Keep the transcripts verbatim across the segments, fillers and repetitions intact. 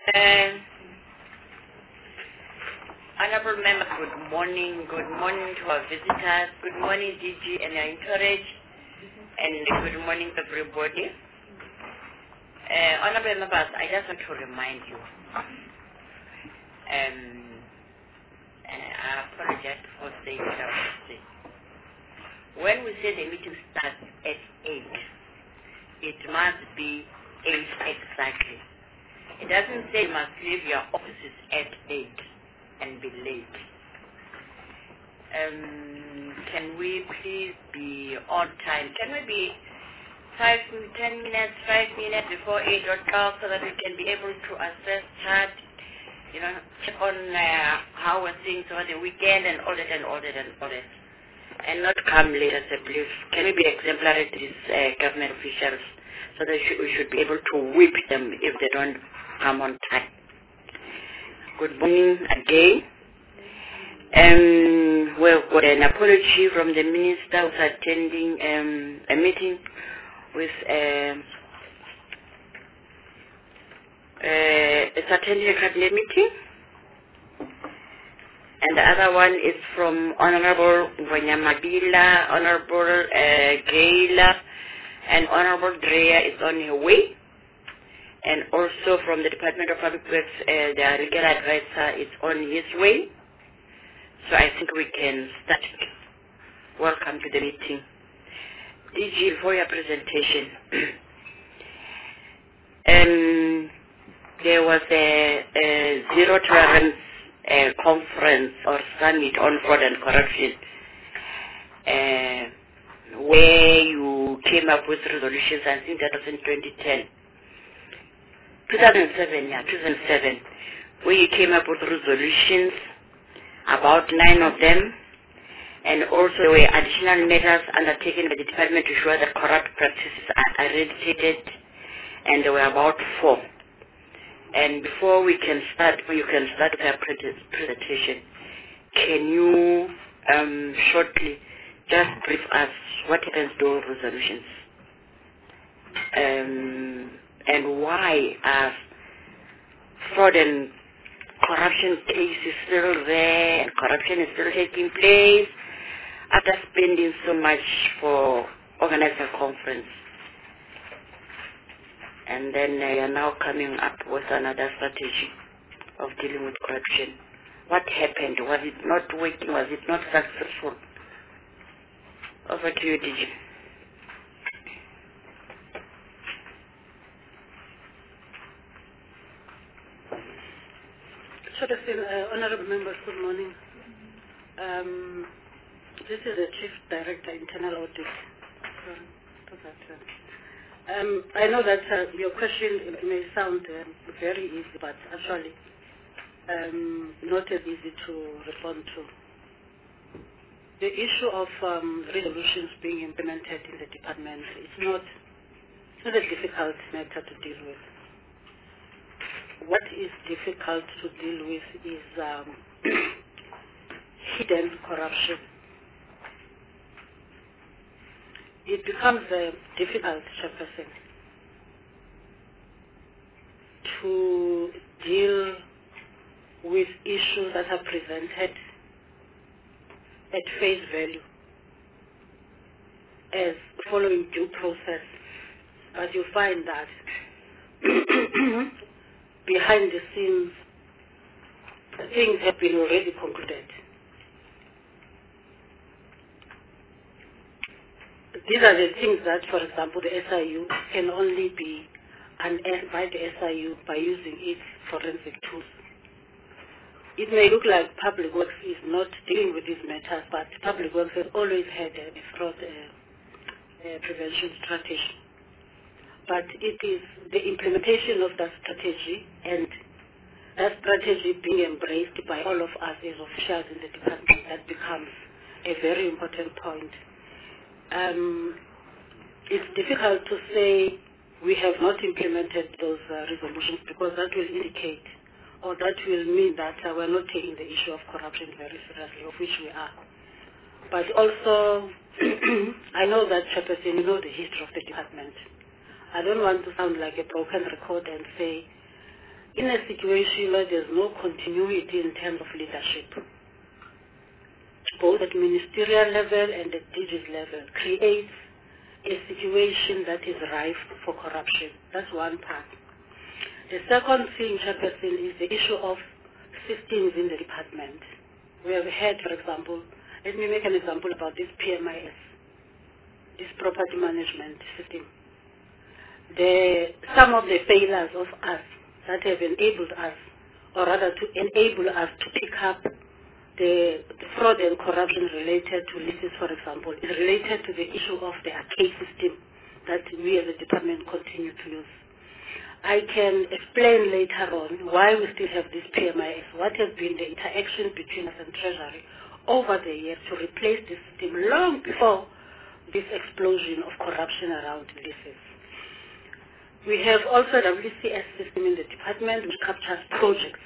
Uh, Honorable Member, good morning. Good morning to our visitors. Good morning, D G and your entourage. And good morning, everybody. Uh, Honorable Members, I just want to remind you. Um, uh, I apologize for saying what I was saying. When we say the meeting starts at eight, it must be eight exactly. It doesn't say you must leave your offices at eight and be late. Um, can we please be on time? Can we be five, ten minutes, five minutes before eight o'clock so that we can be able to assess chat, you know, check on uh, how we're things over the weekend and all that and all that and all that. And not come late as a please. Can we be exemplary to these uh, government officials so that sh- we should be able to whip them if they don't come on time? Good morning again. Um, we've got an apology from the minister who's attending um, a meeting with um, uh, it's attending a cabinet meeting, and the other one is from Honorable Wanyamabila, Honorable uh, Gaila, and Honorable Drea is on her way, and also from the Department of Public Works, uh, the legal advisor is on his way. So I think we can start. Welcome to the meeting. D G, for your presentation, um, there was a, a zero tolerance uh, conference or summit on fraud and corruption uh, where you came up with resolutions. I think that was in twenty ten. two thousand seven, yeah, two thousand seven, where you came up with resolutions, about nine of them, and also there were additional measures undertaken by the department to ensure that corrupt practices are eradicated, and there were about four. And before we can start, you can start with our pre- presentation, can you um, shortly just brief us what happens to all resolutions? Um, and why are fraud and corruption cases still there, and corruption is still taking place after spending so much for organizing a conference? And then uh, you're now coming up with another strategy of dealing with corruption. What happened? Was it not working? Was it not successful? Over to you, D G. Chairperson, uh, honorable members, good morning. Um, this is the Chief Director, Internal Audit. Sorry, to that, uh, Um, I know that uh, your question may sound um, very easy, but actually um, not as easy to respond to. The issue of um, resolutions being implemented in the department is not, it's not a difficult matter to deal with. What is difficult to deal with is um, hidden corruption. It becomes uh, difficult, Chairperson, to deal with issues that are presented at face value as following due process, but you find that behind the scenes things have been already concluded. These are the things that, for example, the S I U can only be unearthed by the S I U by using its forensic tools. It may look like Public Works is not dealing with these matters, but Public Works has always had a fraud uh, uh, prevention strategy. But it is the implementation of that strategy and that strategy being embraced by all of us as officials in the department that becomes a very important point. Um, it's difficult to say we have not implemented those uh, resolutions because that will indicate or that will mean that uh, we're not taking the issue of corruption very seriously, of which we are. But also, I know that, Chairperson, you know the history of the department. I don't want to sound like a broken record and say in a situation where there's no continuity in terms of leadership, both at ministerial level and at D G's level, creates a situation that is rife for corruption. That's one part. The second thing, Chairperson, is the issue of systems in the department. We have had, for example, let me make an example about this P M I S, this property management system. The, some of the failures of us that have enabled us, or rather to enable us to pick up the, the fraud and corruption related to leases, for example, is related to the issue of the arcade system that we as a department continue to use. I can explain later on why we still have this P M I S, what has been the interaction between us and Treasury over the years to replace this system long before this explosion of corruption around leases. We have also a W C S system in the department which captures projects.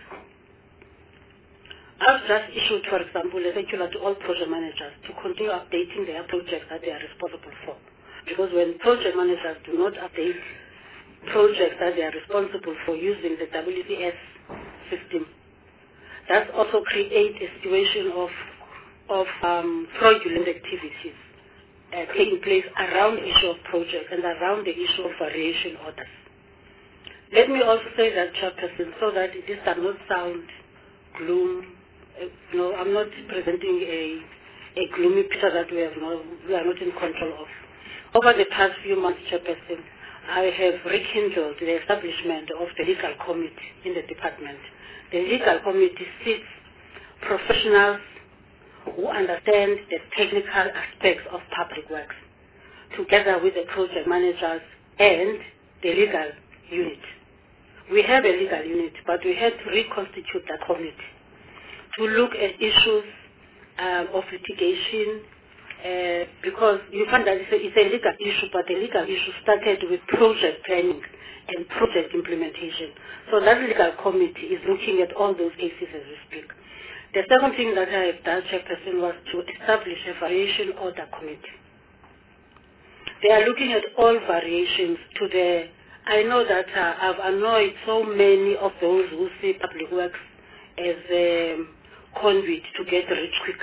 I've just issued, for example, a circular to all project managers to continue updating their projects that they are responsible for. Because when project managers do not update projects that they are responsible for using the W C S system, that also creates a situation of, of um, fraudulent activities Uh, taking place around the issue of projects and around the issue of variation orders. Let me also say that, Chairperson, so that this does not sound gloom. Uh, no, I'm not presenting a, a gloomy picture that we, have no, we are not in control of. Over the past few months, Chairperson, I have rekindled the establishment of the legal committee in the department. The legal committee sits professionals who understand the technical aspects of public works, together with the project managers and the legal unit. We have a legal unit, but we had to reconstitute the committee to look at issues um, of litigation, uh, because you find that it's a, it's a legal issue, but the legal issue started with project planning and project implementation. So that legal committee is looking at all those cases as we speak. The second thing that I have done, Chairperson, was to establish a variation order committee. They are looking at all variations to the, I know that uh, I've annoyed so many of those who see public works as a conduit to get rich quick.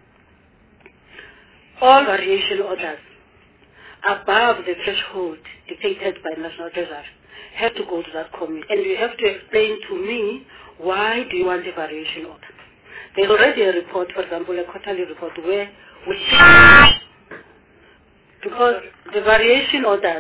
All variation orders above the threshold dictated by National Treasury have to go to that committee. And you have to explain to me, why do you want a variation order? There's already a report, for example, a quarterly report, where we because the variation orders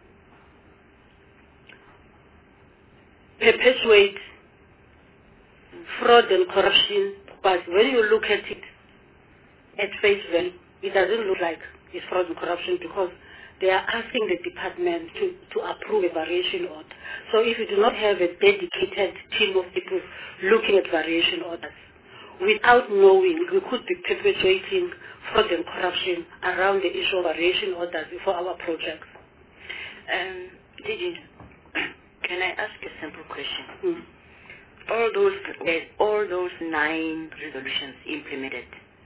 perpetuate fraud and corruption, but when you look at it at face value, it doesn't look like it's fraud and corruption, because they are asking the department to, to approve a variation order. So if you do not have a dedicated team of people looking at variation orders, without knowing, we could be perpetuating fraud and corruption around the issue of variation orders for our projects. Um, Didi, can I ask a simple question? Mm. All those, all those nine resolutions implemented?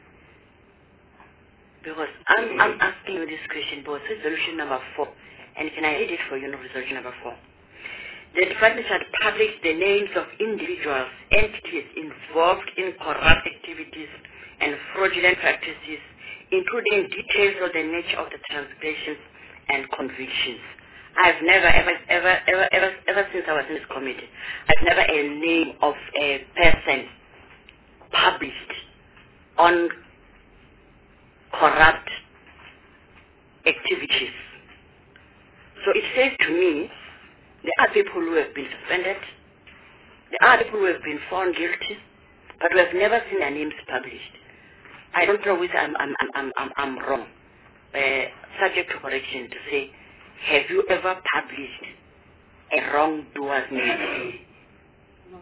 Because I'm, I'm asking you this question, because resolution number four, and can I read it for you, no, resolution number four? The department shall publish the names of individuals, entities involved in corrupt activities and fraudulent practices, including details of the nature of the transgressions and convictions. I've never, ever, ever, ever, ever, ever since I was in this committee, I've never a name of a person published on corrupt activities. So it says to me, there are people who have been suspended, there are people who have been found guilty, but we have never seen their names published. I don't know whether I'm, I'm, I'm, I'm, I'm wrong, uh, subject to correction, to say, have you ever published a wrongdoer's name? No.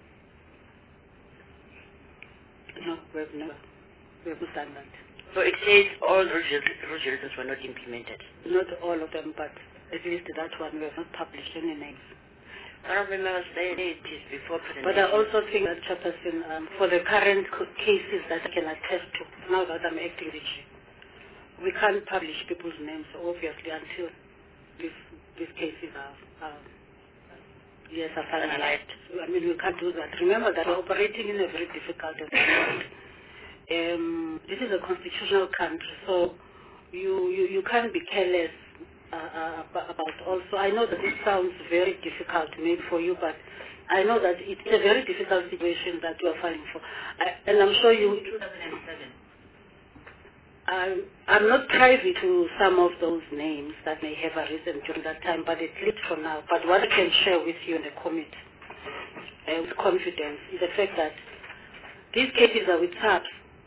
No, we have never. We have not done that. So it says all those resolutions were not implemented. Not all of them, but at least that one we have not published any names. I don't remember saying it is before presentation. But I also think that, Chairperson, um, for the current cases that I can attest to, now that I'm acting D G, we can't publish people's names, obviously, until these, these cases are, are, yes, are finalized. I mean, we can't do that. Remember that we're operating in a very difficult environment. Um, this is a constitutional country, so you, you, you can't be careless uh, uh, about also. I know that this sounds very difficult maybe for you, but I know that it's a very difficult situation that you are fighting for. I, and I'm sure you... two thousand seven. I'm, I'm not privy to some of those names that may have arisen during that time, but at least for now. But what I can share with you in the committee uh, with confidence is the fact that these cases are with SAPS.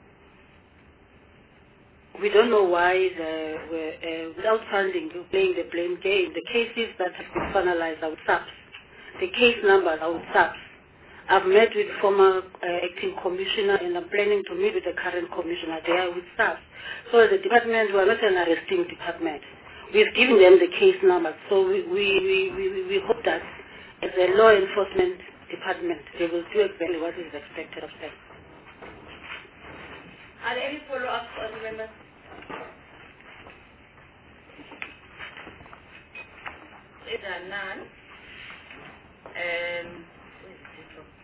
We don't know why the, we're, uh, without sounding, playing the blame game. The cases that have been finalized are with SAPS. The case numbers are with SAPS. I've met with former uh, acting commissioner, and I'm planning to meet with the current commissioner. They are with SAPS. So as a department, we are not an arresting department. We've given them the case numbers. So we, we, we, we, we hope that as a law enforcement department, they will do exactly what is expected of them. Are there any follow-ups on the members? If there are none, um, where is this from?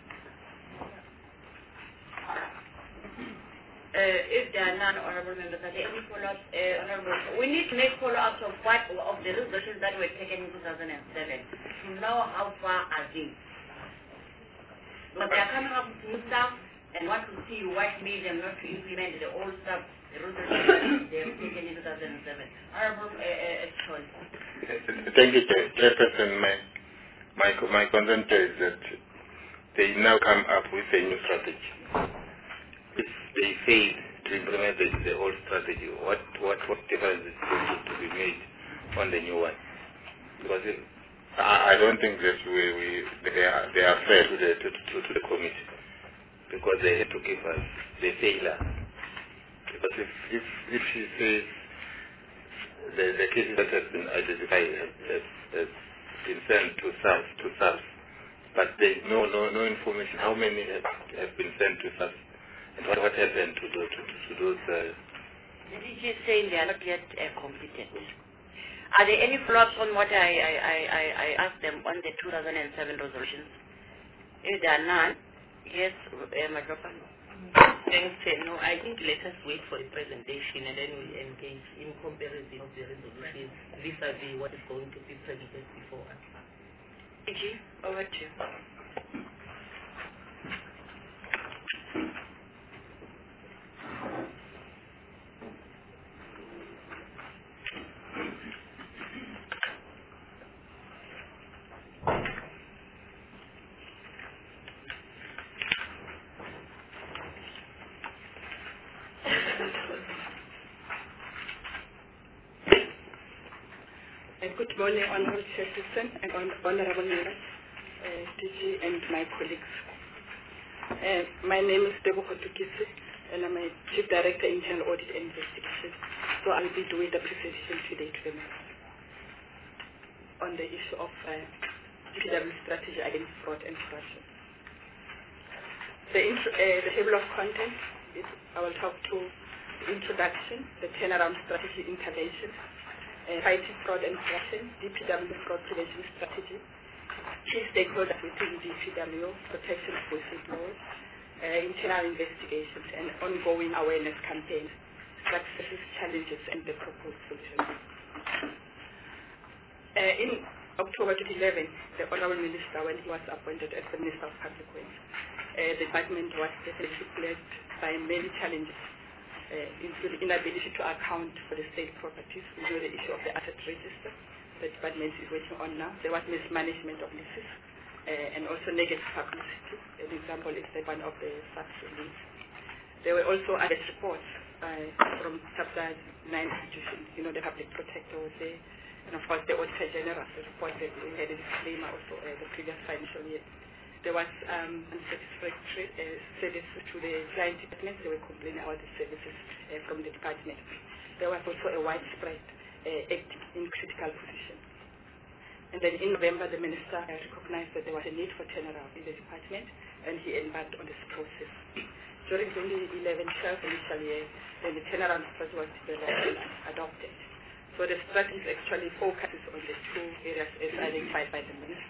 Uh, if there are none, honorable members, are there any follow-ups? Uh, honorable, we need to make follow-ups of what of the resolutions that were taken in two thousand seven. To know how far are they? But they are coming up with new stuff and want to see what made them not to implement the old stuff, the resolutions they have taken in two thousand seven. Honorable uh, uh, Choice. Thank you, Chair- Chairperson. My, my, my concern is that they now come up with a new strategy. If they fail to implement the, the old strategy, what, what, what difference is going to, to be made on the new one? Because if, I, I don't think that we, we they are they are fair to the to, to, to the committee, because they have to give us the failure. Because if if if she says the the cases that have been identified have, have, have been sent to SARS to SARS, but there is no no no information how many have, have been sent to SARS. And what, what happened to those, to, to those uh, The D G is saying they are not yet uh, competent. Are there any follow-ups on what I, I, I, I I asked them on the two thousand seven resolutions? If there are none, yes, uh, Madropa. Thanks, Chair. No, I think let us wait for the presentation and then we'll engage in comparison of the resolutions vis-a-vis what is going to be presented before us. D G, over to you. Uh, Good morning, Honorable Chairperson and hon- Honorable Members, uh, D G and my colleagues. Uh, my name is Tebogo Tukisi, and I'm a Chief Director in Internal Audit and Investigation. So I'll be doing the presentation today to the members on the issue of uh, G P W strategy against fraud and corruption. The, int- uh, the table of contents is I will talk to the introduction, the turnaround strategy intervention, Uh, fighting fraud and corruption, D P W fraud prevention strategy, key stakeholders within D P W, protection of whistleblowers, uh, internal investigations, and ongoing awareness campaigns, successes, challenges, and the proposed solutions. Uh, in October twenty eleven, the Honourable Minister, when he was appointed as the Minister of Public Works, uh, the department was definitely plagued by many challenges, Uh, including inability to account for the state properties. We know the issue of the asset register the department is working on now. There was mismanagement of leases uh, and also negative publicity. An example is the one of the SAPS lease. There were also other reports uh, from subsidiary nine institutions. You know, the public protector was there, and of course the Auditor General report that we had a disclaimer also uh, the previous financial year. There was um, unsatisfactory uh, service to the client department. They were complaining about the services uh, from the department. There was also a widespread uh, acting in critical positions. And then in November, the minister uh, recognized that there was a need for turnaround in the department, and he embarked on this process. During twenty eleven twelve initial year, then the turnaround strategy was developed and adopted. So the strategy actually focuses on the two areas as identified by the minister.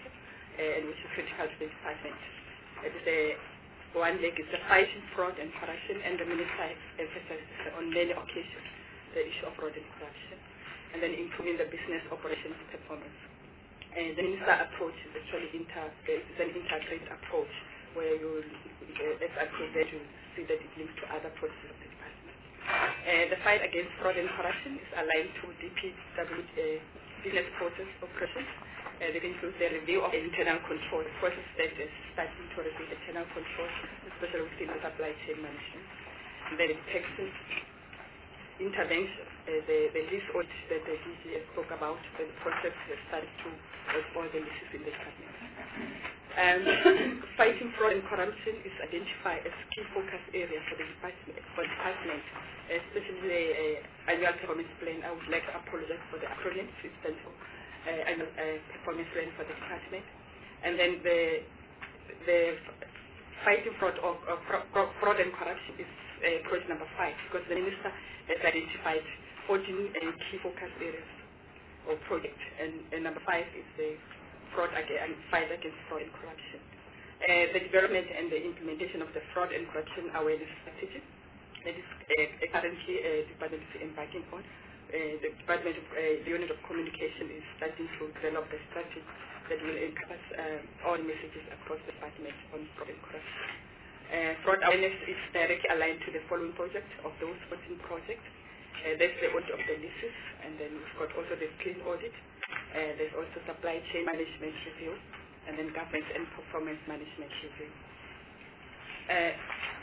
uh, and which is critical to the department. It is a one leg is the fighting fraud and corruption, and the minister emphasizes on many occasions the issue of fraud and corruption, and then improving the business operations performance. And the minister approach is actually inter, it's an integrated approach where you, uh, as I present, you see that it links to other processes of the department. Uh, the fight against fraud and corruption is aligned to D P W uh, business process operations. Uh, that includes the review of internal control, the process that is starting to review internal control, especially within the supply chain management. And then detection, intervention, uh, the, the lease audit that the D G spoke about, the process has started to with all the leases in the department. Um, fighting fraud and corruption is identified as key focus area for the department, for the department especially the uh, annual performance plan. I would like to apologize for the acronym, which stands for uh, annual uh, performance plan for the department. And then the the fighting fraud of uh, fraud, fraud and corruption is uh, project number five, because the minister has identified fourteen uh, key focus areas of project, and, and number five is the fraud against, and fight against fraud and corruption. Uh, the development and the implementation of the fraud and corruption awareness strategy that is uh, currently uh, the department is embarking on. Uh, the department of, uh, the unit of communication is starting to develop a strategy that will encompass uh, all messages across the department on fraud and corruption. Uh, fraud awareness is directly aligned to the following project of those fourteen projects. Uh, there's the audit of the leases, and then we've got also the clean audit. Uh, there's also supply chain management review, and then governance and performance management review. Uh,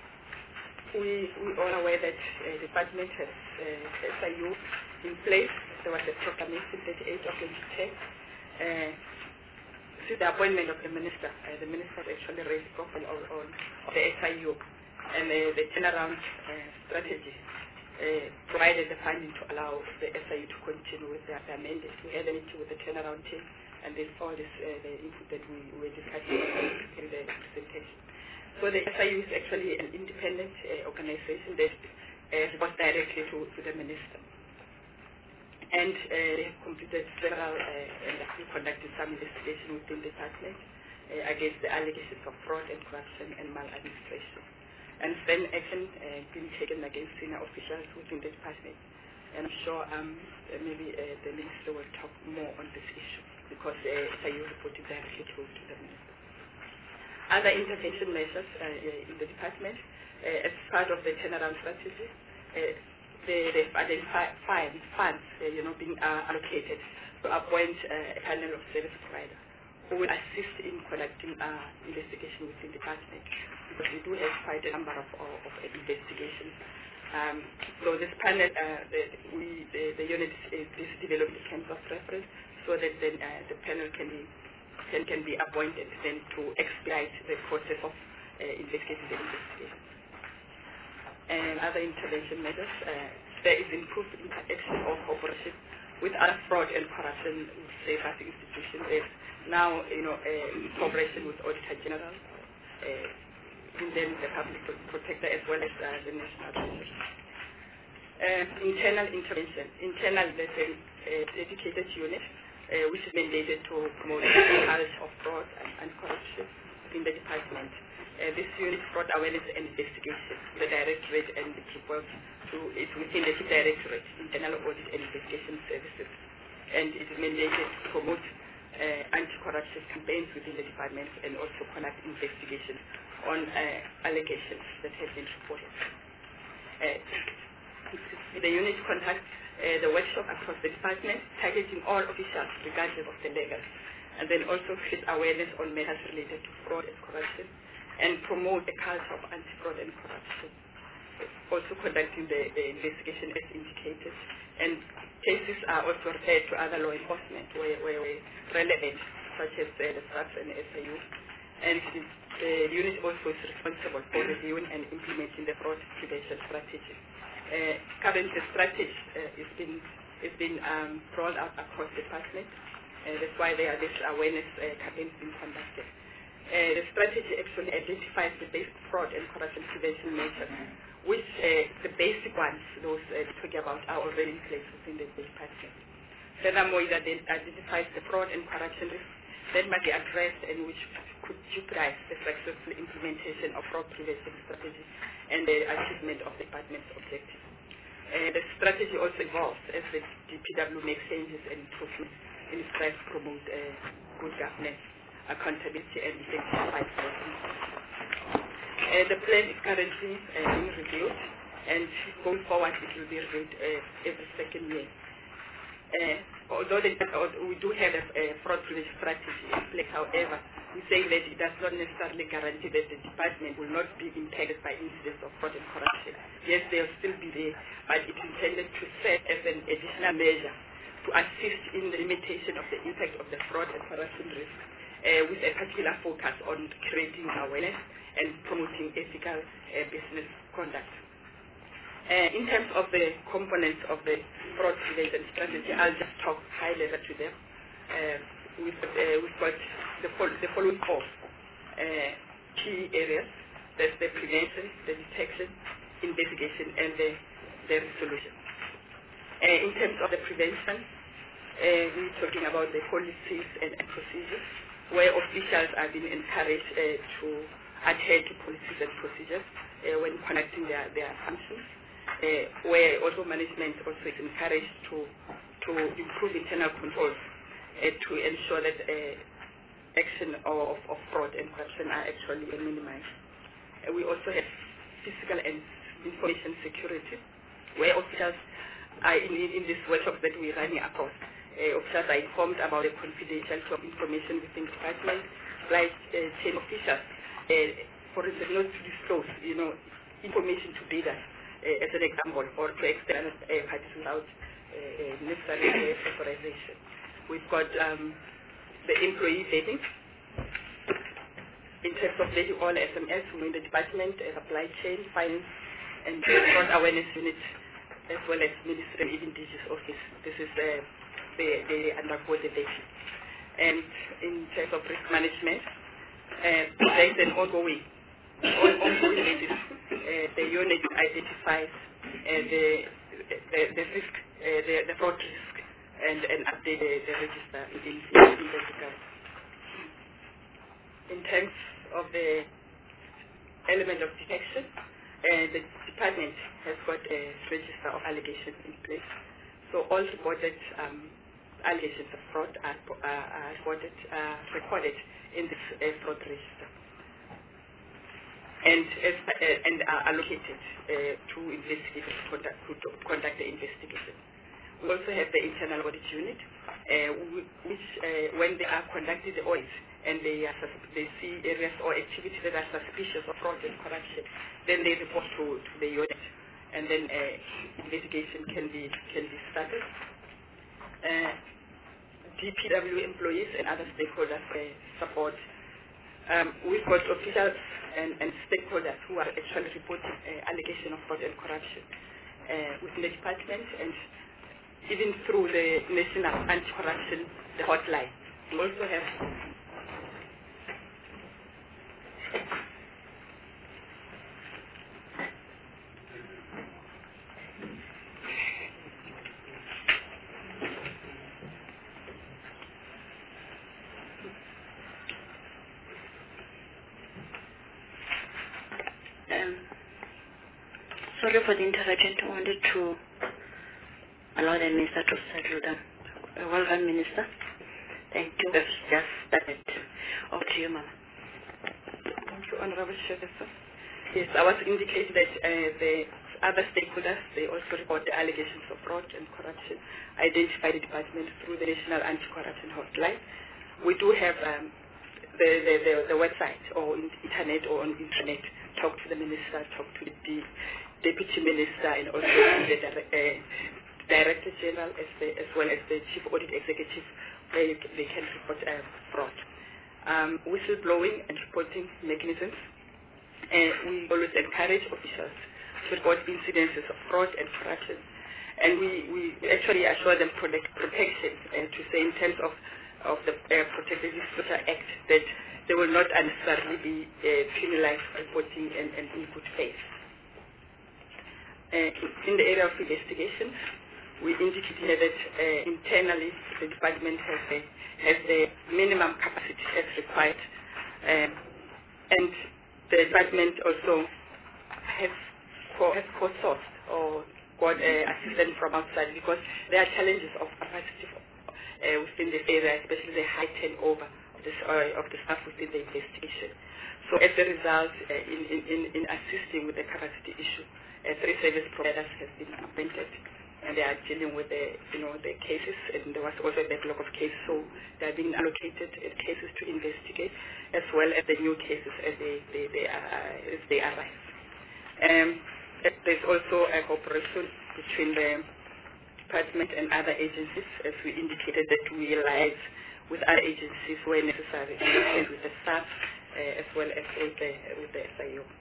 we we all aware that uh, the department has uh, S I U in place. There was a proclamation thirty-eight of twenty ten. Uh, since the appointment of the minister, uh, the minister actually raised the profile on, on of the S I U, and uh, the turnaround uh, strategy uh, provided the funding to allow the S I U to continue with their, their mandate. We had a meeting with the turnaround team, and this all this uh, the input that we were discussing in the presentation. So the S I U is actually an independent uh, organization that uh, reports directly to, to the minister. And uh, they have completed several, uh, and actually conducted some investigation within the department uh, against the allegations of fraud and corruption and maladministration. And then action uh, being taken against senior officials within the department. And I'm sure um, maybe uh, the minister will talk more on this issue, because uh, S I U reported directly to, to the minister. Other intervention measures uh, in the department, uh, as part of the turnaround strategy, uh, they, they've identified funds, uh, you know, being uh, allocated to appoint uh, a panel of service providers who will assist in conducting uh, investigation within the department, because we do have quite a number of, of, of investigations. Um, so this panel, uh, the, we, the, the unit is, is developed in terms of reference, so that then uh, the panel can be Can, can be appointed then to expedite the process of uh, investigating the investigation. And other intervention measures, uh, there is improved interaction or cooperation with other fraud and corruption safeguarding institutions. There's now, you know, uh, cooperation with Auditor General, uh, and then the Public Protector, as well as uh, the National Treasury. Uh, internal intervention. Internal, there's a uh, dedicated unit Uh, which is mandated to promote the culture of fraud and, and corruption within the department. Uh, this unit, fraud awareness and investigation, the directorate, and it reports to it's within the directorate, internal audit and investigation services, and it is mandated to promote uh, anti-corruption campaigns within the department and also conduct investigations on uh, allegations that have been reported. Uh, the unit conducts Uh, the workshop across the department, targeting all officials regardless of the level, and then also create awareness on matters related to fraud and corruption, and promote a culture of anti-fraud and corruption. Also conducting the, the investigation as indicated, and cases are also referred to other law enforcement where, where, where relevant, such as uh, the S A F and the S I U. And the, the unit also is responsible for reviewing and implementing the fraud prevention strategy. Uh, currently, the strategy uh, is been is been um, rolled out across the department. Uh, that's why there are these awareness uh, campaigns being conducted. Uh, the strategy actually identifies the basic fraud and corruption prevention measures, which uh, the basic ones, those uh, talking about, are already in place within the department. Furthermore, it identifies the fraud and corruption risk that must be addressed and which could jeopardize the successful implementation of fraud prevention strategy and the achievement of the department's objectives. Uh, the strategy also evolves as the D P W makes changes and improvements in its drive to promote uh, good governance, accountability, and effective fight fraud. Uh, the plan is currently uh, being reviewed, and going forward it will be reviewed uh, every second year. Uh, although the, uh, we do have a, a fraud prevention strategy in place, however, we say that it does not necessarily guarantee that the department will not be impacted by incidents of fraud and corruption. Yes, they will still be there, but it's intended to serve as an additional measure to assist in the limitation of the impact of the fraud and corruption risk, uh, with a particular focus on creating awareness and promoting ethical uh, business conduct. Uh, in terms of the components of the fraud prevention strategy, I'll just talk high level to them. Uh, we've, uh, we've got the, fol the following four uh, key areas. There's the prevention, the detection, investigation, and the, the resolution. Uh, in terms of the prevention, uh, we're talking about the policies and, and procedures, where officials are being encouraged uh, to adhere to policies and procedures uh, when conducting their, their functions. Uh, where also management also is encouraged to to improve internal controls uh, to ensure that uh, action of, of fraud and corruption are actually minimized. Uh, we also have physical and information security, where officials are in, in this workshop that we're running across. Uh, officials are informed about the confidentiality of information within the department, like uh, chain officials, uh, for instance, not to disclose, you know, information to data. Uh, as an example, or to external uh, parties without uh, necessary uh, authorization. We've got um, the employee vetting. In terms of vetting all S M S in the department, uh, supply chain, finance, and fraud awareness unit, as well as ministry, even D G's office. This is uh, they, they undergo the vetting. And in terms of risk management, uh, there is an ongoing On ongoing basis, uh, the unit identifies uh, the, the the risk, uh, the, the fraud risk, and, and update the, the register within the government. In terms of the element of detection, uh, the department has got a register of allegations in place. So all reported um, allegations of fraud are, are, are reported, uh, recorded in this uh, fraud register. And, as, uh, and are allocated uh, to investigators to conduct, to conduct the investigation. We also have the internal audit unit, uh, which uh, when they are conducting the audits and they, are, they see areas or activities that are suspicious of fraud and corruption, then they report to, to the unit, and then uh, investigation can be can be started. Uh, D P W employees and other stakeholders uh, support. Um, we've got officials and, and stakeholders who are actually reporting uh, allegation of fraud and corruption uh, within the department, and even through the National Anti-Corruption the hotline. We also have Sorry for the interruption. I wanted to allow the Minister to settle down. Uh, welcome, Minister. Thank you. We've just started. Over to you, Mama. Thank you, Honorable Chairperson. Yes, I was indicating that uh, the other stakeholders, they also report the allegations of fraud and corruption, identify the department through the National Anti-Corruption Hotline. We do have um, the, the, the, the website or in internet or on internet. Talk to the Minister, talk to the Deputy Minister, and also the uh, Director General as, the, as well as the Chief Audit Executive, where they can report uh, fraud. Um, whistleblowing and reporting mechanisms. Uh, we always encourage officials to report incidences of fraud and corruption. And we, we actually assure them protect, protection, uh, to say in terms of, of the uh, Protected Disclosure Act, that they will not unnecessarily be uh, penalized for reporting and, and in good faith. Uh, in the area of investigations, we indicate here that uh, internally the department has a, has the minimum capacity as required, um, and the department also has co- has co-sourced or got uh, assistance from outside, because there are challenges of capacity uh, within this area, especially the high turnover of the, uh, of the staff within the investigation. So as a result, uh, in, in, in, in assisting with the capacity issue, uh, three service providers have been appointed, and they are dealing with the, you know, the cases, and there was also a backlog of cases, so they are being allocated uh, cases to investigate, as well as the new cases as they, they, they, uh, as they arise. Um, there's also a cooperation between the department and other agencies, as we indicated that we liaise with other agencies where necessary, and with the staff, uh, as well as with the, with the S I O.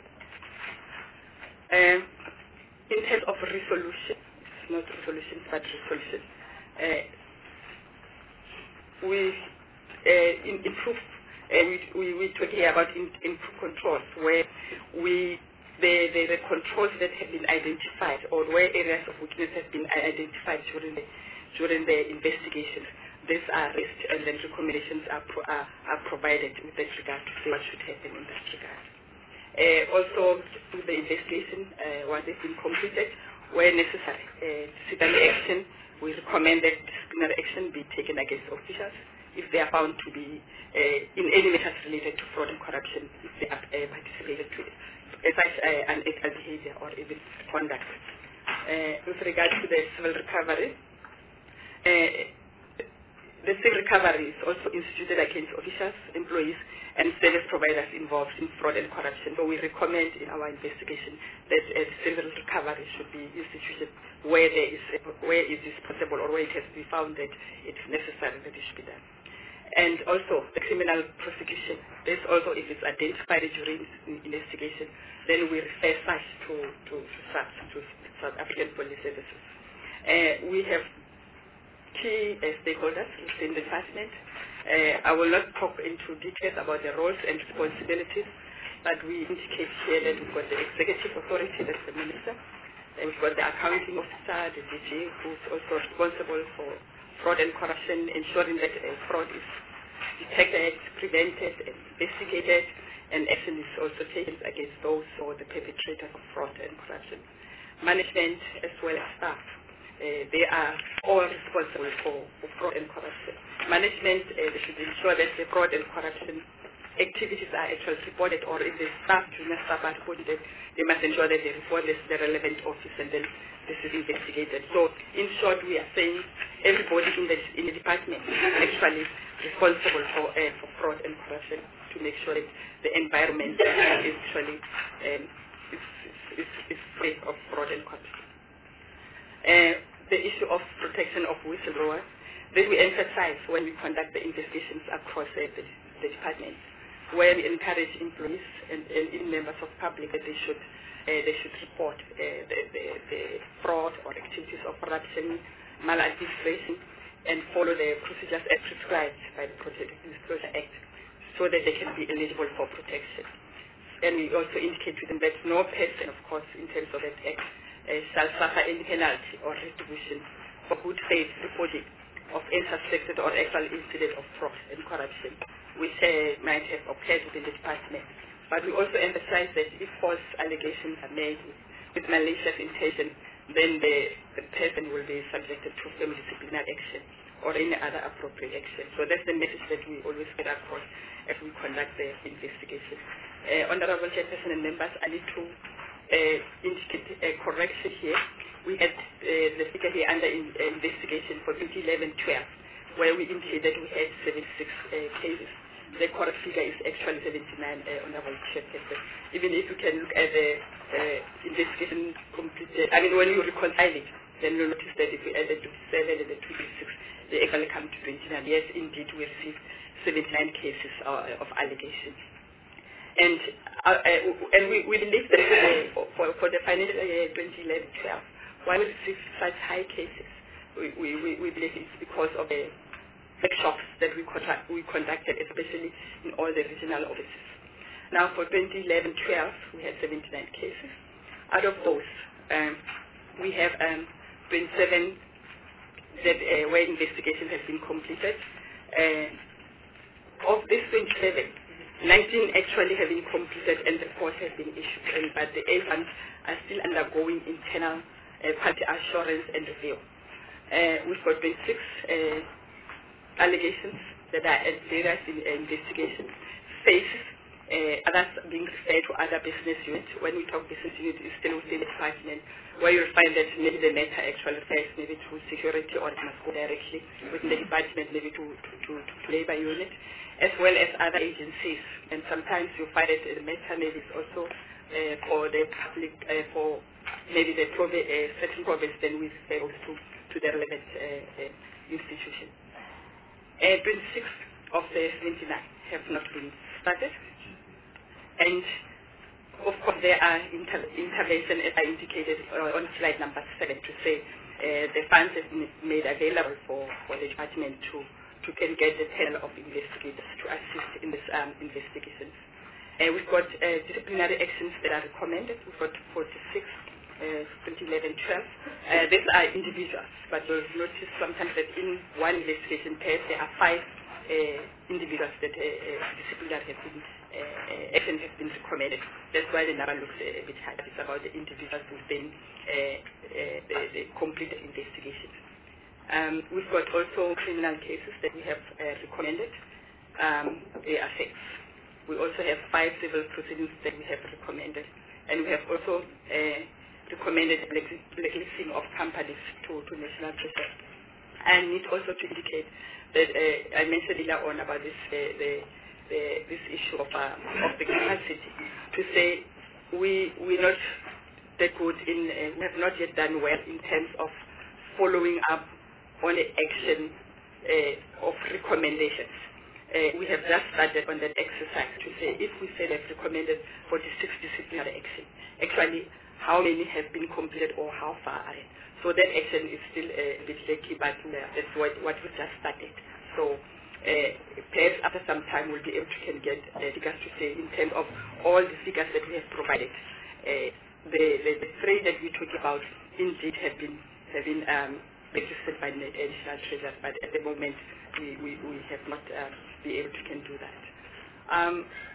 Um, in terms of resolution, it's not resolution but resolution, uh, we uh, in, improve, uh, we, we, we talk here about in, improve controls, where we The, the, the controls that have been identified, or where areas of weakness have been identified during the, during the investigations, these are raised, and then recommendations are, pro, are, are provided with that regard to see what should happen in that regard. Uh, also, with the investigation, uh, once it's been completed, where necessary, uh, disciplinary action, we recommend that disciplinary action be taken against officials if they are found to be uh, in any matters related to fraud and corruption, if they have uh, participated to it. Such uh, unethical behavior or even conduct. Uh, with regard to the civil recovery, uh, the civil recovery is also instituted against officials, employees, and service providers involved in fraud and corruption. So we recommend in our investigation that a civil recovery should be instituted where there is where it is possible, or where it has been found that it is necessary that it should be done. And also the criminal prosecution. This also, if it's identified during investigation, then we refer such to to, to SAPS, to South African Police Services. Uh, we have key uh, stakeholders within the department. Uh, I will not talk into details about the roles and responsibilities, but we indicate here that we've got the executive authority, that's the minister, and we've got the accounting officer, the D G, who's also responsible for fraud and corruption, ensuring that uh, fraud is detected, prevented, and investigated, and action is also taken against those or the perpetrators of fraud and corruption. Management as well as staff, uh, they are all responsible for, for fraud and corruption. Management, uh, they should ensure that the fraud and corruption activities are actually reported, or if the staff, junior staff are reported, they must ensure that they report this to the relevant office, and then this is investigated. So, in short, we are saying everybody in the, in the department is actually responsible for, uh, for fraud and corruption, to make sure that the environment is actually um, is, is, is free of fraud and corruption. Uh, the issue of protection of whistleblowers, that we emphasize when we conduct the investigations across uh, the, the department, where we encourage employees and, and members of public that they should uh, they should report uh, the, the, the fraud or activities of corruption, maladministration, and follow the procedures as prescribed by the Protective Disclosure Act, so that they can be eligible for protection. And we also indicate to them that no person, of course, in terms of that act, uh, shall suffer any penalty or retribution for good faith reporting of any suspected or actual incident of fraud and corruption, which uh, might have occurred within the department. But we also emphasize that if false allegations are made with malicious intention, then the, the person will be subjected to some disciplinary action or any other appropriate action. So that's the message that we always get across as we conduct the investigation. Uh, Honorable Chairperson and members, I need to uh, indicate a correction here. We had uh, the figure here under in, uh, investigation for twenty eleven twelve, where we indicated we had seventy-six uh, cases. The correct figure is actually seventy-nine, uh, Honorable Chairperson. Even if you can look at the uh, investigation completed, I mean, when you reconcile it, then you'll notice that if we added twenty-seven and the twenty-six, they actually come to twenty-nine. Yes, indeed, we received seventy-nine cases uh, of allegations. And uh, uh, and we, we believe that uh, for, for the financial year twenty eleven twelve, why we receive such high cases, we, we, we believe it's because of the workshops that we, conduct, we conducted, especially in all the regional offices. Now for twenty eleven twelve, we had seventy-nine cases. Out of those, um, we have um, twenty-seven that uh, where investigations have been completed. Uh, of this twenty-seven, nineteen actually have been completed and the report has been issued, and, but the eight ones are still undergoing internal uh, party assurance and review. Uh, we've got twenty-six uh, allegations that are at various in, uh, investigation phases. Uh, others being referred to other business units. When we talk business unit, it's still within the department, where you'll find that maybe the matter actually refers maybe to security, or it must go directly within the department, maybe to, to, to, to labor unit, as well as other agencies. And sometimes you find that the matter maybe is also uh, for the public, uh, for maybe the provi uh, certain province, then we refer to, to the relevant uh, uh, institution. Uh, twenty-six of the seventy-nine have not been started. And of course, there are inter intervention, as I indicated uh, on slide number seven, to say uh, the funds have been made available for, for the department to, to can get the panel of investigators to assist in this um, investigations. Uh, we've got uh, disciplinary actions that are recommended. We've got forty-six, uh, twenty eleven, twelve. Uh, these are individuals, but you'll notice sometimes that in one investigation case there are five uh, individuals that uh, uh, disciplinary have been Uh, uh, action has been recommended. That's why the number looks uh, a bit high. It's about the individuals within uh, uh, the, the complete investigation. Um, we've got also criminal cases that we have uh, recommended. Um, there are six. We also have five civil proceedings that we have recommended. And we have also uh, recommended blacklisting of companies to, to national treasure. I need also to indicate that uh, I mentioned earlier on about this uh, the The, this issue of, uh, of the capacity, to say we we're not that good in, uh, we have not yet done well in terms of following up on the action uh, of recommendations. Uh, we have just started on that exercise to say if we say they've recommended forty-six disciplinary action, actually how many have been completed or how far are it? So that action is still uh, a bit shaky, but uh, that's what, what we just started. So Uh, perhaps after some time we'll be able to can get uh, figures to say in terms of all the figures that we have provided. Uh, the, the, the three that we talk about indeed have been have been um, registered by the additional treasures, but at the moment we, we, we have not uh, been able to can do that. Um,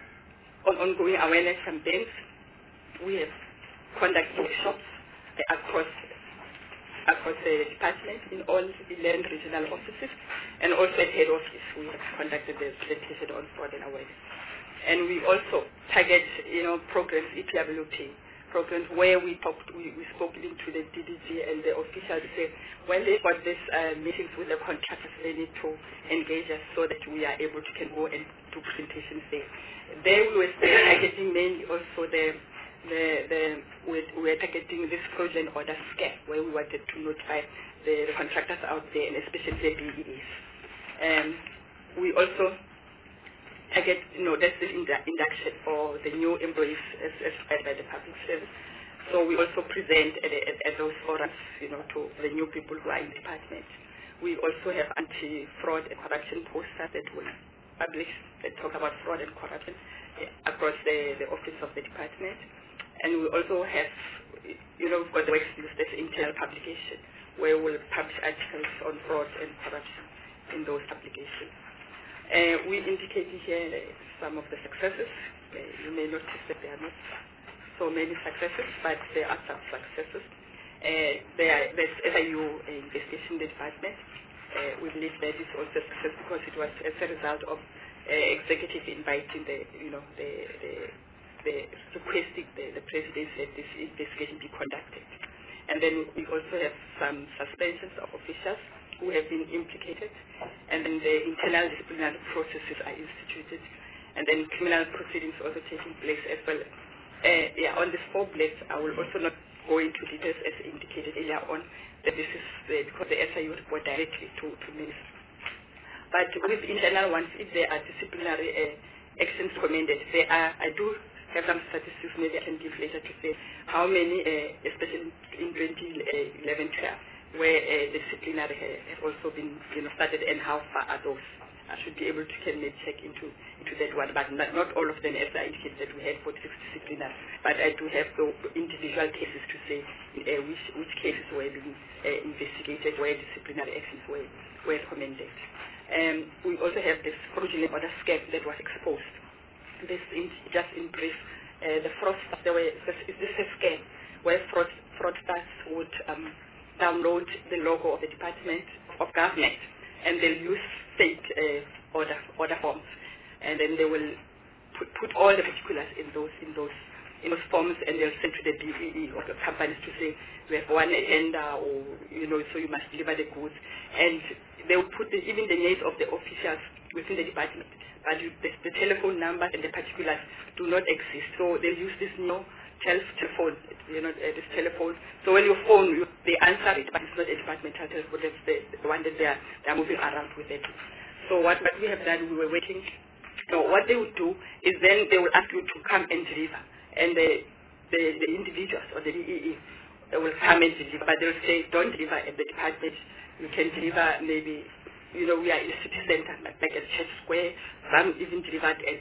on ongoing awareness campaigns, we have conducted workshops uh, across across the department in all eleven regional offices, and also at head office we have conducted the presentation on fraud and awareness. And we also target, you know, programs, E P W P programs, where we talked, we, we spoke into the D D G and the officials to say when they got these uh, meetings with the contractors, they need to engage us so that we are able to can go and do presentations there. There we were targeting mainly also the The, the, we're, we're targeting this fraudulent order scare, where we wanted to notify the, the contractors out there, and especially the B E Es. Um, we also target, you know, that's the induction for the new employees as, as required by the public service. So we also present at, at, at those forums, you know, to the new people who are in the department. We also have anti-fraud and corruption posters that will publish that talk about fraud and corruption across the, the office of the department. And we also have, you know, we've got the Workspace, that's internal publication, where we'll publish articles on fraud and corruption in those publications. Uh, we indicated here some of the successes. Uh, you may notice that there are not so many successes, but there are some successes. Uh, there, there's S I U investigation department. Uh, we believe that is also a success because it was as a result of uh, executive inviting the, you know, the, the the requesting the, the president that this investigation be conducted. And then we also have some suspensions of officials who have been implicated, and then the internal disciplinary processes are instituted, and then criminal proceedings also taking place as well. Uh, yeah, on this four bullets, I will also not go into details as indicated earlier on, that this is uh, because the S I U report directly to, to minister. But with internal ones, if there are disciplinary uh, actions recommended, there are, I do have some statistics maybe I can give later to say how many, uh, especially in twenty eleven twelve, where uh, disciplinary have also been, you know, started, and how far are those I should be able to can maybe check into into that one, but not, not all of them, as I indicated that we had forty-six disciplinary. But I do have the individual cases to say uh, which which cases were being uh, investigated, where disciplinary actions were were recommended. Um, we also have this fraudulent order scam that was exposed. This in, just in brief, uh, the fraudsters, there were this, this is a scam where fraud, fraudsters would um, download the logo of the Department of Government, and they'll use fake uh, order order forms, and then they will put, put all the particulars in those in those in those forms, and they'll send to the B E E or the companies to say we have one agenda, or you know, so you must deliver the goods, and they will put the, even the names of the officials within the department, but you, the, the telephone numbers and the particulars do not exist. So they'll use this new telephone, you know, uh, this telephone. So when you phone, you, they answer it, but it's not a departmental telephone. That's the, the one that they are, they are moving around with it. So what, what we have done, we were waiting. So what they would do is then they will ask you to come and deliver, and the the, the individuals or the D E E will come and deliver, but they'll say don't deliver at the department. You can deliver maybe, you know, we are in a city center, like, like at Church Square. Some even delivered at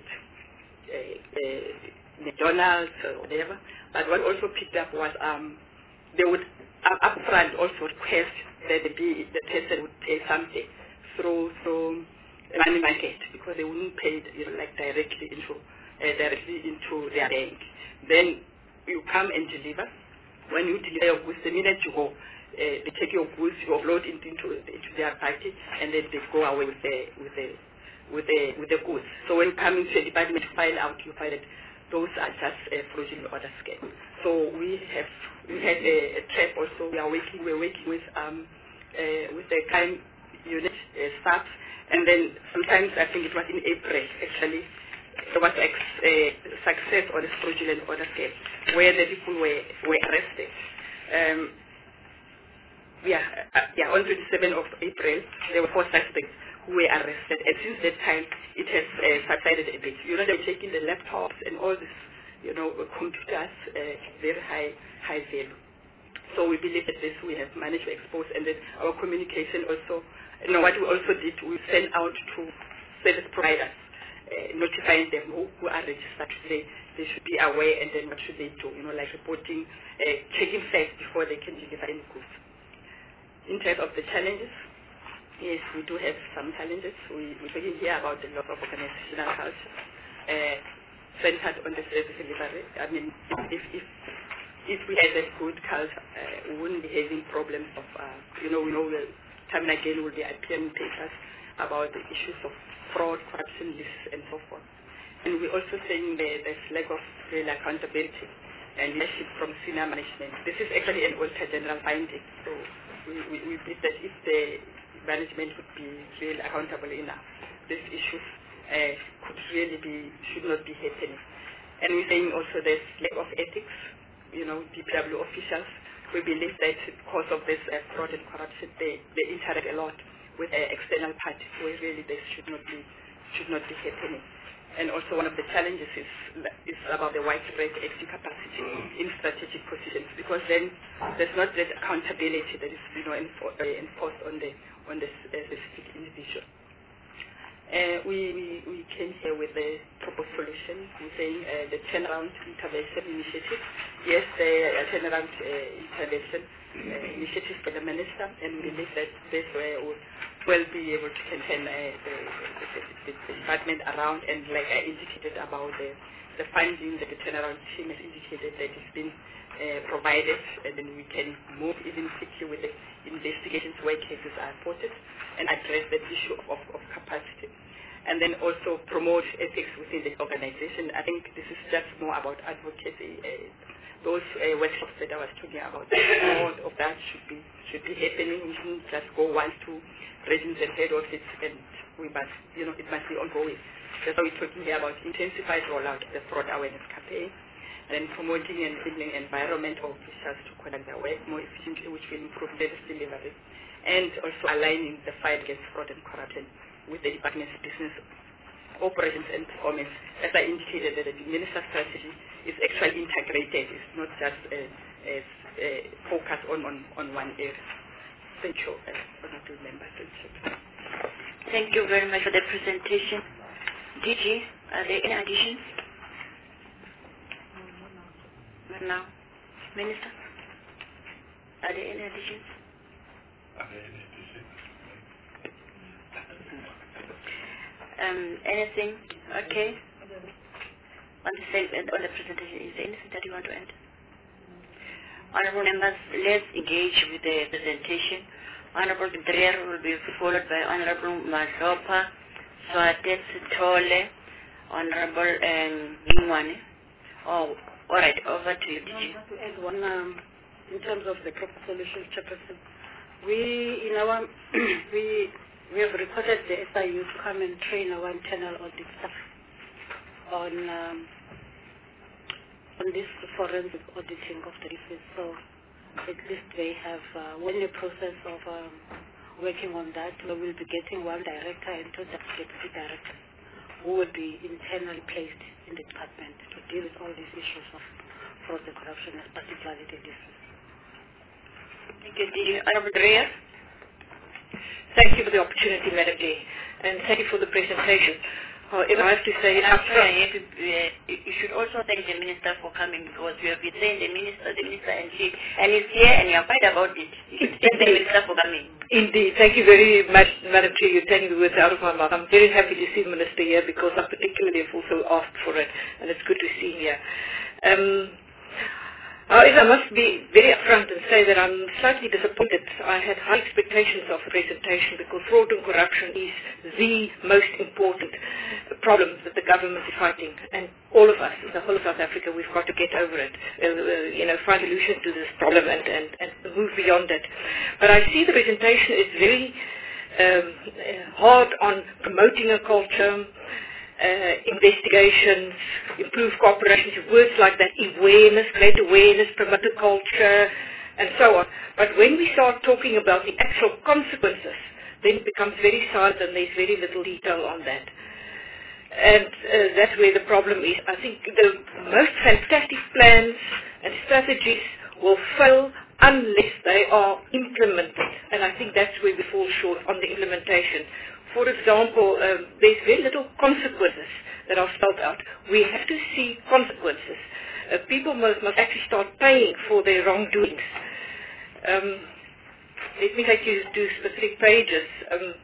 uh, uh, McDonald's or whatever. But what also picked up was um, they would uh, upfront also request that the, B, the person would pay something through through money market, because they wouldn't pay it, you know, like directly into uh, directly into their bank. Then you come and deliver. When you deliver your goods, the minute you go, uh, they take your goods, you upload it into into their party, and then they go away with the with the with the with the goods. So when coming to a department to file out, you find that those are just a fraudulent order scam. So we have we had a, a trap also. We are working we're working with um uh, with the crime unit uh, staff, and then sometimes I think it was in April actually. There was a uh, success on a fraudulent order scam where the people were were arrested. Um, yeah, uh, yeah. On twenty-seventh of April, there were four suspects who were arrested, and since that time, it has uh, subsided a bit. You know, they're taking the laptops and all this, you know, computers, uh, very high high value. So we believe that this we have managed to expose, and then our communication also. You know, what we also did, we sent out to service providers, Uh, notifying them who, who are registered to say they should be aware, and then what should they do, you know, like reporting, uh, checking facts before they can deliver any goods. In terms of the challenges, yes, we do have some challenges. We, we're talking here about the loss of organizational culture, uh, centered on the service delivery. I mean, if, if, if we had a good culture, uh, we wouldn't be having problems of, uh, you know, we know that time and again will be appearing papers about the issues of fraud, corruption, lists, and so forth. And we're also saying that there's lack of real accountability and leadership from senior management. This is actually an Auditor General finding. So we, we, we believe that if the management would be really accountable enough, these issues uh, could really be, should not be happening. And we're saying also there's lack of ethics, you know, D P W officials. We believe that because of this uh, fraud and corruption, they, they interact a lot with uh, external parties where really this should not be should not be happening. And also one of the challenges is is about the widespread acting capacity in strategic positions, because then there's not that accountability that is, you know, enfor- uh, enforced on the on the uh, specific individual. Uh, we, we we came here with a proposed solution. We're saying uh, the turnaround intervention initiative. Yes, the uh, turnaround uh, intervention uh, initiative by the minister, and we believe that this way will will be able to contain uh, the, the, the, the department around, and like I indicated about the, the funding that the turnaround team has indicated that it's been uh, provided, and then we can move even quickly with the investigations where cases are reported and address the issue of, of capacity. And then also promote ethics within the organization. I think this is just more about advocacy. Uh, those uh, workshops that I was talking about, more of that should be should be happening. We shouldn't just go one, two regions and head office, and we must, you know, it must be ongoing. That's why we're talking here about intensified rollout of the fraud awareness campaign, and then promoting and enabling environmental officials to conduct their work more efficiently, which will improve service delivery, and also aligning the fight against fraud and corruption with the department's business operations and performance. As I indicated, that the minister's strategy is actually integrated. It's not just a, a, a focus on, on, on one area. Thank you. I don't remember. Thank you. Thank you very much for the presentation. D G, are there any additions? No. Minister, are there any additions? Are there any additions? Um, anything? Okay. On the same, on the presentation, is there anything that you want to add? Honorable members, let's engage with the presentation. Honorable Dreyer will be followed by Honorable Mazopa, Swate Sitole, Honorable Ngwane. Oh, all right, over to you, D G. I want to add one, um, in terms of the proper solution, Chairperson. We, in our, we, we have requested the S I U to come and train our internal audit staff on um, on this forensic auditing of the receipts. So at least they have, uh, we're in the process of um, working on that. We will be getting one director and two deputy directors who will be internally placed in the department to deal with all these issues of fraud and corruption, and particularly the disease. Thank you, D G. Honorable Dreyer. Thank you for the opportunity, Madam Chair, and thank you for the presentation. However, I have to say, I'm sorry, I have to, uh, you should also thank the minister for coming, because you have been saying the minister, the minister, and she, and he's here, and you're quite about it. You should thank the minister for coming. Indeed, thank you very much, Madam Chair. You're taking the words out of my mouth. I'm very happy to see the minister here, because I particularly have also asked for it, and it's good to see him here. Um, However, I must be very upfront and say that I'm slightly disappointed. I had high expectations of the presentation, because fraud and corruption is the most important problem that the government is fighting, and all of us, the whole of South Africa, we've got to get over it, uh, uh, you know, find a solution to this problem and, and, and move beyond it. But I see the presentation is very um, hard on promoting a culture, Uh, investigations, improve cooperation, words like that, awareness, great awareness, promote a culture, and so on. But when we start talking about the actual consequences, then it becomes very silent and there's very little detail on that. And uh, that's where the problem is. I think the most fantastic plans and strategies will fail unless they are implemented. And I think that's where we fall short on the implementation. For example, um, there's very little consequences that are spelled out. We have to see consequences. Uh, people must, must actually start paying for their wrongdoings. Um, let me take you to specific pages. Um,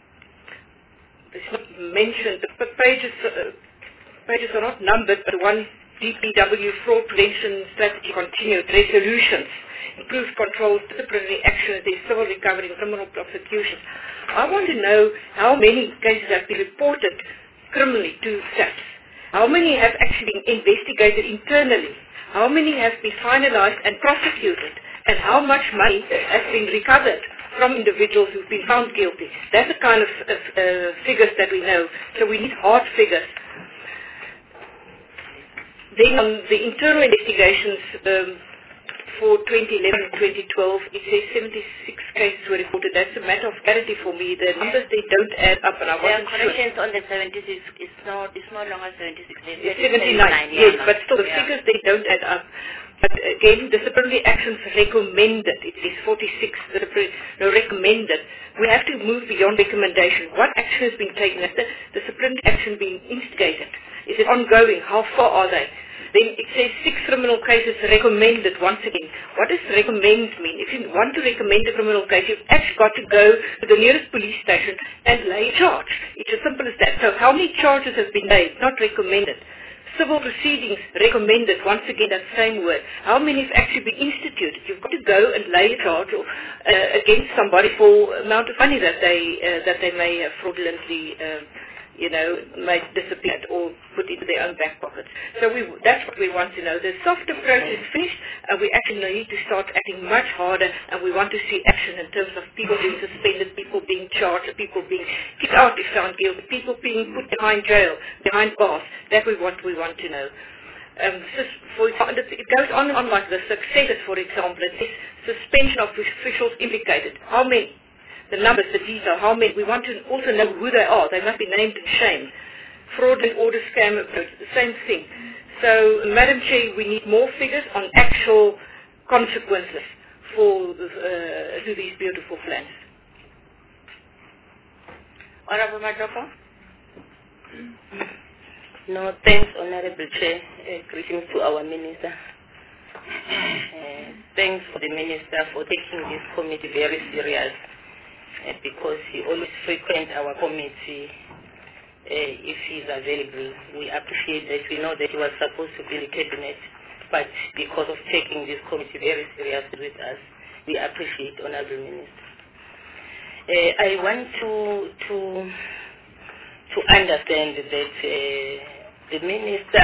it's not mentioned, but pages, uh, pages are not numbered, but one D P W fraud prevention strategy continued, resolutions, improved controls, disciplinary action, there's civil recovery and criminal prosecution. I want to know how many cases have been reported criminally to S A P S. How many have actually been investigated internally? How many have been finalized and prosecuted? And how much money has been recovered from individuals who've been found guilty? That's the kind of uh, uh, figures that we know. So we need hard figures. Then on the internal investigations, um, for twenty eleven and twenty twelve, it says seventy-six cases were reported. That's a matter of clarity for me. The numbers, they don't add up, and I There are wasn't corrections sure. on the seventy-six. It's not, it's no longer seventy-six. It's seventy-nine, yes, but still the yeah. figures, they don't add up. But again, disciplinary actions recommended. It is forty-six disciplinary, no, recommended. We have to move beyond recommendation. What action has been taken? Has the disciplinary action been instigated? Is it ongoing? How far are they? Then it says six criminal cases recommended once again. What does recommend mean? If you want to recommend a criminal case, you've actually got to go to the nearest police station and lay a charge. It's as simple as that. So how many charges have been laid? Not recommended. Civil proceedings recommended, once again that same word. How many have actually been instituted? You've got to go and lay a charge or, uh, against somebody for amount of money that they, uh, that they may have fraudulently uh, you know, might disappear or put into their own back pockets. So we, that's what we want to know. The soft approach is finished, and we actually need to start acting much harder, and we want to see action in terms of people being suspended, people being charged, people being kicked out if found guilty, people being put behind jail, behind bars. That's what we want to know. Um, for example, it goes on and on like this. Successes, for example, it says suspension of officials implicated. How many? The numbers, the detail, how many. We want to also know who they are. They must be named and shamed. Fraud and order scam approach, the same thing. So, Madam Chair, we need more figures on actual consequences for uh, to these beautiful plans. Honorable Madoko? No, thanks, Honorable Chair. Uh, greetings to our Minister. Uh, thanks for the Minister for taking this committee very serious uh, because he always frequents our committee uh, if he is available. We appreciate that. We know that he was supposed to be in the Cabinet, but because of taking this committee very serious with us, we appreciate Honorable Minister. Uh, I want to to to understand that uh, the Minister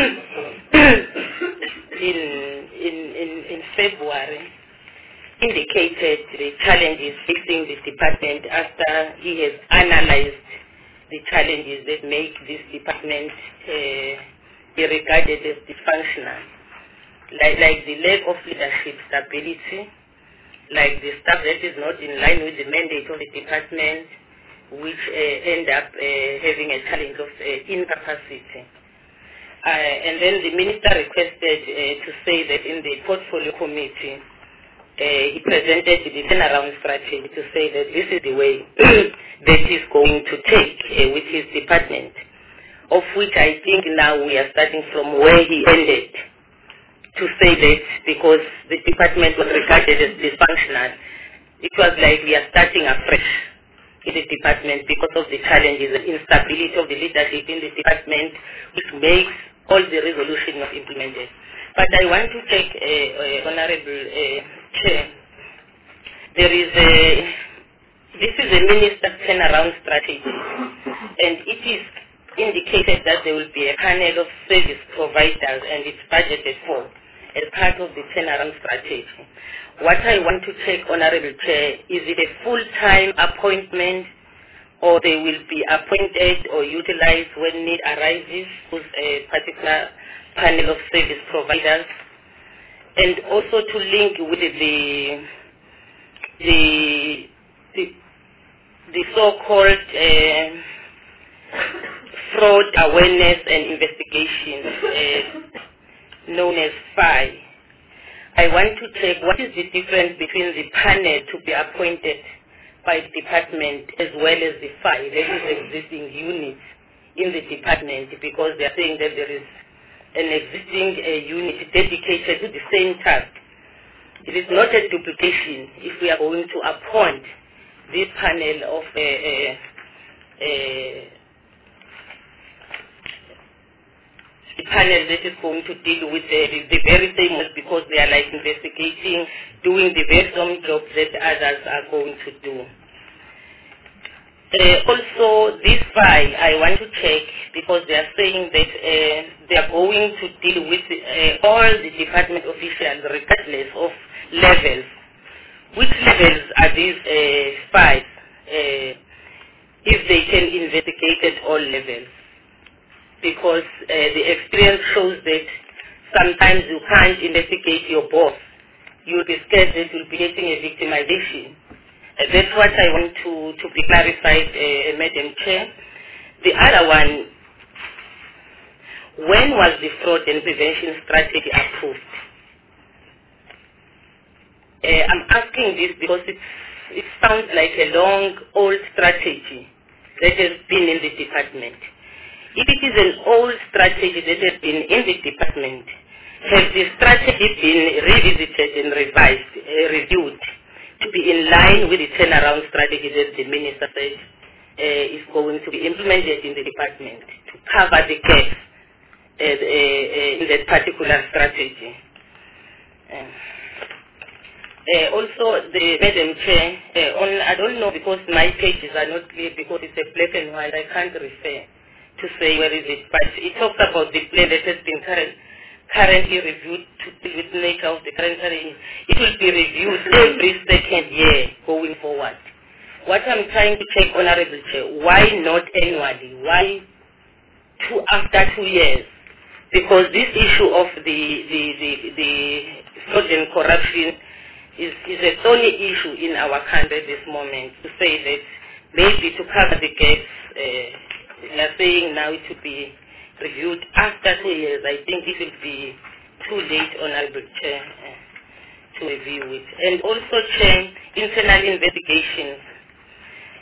in, in in in February indicated the challenges facing the department after he has analyzed the challenges that make this department uh, be regarded as dysfunctional, like like the lack of leadership stability, like the staff that is not in line with the mandate of the department, which uh, end up uh, having a challenge of uh, incapacity. Uh, and then the minister requested uh, to say that in the portfolio committee, uh, he presented the turnaround strategy to say that this is the way that he's going to take uh, with his department, of which I think now we are starting from where he ended, to say that because the department was regarded as dysfunctional, it was like we are starting afresh in the department because of the challenges and instability of the leadership in the department, which makes all the resolutions not implemented. But I want to check, uh, uh, Honorable uh, Chair, there is a, this is a minister turnaround strategy, and it is indicated that there will be a panel of service providers and it's budgeted for as part of the turnaround strategy. What I want to check, Honorable Chair, is it a full-time appointment or they will be appointed or utilized when need arises with a particular panel of service providers? And also to link with the the the, the so-called uh, fraud awareness and investigation uh, known as F I E. I want to check what is the difference between the panel to be appointed by the department as well as the F I E, that is existing unit in the department, because they are saying that there is an existing uh, unit dedicated to the same task. It is not a duplication if we are going to appoint this panel of uh, uh, uh, the panel that is going to deal with the, the, the very same, because they are like investigating, doing the very same job that others are going to do. Uh, also, this file I want to check because they are saying that uh, they are going to deal with uh, all the department officials regardless of levels. Which levels are these uh, files uh, if they can investigate at all levels? Because uh, the experience shows that sometimes you can't investigate your boss. You'll be scared that you'll be getting a victimization. Uh, that's what I want to, to be clarified, uh, Madam Chair. The other one, when was the fraud and prevention strategy approved? Uh, I'm asking this because it's, it sounds like a long, old strategy that has been in the department. If it is an old strategy that has been in the department, has the strategy been revisited and revised, uh, reviewed, to be in line with the turnaround strategy that the Minister said uh, is going to be implemented in the department to cover the gaps uh, uh, uh, in that particular strategy? Uh, uh, also, the Madam Chair, uh, on, I don't know because my pages are not clear because it's a black and white, I can't refer to say where is it, but it talks about the plan that has been current, currently reviewed to deal with the nature of the current challenge. It will be reviewed every second year going forward. What I'm trying to check, Honorable Chair, why not annually? Why two after two years? Because this issue of the the the, the fraud and corruption is, is a thorny issue in our country at this moment. To say that maybe to cover the gaps, uh, we are saying now it should be reviewed after two years. I think it will be too late, Honorable Chair, uh, to review it. And also, Chair, internal investigations.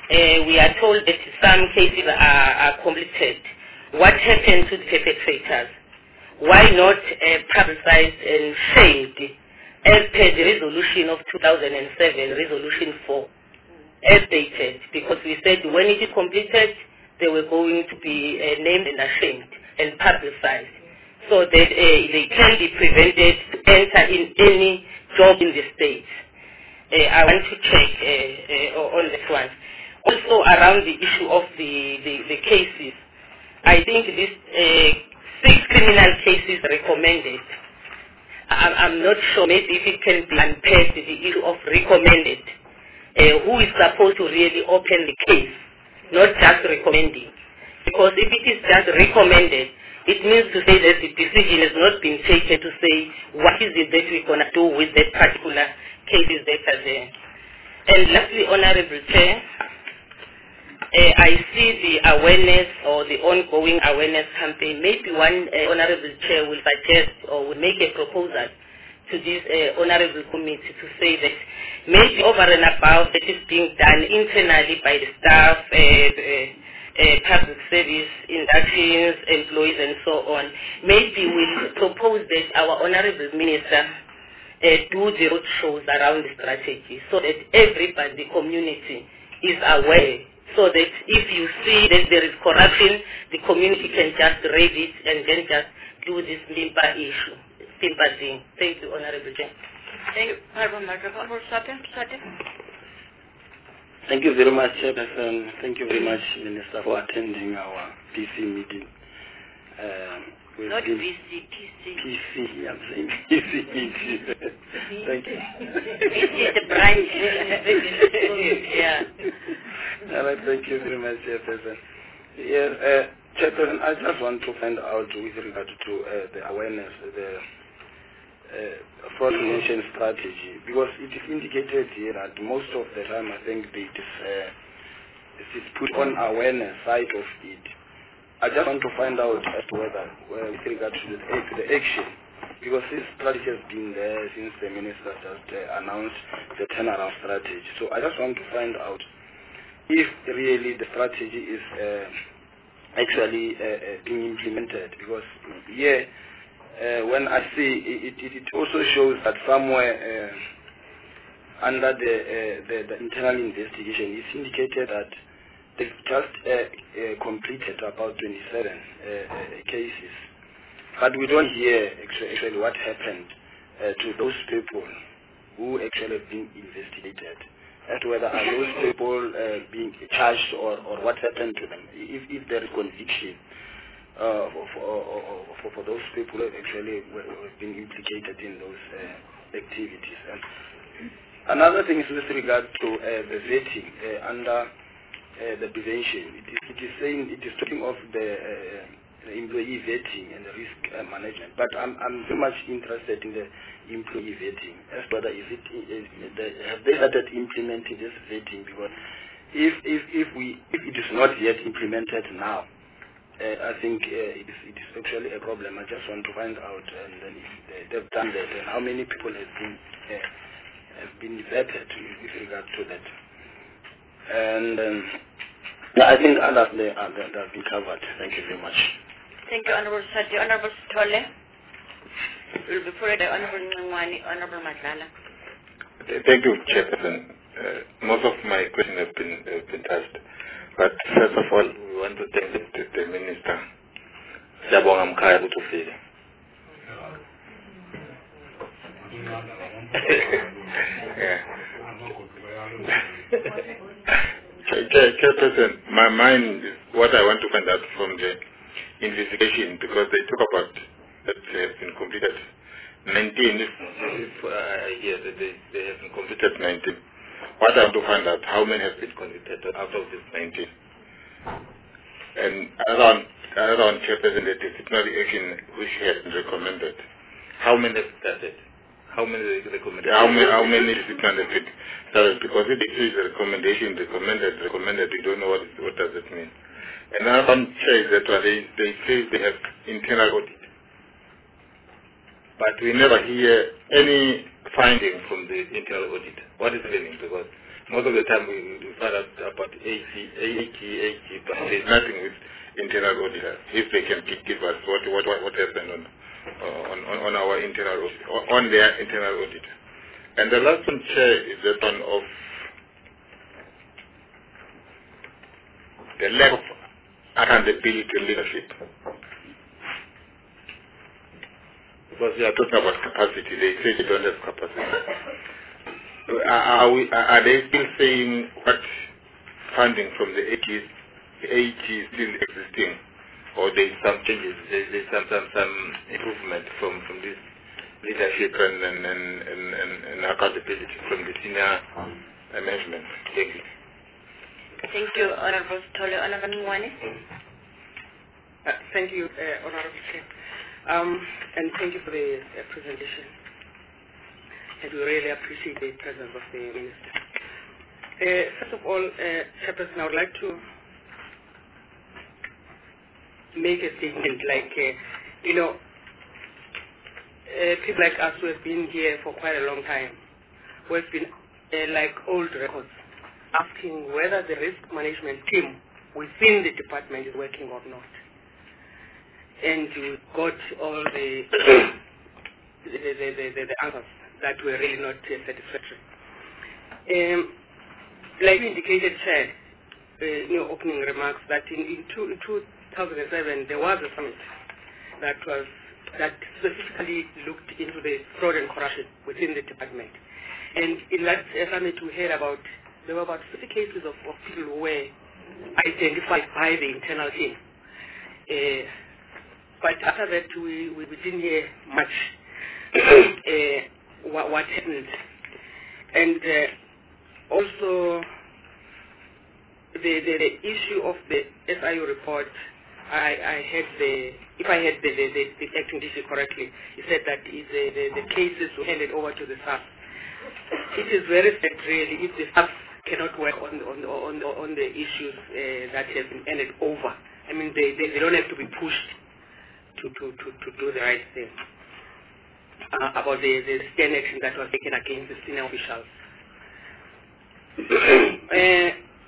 uh, we are told that some cases are, are completed. What happened to the perpetrators? Why not uh, publicized and shamed as per the resolution of two thousand seven, resolution four, as stated? Because we said when it is completed, they were going to be uh, named and ashamed and publicized, so that uh, they can be prevented to enter in any job in the state. Uh, I want to check uh, uh, on this one. Also around the issue of the, the, the cases, I think this uh, six criminal cases recommended. I'm, I'm not sure maybe if it can be unpaired the issue of recommended. Uh, who is supposed to really open the case, not just recommending. Because if it is just recommended, it means to say that the decision has not been taken to say what is it that we're going to do with that particular cases that are there. And lastly, Honorable Chair, uh, I see the awareness or the ongoing awareness campaign. Maybe one uh, Honorable Chair will suggest or will make a proposal to this uh, Honorable Committee to say that maybe over and above that is being done internally by the staff, uh, uh, uh, public service, inductions, employees and so on. Maybe we'll propose that our Honorable Minister uh, do the road shows around the strategy so that everybody, the community, is aware. So that if you see that there is corruption, the community can just raise it and then just do this limba issue, limba thing. Thank you, Honorable Chair. Thank you, Honorable Honorable Sate. Sate. Thank you very much, Chairperson. Thank you very much, Minister, for attending our P C meeting. Um, Not been V C, P C. P C, I'm saying P C meeting. Thank you. It's a branch. Yeah. All right, thank you very much, Chairperson. Yes, uh, Chairperson, I just want to find out with regard to uh, the awareness, the uh, fraud prevention strategy, because it is indicated here that most of the time I think it is, uh, it is put on awareness side of it. I just want to find out as to whether, well, with regard to the, to the action, because this strategy has been there since the Minister just uh, announced the turnaround strategy. So I just want to find out if really the strategy is uh, actually uh, uh, being implemented, because here uh, when I see it, it, it also shows that somewhere uh, under the, uh, the the internal investigation it's indicated that they've just uh, uh, completed about twenty-seven uh, uh, cases, but we don't hear actually, actually what happened uh, to those people who actually have been investigated, as to whether are those people uh, being charged or, or what happened to them, if, if there is conviction uh, for, for, for those people who actually were, were being implicated in those uh, activities. And another thing is with regard to uh, the vetting uh, under uh, the prevention. It is, it is saying, it is talking of the uh, the employee vetting and the risk uh, management. But I'm, I'm very much interested in the employee vetting. As to whether is it, is the, have they started implementing this vetting? Because if, if, if, we, if it is not yet implemented now, uh, I think uh, it, is, it is actually a problem. I just want to find out and then if they, they've done that and how many people have been, uh, have been vetted with regard to that. And um, I think others they, are, they have been covered. Thank you very much. Thank you, Honorable Sati. Honorable Tole. Will be followed by Honorable Ngwani, Honorable Madlala. Thank you, Chairperson. Uh, most of my questions have been, have been touched. But first of all, we want to thank the, the Minister. Siyabonga Mkhaya Butufile. Chairperson, my mind is what I want to find out from the investigation, because they talk about that they have been completed nineteen, if, if uh, yes, they, they have been completed nineteen. What I want to find out, how many have been convicted out of these nineteen? And around, around Chairperson, the disciplinary action which has been recommended, how many have started? How many recommended? How many, how many disciplinary have been started? Because if it is a recommendation, recommended, recommended, we don't know what, is, what does it mean. And another says that they, they say they have internal audit. But we never hear any finding from the internal audit. What is happening? Because Most of the time we, we find out about eighty, eighty, eighty, but there's nothing with internal auditors. If they can give us what what what, what happened on, uh, on on on our internal audit, on their internal audit. And the last one, Chair, is that one of the lack of accountability and leadership. Because we are talking about capacity, they say they don't have capacity. Are, are, we, are they still saying what funding from the eighties, the eighties still existing, or there's some changes, there's, there's some, some some improvement from, from this leadership and and, and, and, and, and accountability from the senior management? Thank you. Thank you, Honorable Sithole. Honorable Mngwane. Uh, thank you, uh, Honorable Chair. Um, and thank you for the uh, presentation. And we really appreciate the presence of the Minister. Uh, first of all, uh, Chairperson, I would like to make a statement like, uh, you know, uh, people like us who have been here for quite a long time, who have been uh, like old records, asking whether the risk management team within the department is working or not. And you got all the the, the, the, the, the answers that were really not uh, satisfactory. Um, like you indicated, Chair, uh, in your opening remarks, that in, in, two, in two thousand seven there was a summit that was that specifically looked into the fraud and corruption within the department. And in that uh, summit we heard about, there were about fifty cases of, of people who were identified by the internal team. Uh, But after that, we, we, we didn't hear much uh, what, what happened. And uh, also, the, the, the issue of the S I U report, I, I had the, if I had the, the, the, the acting D C correctly, he said that the, the, the cases were handed over to the S A F. It is very sad, really, if the S A F cannot work on, on, on, on the issues uh, that have been handed over. I mean, they, they, they don't have to be pushed To, to, to, to do the right thing uh, about the, the stern action that was taken against the senior officials. uh,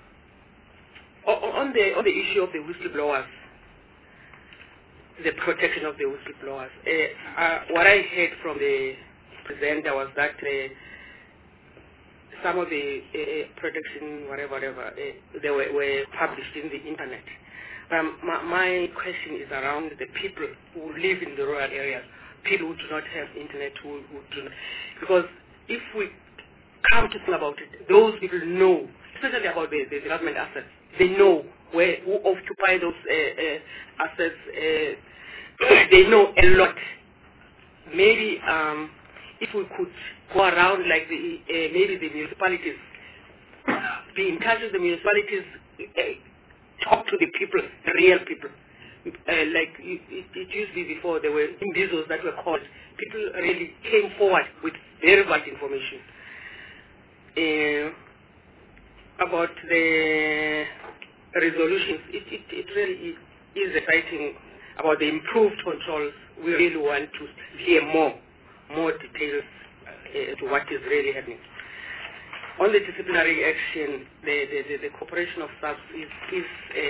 on the on the issue of the whistleblowers, the protection of the whistleblowers, uh, uh, what I heard from the presenter was that uh, some of the uh, protection, whatever, whatever, uh, they were, were published in the internet. Um, my, my question is around the people who live in the rural areas, people who do not have internet, who, who do not, because if we come to think about it, those people know, especially about the, the development assets, they know where who occupy those uh, uh, assets. Uh, they know a lot. Maybe um, if we could go around like the uh, maybe the municipalities, be in touch with the municipalities. Uh, talk to the people, the real people. Uh, like it, it, it used to be before, there were individuals that were called. People really came forward with very vast information uh, about the resolutions. It, it, it really is exciting about the improved controls. We really want to hear more, more details uh, to what is really happening. On the disciplinary action, the, the, the, the cooperation of S A F is, is a,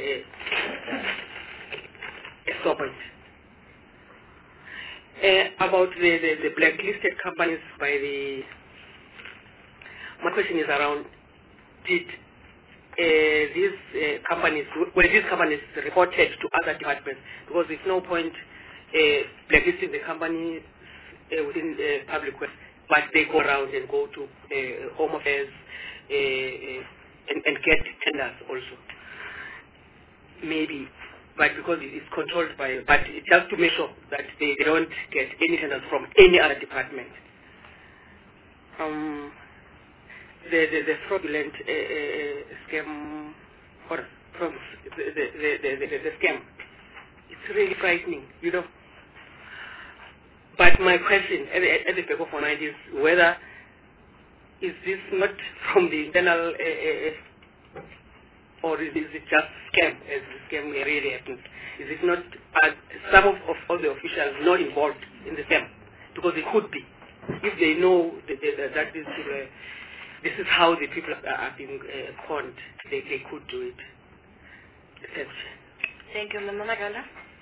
a stoppoint. Uh, about the, the, the blacklisted companies by the, my question is around, did uh, these uh, companies, were these companies reported to other departments? Because there's no point uh, blacklisting the company uh, within uh, public works, but they go around and go to uh, home affairs uh, uh, and, and get tenders also. Maybe, but because it's controlled by, but just to make sure that they, they don't get any tenders from any other department. Um, the, the, the fraudulent uh, uh, scam, or from the, the, the, the, the, the scam, it's really frightening, you know. But my question at the, at the back of my mind is whether is this not from the internal, uh, uh, or is it just scam, as the scam really happens? Is it not uh, some of, of all the officials not involved in the scam? Because it could be, if they know that, that, that these people, uh, this is how the people are, are being uh, conned. They, they could do it. Thanks. Thank you, Mama Magala.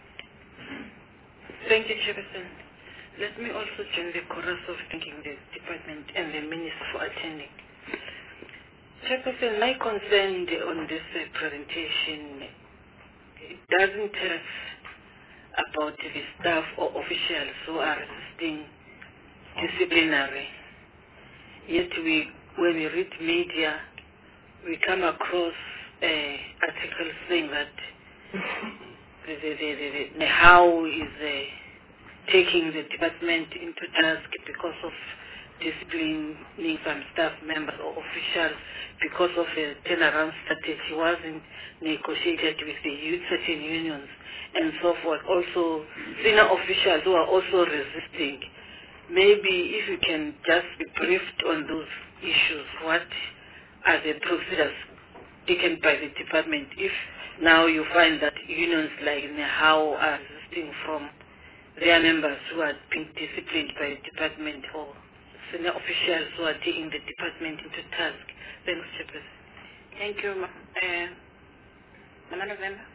Thank you, Chairperson. Let me also join the chorus of thanking the department and the minister for attending. Chairperson, my concern on this uh, presentation, it doesn't tell us about the staff or officials who are resisting disciplinary. Yet we, when we read media, we come across uh, articles saying that the, the, the, the, the how is uh, taking the department into task because of disciplining some staff members or officials because of a turnaround strategy wasn't negotiated with the youth, certain unions and so forth. Also, senior officials who are also resisting. Maybe if you can just be briefed on those issues, what are the procedures taken by the department if now you find that unions like NEHAO are resisting from their members who are being disciplined by the department or senior officials who are taking the department into task. Thanks, Chairperson. Thank you, uh, Mama November.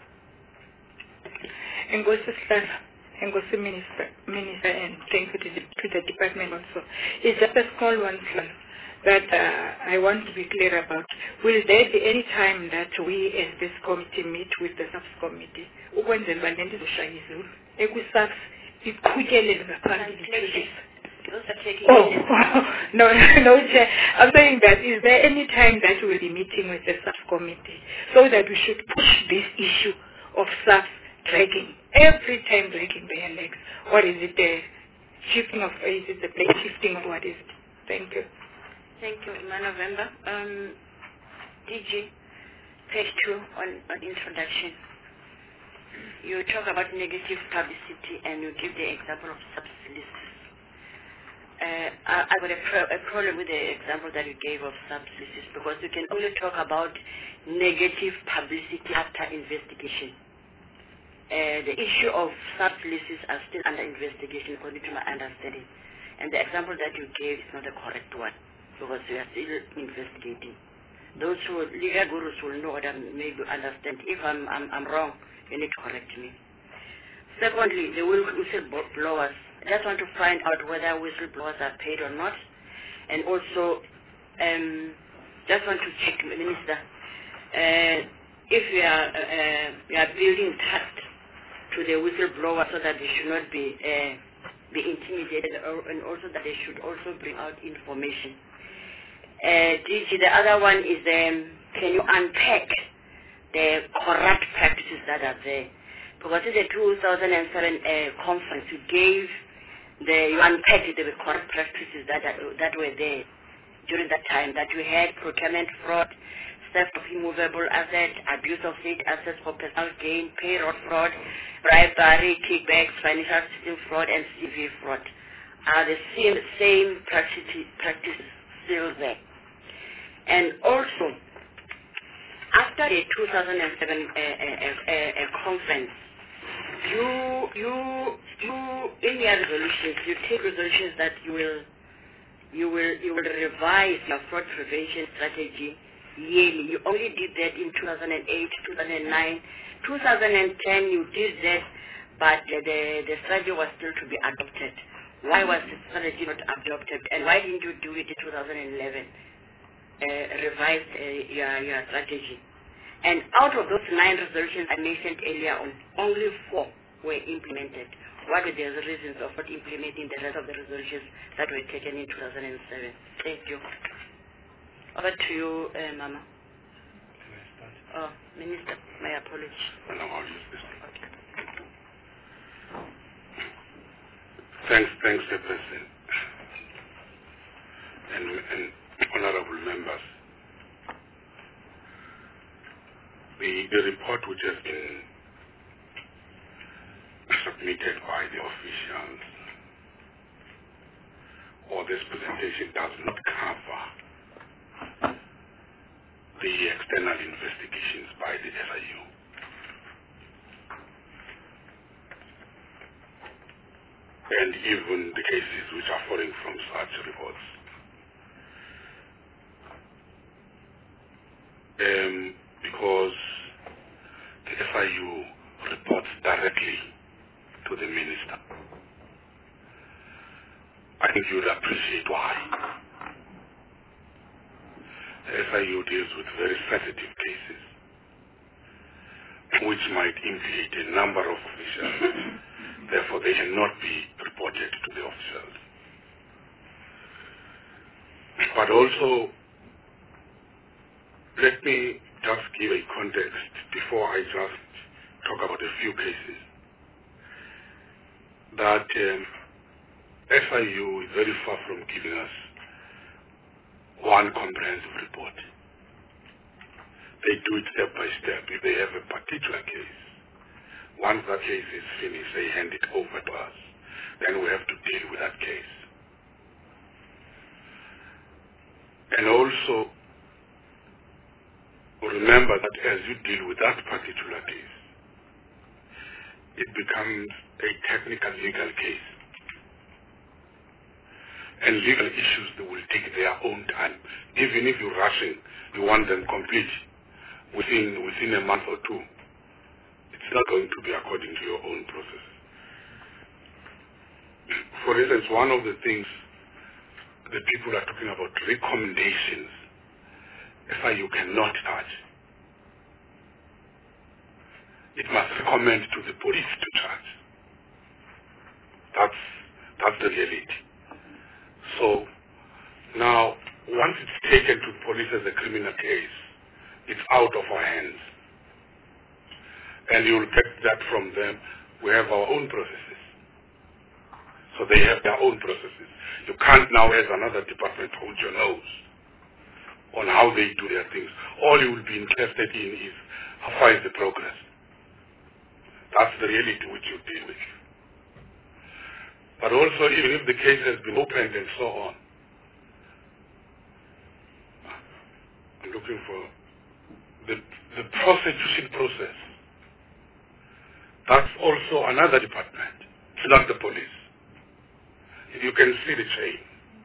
Ngozi Sihlalo, Ngozi Minister, Minister, and thank you to the, to the department also. It's just a small one, sir, that uh, I want to be clear about. Will there be any time that we as this committee meet with the subcommittee? Ukwenzela uba le nto izoshaya izulu. Eku-SAPS iqhutyelele ngaphambili. Oh, no, no, Chair. I'm saying that is there any time that we will be meeting with the subcommittee so that we should push this issue of SAPS dragging, every time dragging their legs? Or is it the shifting of, is it the blade shifting or what is it? Thank you. Thank you, Mama November. Um, D G, page two on, on introduction. You talk about negative publicity and you give the example of subsolicitors. Uh, I, I got a, pro a problem with the example that you gave of subsolicitors because you can only talk about negative publicity after investigation. Uh, the issue of subsolicitors are still under investigation according to my understanding. And the example that you gave is not a correct one because we are still investigating. Those who legal gurus will know what I maybe understand. If I'm, I'm, I'm wrong, you need to correct me. Secondly, the whistleblowers. I just want to find out whether whistleblowers are paid or not. And also, um, just want to check, Minister, uh, if we are, uh, we are building trust to the whistleblower so that they should not be, uh, be intimidated or, and also that they should also bring out information. Uh, D G, the other one is, um, can you unpack the corrupt practices that are there? Because in the two thousand seven uh, conference, you gave the, you unpacked the corrupt practices that, are, that were there during that time, that we had procurement fraud, theft of immovable assets, abuse of state assets for personal gain, payroll fraud, bribery, kickbacks, financial system fraud, and C V fraud. Are the same, same practices, practices still there? And also, after the two thousand seven uh, uh, uh, uh, conference, you, you, you, in your resolutions, you take resolutions that you will, you will, you will revise your fraud prevention strategy yearly. You only did that in two thousand eight, two thousand nine, two thousand ten. You did that, but the, the the strategy was still to be adopted. Why was the strategy not adopted, and why didn't you do it in two thousand eleven? Uh, revise uh, your your strategy. And out of those nine resolutions I mentioned earlier on, only four were implemented. What were the reasons of not implementing the rest of the resolutions that were taken in two thousand seven? Thank you. Over to you, uh, Mama. Can I start? Oh, Minister, my apologies. No, no, I'll use this one. Okay. Thanks, thanks, Chairperson. And, and honorable members. The, the report which has been submitted by the officials or this presentation does not cover the external investigations by the S I U. And even the cases which are following from such reports. um, because the S I U reports directly to the minister. I think you'd appreciate why. The S I U deals with very sensitive cases, which might implicate a number of officials. Therefore, they cannot be reported to the officials. But also, let me just give a context before I just talk about a few cases. That um, S I U is very far from giving us one comprehensive report. They do it step by step. If they have a particular case, once that case is finished, they hand it over to us. Then we have to deal with that case. And also, remember that as you deal with that particular case, it becomes a technical legal case. And legal issues, they will take their own time. Even if you're rushing, you want them complete within, within a month or two, it's not going to be according to your own process. For instance, one of the things that people are talking about, recommendations, S I U cannot touch. It must recommend to the police to charge. That's, that's the reality. So now, once it's taken to police as a criminal case, it's out of our hands. And you'll get that from them. We have our own processes. So they have their own processes. You can't now, as another department, hold your nose on how they do their things. All you will be interested in is how far is the progress. That's the reality which you deal with. But also, even if the case has been opened and so on, I'm looking for the, the prosecution process. That's also another department. It's not the police. You can see the chain.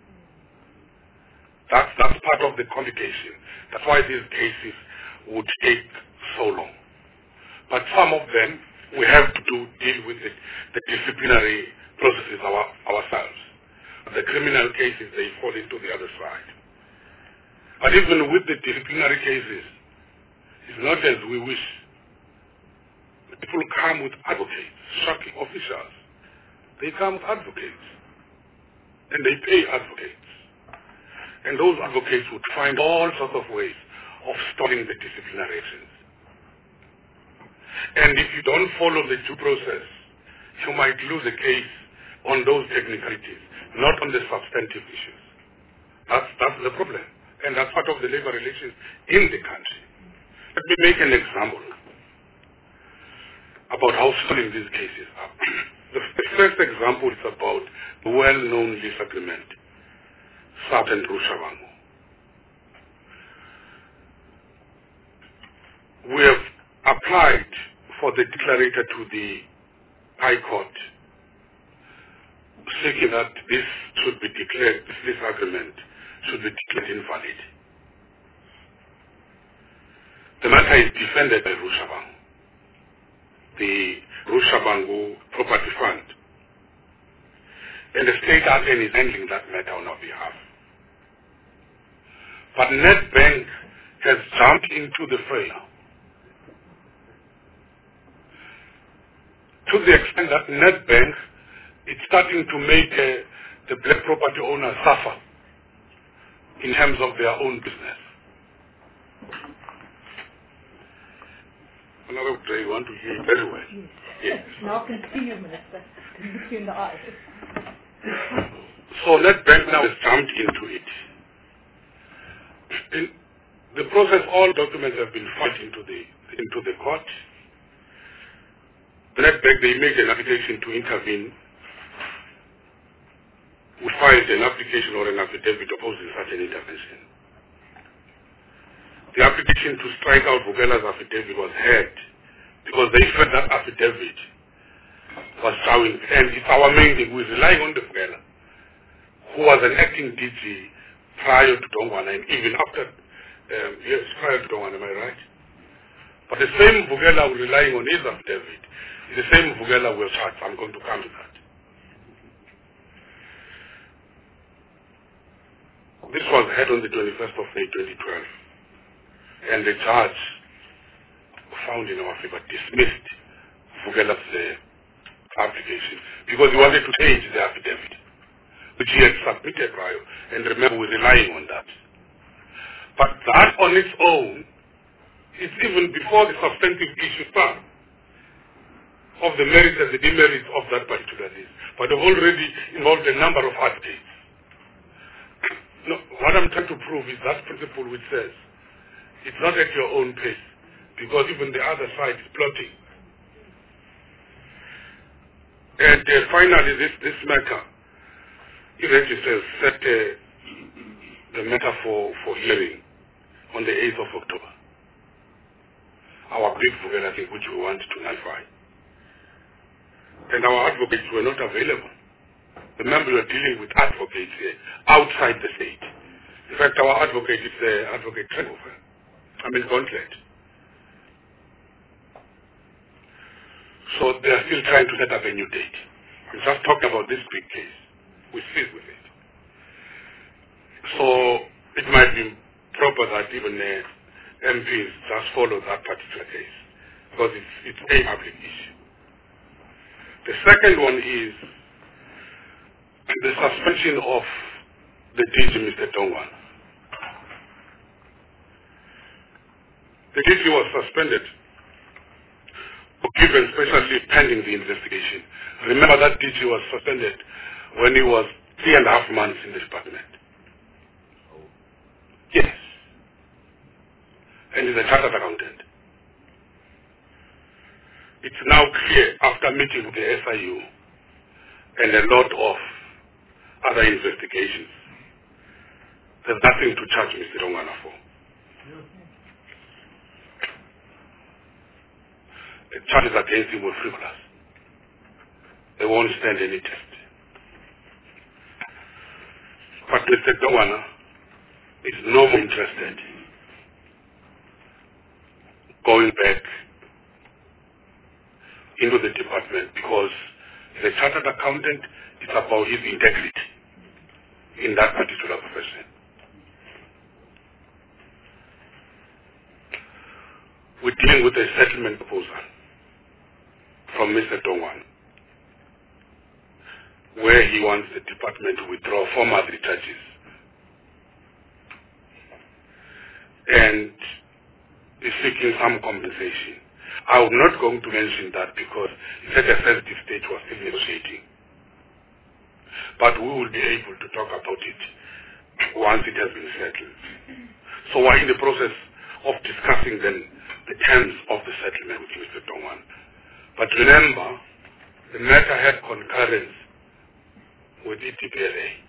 That's, that's part of the complication. That's why these cases would take so long. But some of them, we have to do, deal with the, the disciplinary processes our, ourselves. The criminal cases, they fall into the other side. But even with the disciplinary cases, it's not as we wish. People come with advocates, shocking officials. They come with advocates. And they pay advocates. And those advocates would find all sorts of ways of stalling the disciplinary actions. And if you don't follow the due process, you might lose a case on those technicalities, not on the substantive issues. That's, that's the problem. And that's part of the labor relations in the country. Let me make an example about how stalling these cases are. The, the first example is about the well-known lease agreement, SART and Rushabango. We have applied for the declarator to the High Court, seeking that this should be declared, this lease agreement should be declared invalid. The matter is defended by Rushabango, the Rushabango Property Fund. And the state attorney is handling that matter on our behalf. But Nedbank has jumped into the fray to the extent that Nedbank is starting to make uh, the black property owners suffer in terms of their own business. Another day, you want to hear it very well. Yes. Yes. Now can see you, Minister. Can look you in the eyes. So Nedbank now has jumped into it. In the process, all documents have been filed into the into the court. Nedbank, they made an application to intervene. We filed an application or an affidavit opposing such an intervention. The application to strike out Vukela's affidavit was heard because they felt that affidavit was showing, and it's our main thing. We're relying on the Vukela, who was an acting D G prior to Dongwana, and even after Um, yes, prior to Tongan, am I right? But the same Vugela we're relying on his affidavit is the same Vugela we'll charge. I'm going to come to that. This was held on the twenty-first of May twenty twelve, and the judge found in our favor dismissed Vugela's uh, application because he wanted to change the affidavit, which he had submitted prior, and remember we're relying on that. But that on its own is even before the substantive issue starts of the merits and the demerits of that particular list. But they've already involved a number of advocates. No, what I'm trying to prove is that principle which says it's not at your own pace, because even the other side is plotting. And uh, finally, this, this matter, it registers set uh, the matter for, for hearing on the eighth of October. Our big Vugela thing which we want to nullify. And our advocates were not available. Remember, we are dealing with advocates here outside the state. In fact, our advocate is uh, Advocate Trehofer. I mean, Gauntlet. So they are still trying to set up a new date. We're just talking about this big case. We sit with it. So it might be proper that even uh, M Ps just follow that particular case, because it's, it's a public issue. The second one is the suspension of the D G, Mister Dongwana. The D G was suspended, given especially pending the investigation. Remember that D G was suspended when he was three and a half months in the department. Yes. And he's a chartered accountant. It's now clear, after meeting with the S I U and a lot of other investigations, there's nothing to charge Mister Dongwana for. The charges against him were frivolous. They won't stand any test. But Mister Dongwana is no more interested going back into the department, because as a chartered accountant, it's about his integrity in that particular profession. We're dealing with a settlement proposal from Mister Dongwana, where he wants the department to withdraw former charges and is seeking some compensation. I'm not going to mention that because it's at a sensitive stage, we're still negotiating. But we will be able to talk about it once it has been settled. So we're in the process of discussing then the terms of the settlement with Mister Dongwana. But remember, the matter had concurrence with E T P L A.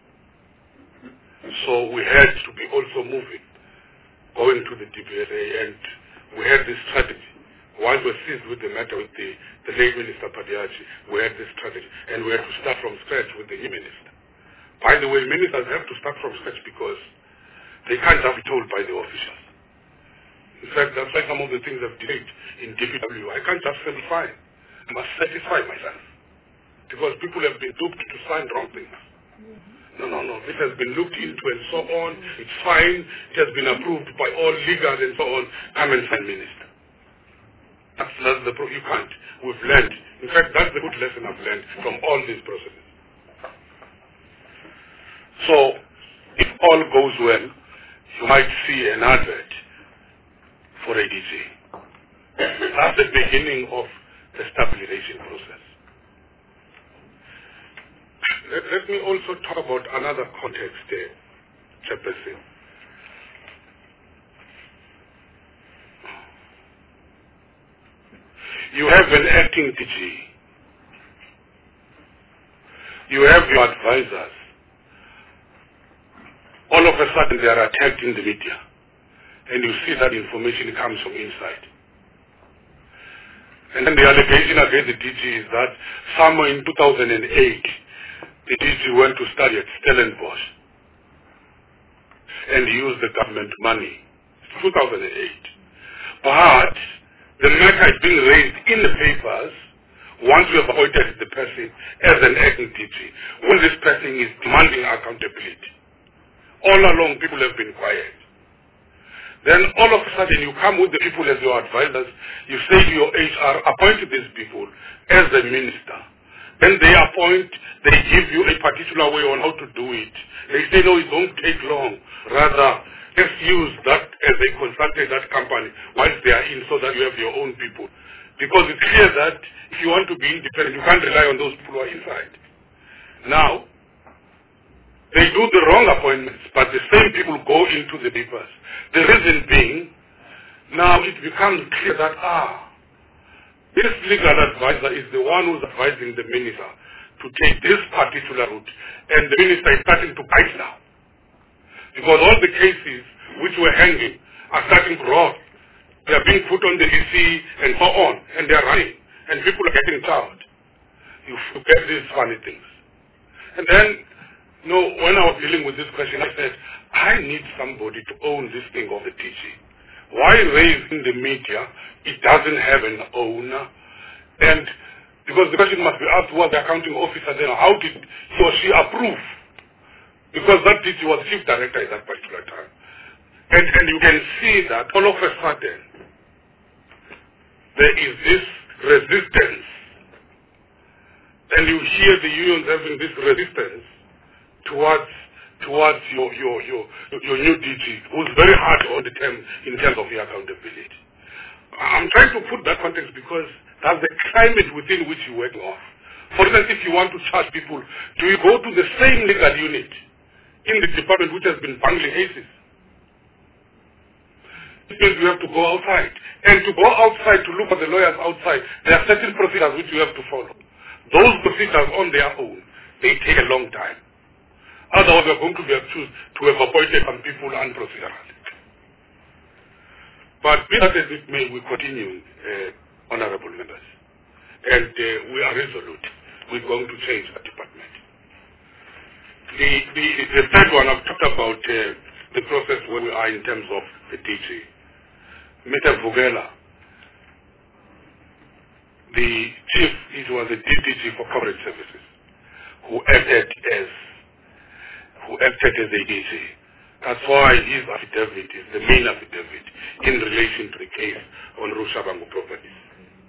So we had to be also moving, going to the D P L A, and we had this strategy. Once we seized with the matter with the, the late Minister Padiachi, we had this strategy, and we had to start from scratch with the new minister. By the way, ministers have to start from scratch because they can't just be told by the officials. In fact, that's why some of the things I've delayed in D P W. I can't just certify. I must satisfy myself. Because people have been duped to sign wrong things. No, no, no. This has been looked into and so on. It's fine. It has been approved by all legal and so on. Come and sign, minister. That's, that's the pro- you can't. We've learned. In fact, that's the good lesson I've learned from all these processes. So, if all goes well, you might see an advert for a D G. That's the beginning of the stabilization process. Let, let me also talk about another context there, Chairperson. You have an acting D G. You have your advisors. All of a sudden they are attacked in the media. And you see that information comes from inside. And then the allegation against the D G is that somewhere in two thousand eight, the D G went to study at Stellenbosch and used the government money, two thousand eight. But the matter is being raised in the papers once we have appointed the person as an acting D G, when this person is demanding accountability. All along, people have been quiet. Then all of a sudden, you come with the people as your advisors, you say to your H R, appoint these people as the minister. Then they appoint, they give you a particular way on how to do it. They say, no, it won't take long. Rather, let's use that as a consultant, that company, once they are in, so that you have your own people. Because it's clear that if you want to be independent, you can't rely on those people who are inside. Now, they do the wrong appointments, but the same people go into the papers. The reason being, now it becomes clear that, ah, this legal advisor is the one who's advising the minister to take this particular route, and the minister is starting to bite now. Because all the cases which were hanging are starting to roll. They are being put on the D C and so on, and they are running, and people are getting tired. You get these funny things. And then, you know, when I was dealing with this question, I said, I need somebody to own this thing of the D G. Why raise in the media, it doesn't have an owner? And because the question must be asked, was the accounting officer then, how did he or she approve? Because that D G was chief director at that particular time. And, and you can see that all of a sudden, there is this resistance. And you hear the unions having this resistance towards towards your your your your new D G, who's very hard all the time in terms of your accountability. I'm trying to put that context because that's the climate within which you work off. For instance, if you want to charge people, do you go to the same legal unit in the department which has been bungling cases? It means you have to go outside. And to go outside to look at the lawyers outside, there are certain procedures which you have to follow. Those procedures on their own, they take a long time. Otherwise, we are going to be accused to have appointed some people unprocedurally. But be that as it may, we continue, uh, honorable members. And uh, we are resolute. We're going to change that department. The, the, the third one, I've talked about uh, the process where we are in terms of the D G. Mister Vugela, the chief, it was the D G for corporate services, who acted as who acted as a D G. That's why his affidavit is the main affidavit in relation to the case on Rushabangu properties.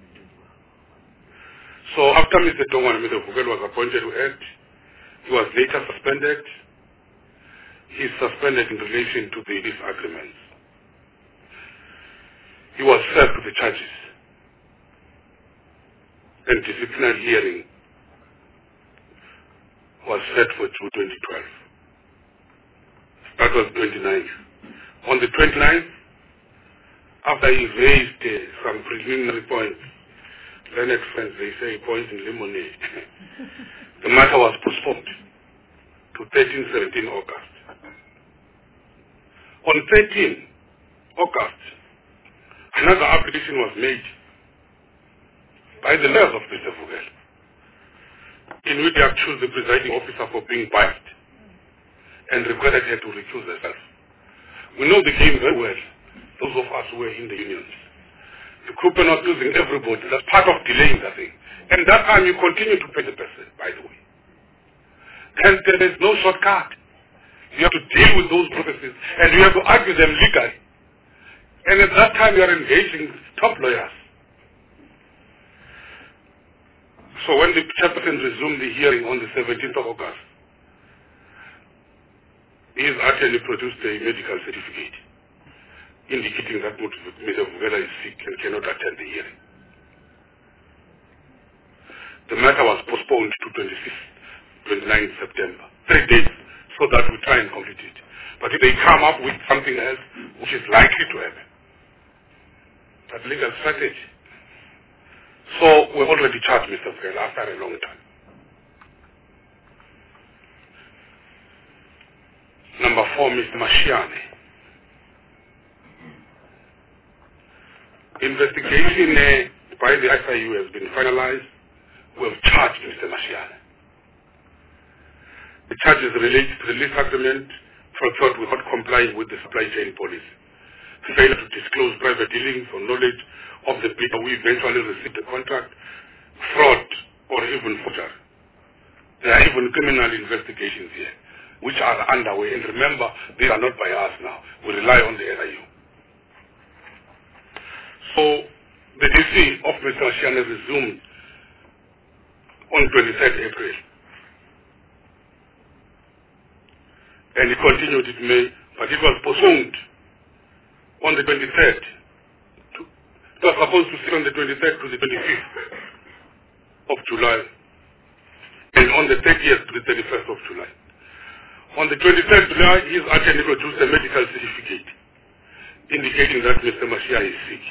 So after Mister Tongwana Mister Vugela was appointed to act, he was later suspended. He's suspended in relation to the disagreements. He was served with the charges and disciplinary hearing was set for June twenty twelve. That was twenty-ninth. On the twenty-ninth, after he raised uh, some preliminary points, then expense, they say points in lemonade, the matter was postponed to thirteen seventeen August. On thirteen August, another application was made by the lawyers of Mister Vugela, in which they accused the presiding officer for being biased and requested her to recuse herself. We know the game very well, those of us who were in the unions. The group are not using everybody. That's part of delaying the thing. And that time you continue to pay the person, by the way. And there is no shortcut. You have to deal with those processes and you have to argue them legally. And at that time you are engaging top lawyers. So when the chairperson resumed the hearing on the seventeenth of August, he has actually produced a medical certificate indicating that Mister Vugela is sick and cannot attend the hearing. The matter was postponed to twenty-sixth, twenty-ninth September, three days, so that we try and complete it. But if they come up with something else, which is likely to happen, that's legal strategy. So we've already charged Mister Vugela after a long time. Number four, Mister Mashiane. Investigation uh, by the I C U has been finalized. We have charged Mister Mashiane. The charges relate to the lease agreement for thought without complying with the supply chain policy. failure to disclose private dealings or knowledge of the bidder who eventually received the contract, fraud, or even forgery. There are even criminal investigations here, which are underway. And remember, these are not by us now. We rely on the S I U. So, the D C of Mister Mashiane resumed on twenty-third April. And it continued in May, but it was postponed on the twenty-third. To, it was supposed to sit on the twenty-third to the twenty-fifth of July, and on the thirtieth to the thirty-first of July. On the twenty-third of July, his attorney produced a medical certificate indicating that Mister Mashiane is sick.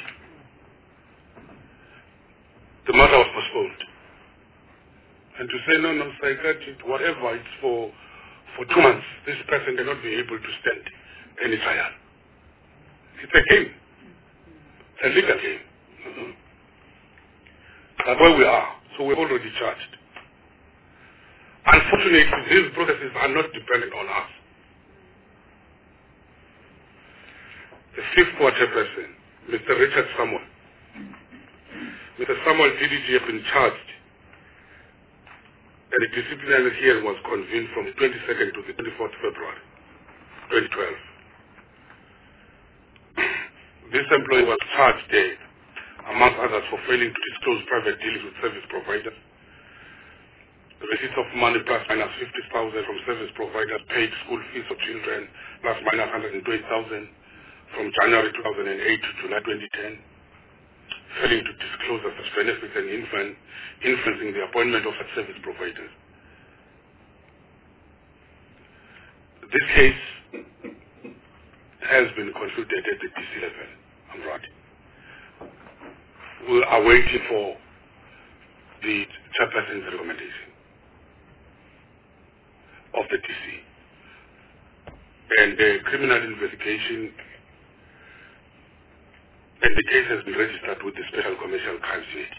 The matter was postponed. And to say, no, no, psychiatric, whatever, it's for, for two months, this person cannot be able to stand any trial. It's a game. It's a legal game. Mm-hmm. That's where we are. So we're already charged. Unfortunately, these processes are not dependent on us. The fifth quarter person, Mister Richard Samuel. Mister Samuel D D G has been charged, and the disciplinary hearing was convened from the twenty-second to the twenty-fourth of February, twenty twelve. This employee was charged there, among others, for failing to disclose private dealings with service providers, the receipt of money plus minus fifty thousand from service providers, paid school fees of children plus minus one hundred twenty thousand from January two thousand eight to July twenty ten, failing to disclose such benefits and influence, influencing the appointment of such service providers. This case has been concluded at the D C level. I'm right. We are waiting for the chairperson's recommendation of the D C. And the criminal investigation and the case has been registered with the Special Commercial Crimes Unit.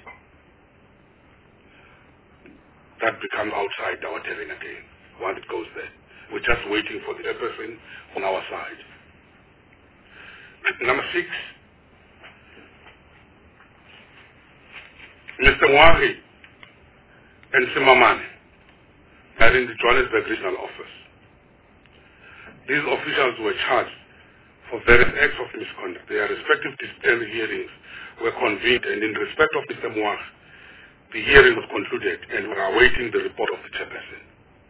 That becomes outside our terrain again, once it goes there. We're just waiting for the person on our side. Number six, Mister Wahi and Simamane are in the Johannesburg Regional Office. These officials were charged for various acts of misconduct. Their respective disciplinary hearings were convened, and in respect of Mister Wahi, the hearing was concluded, and we are awaiting the report of the chairperson.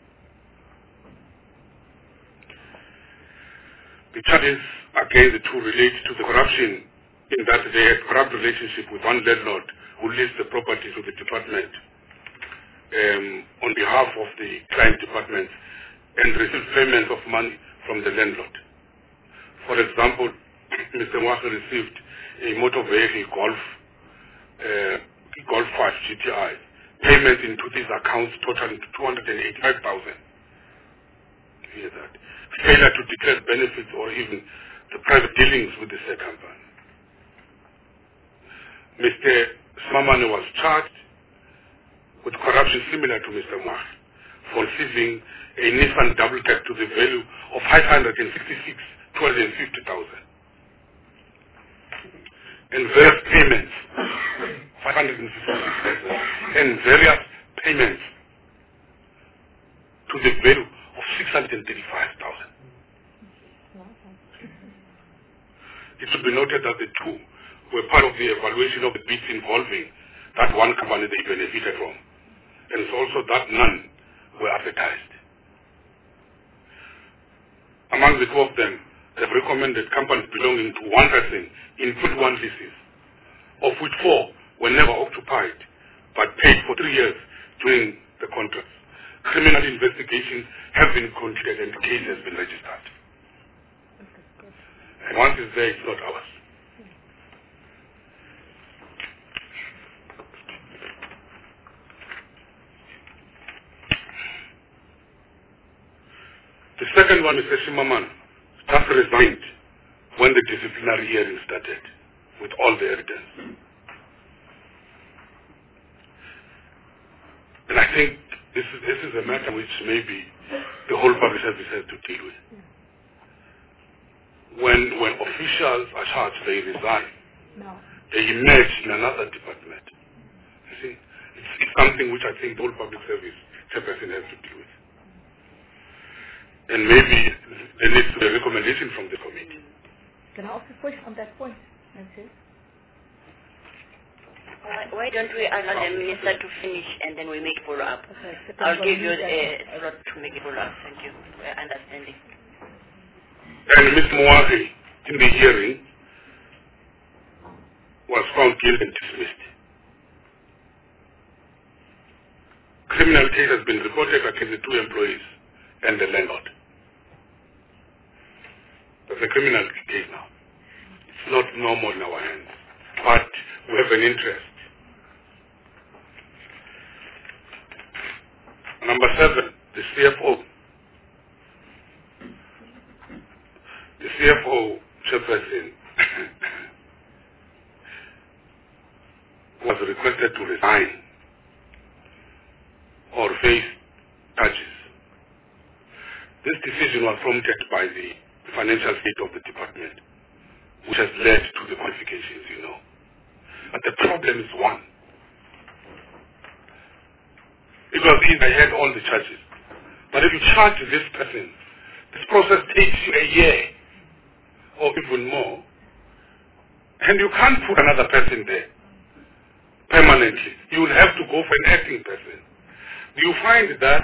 The charges against the two relate to the corruption, in that they had corrupt relationship with one landlord who leased the property to the department um, on behalf of the client department and received payment of money from the landlord. For example, Mister Wahi received a motor vehicle Golf, uh, Golf five G T I, payment into these accounts totaling two hundred eighty-five thousand. Hear that? Failure to declare benefits or even the private dealings with the said company. Mister Simamane was charged with corruption similar to Mister Wahi for receiving a Nissan double cab to the value of five hundred sixty-six thousand two hundred fifty thousand. And various payments, five hundred fifty-six thousand, and various payments to the value of six hundred thirty-five thousand. It should be noted that the two were part of the evaluation of the bids involving that one company they benefited from. And it's also that none were advertised. Among the two of them, they've recommended companies belonging to one person in twenty-one leases, of which four were never occupied, but paid for three years during the contracts. Criminal investigations have been concluded and the case has been registered. And once it's there, it's not ours. The second one is Simamane. Staff resigned when the disciplinary hearing started with all the evidence. And I think this is, this is a matter which maybe the whole public service has to deal with. when when officials are charged, they resign. No. They emerge in another department. You see, it's, it's something which I think the whole public service chairperson has to deal with. And maybe there needs to be a recommendation from the committee. Can I ask a question on that point, Nancy? Why, why don't we allow the minister to finish and then we make follow-up? Okay, I'll give you a slot to make a follow-up. Thank you for your understanding. And Mister Mwari, in the hearing, was found guilty and dismissed. Criminal case has been reported against the two employees and the landlord. That's a criminal case now. It's not normal in our hands, but we have an interest. Number seven, the C F O. The C F O chairperson was requested to resign or face charges. This decision was prompted by the financial state of the department, which has led to the qualifications, you know. But the problem is one. It was easy, I had all the charges. But if you charge this person, this process takes you a year or even more, and you can't put another person there permanently. You will have to go for an acting person. Do you find that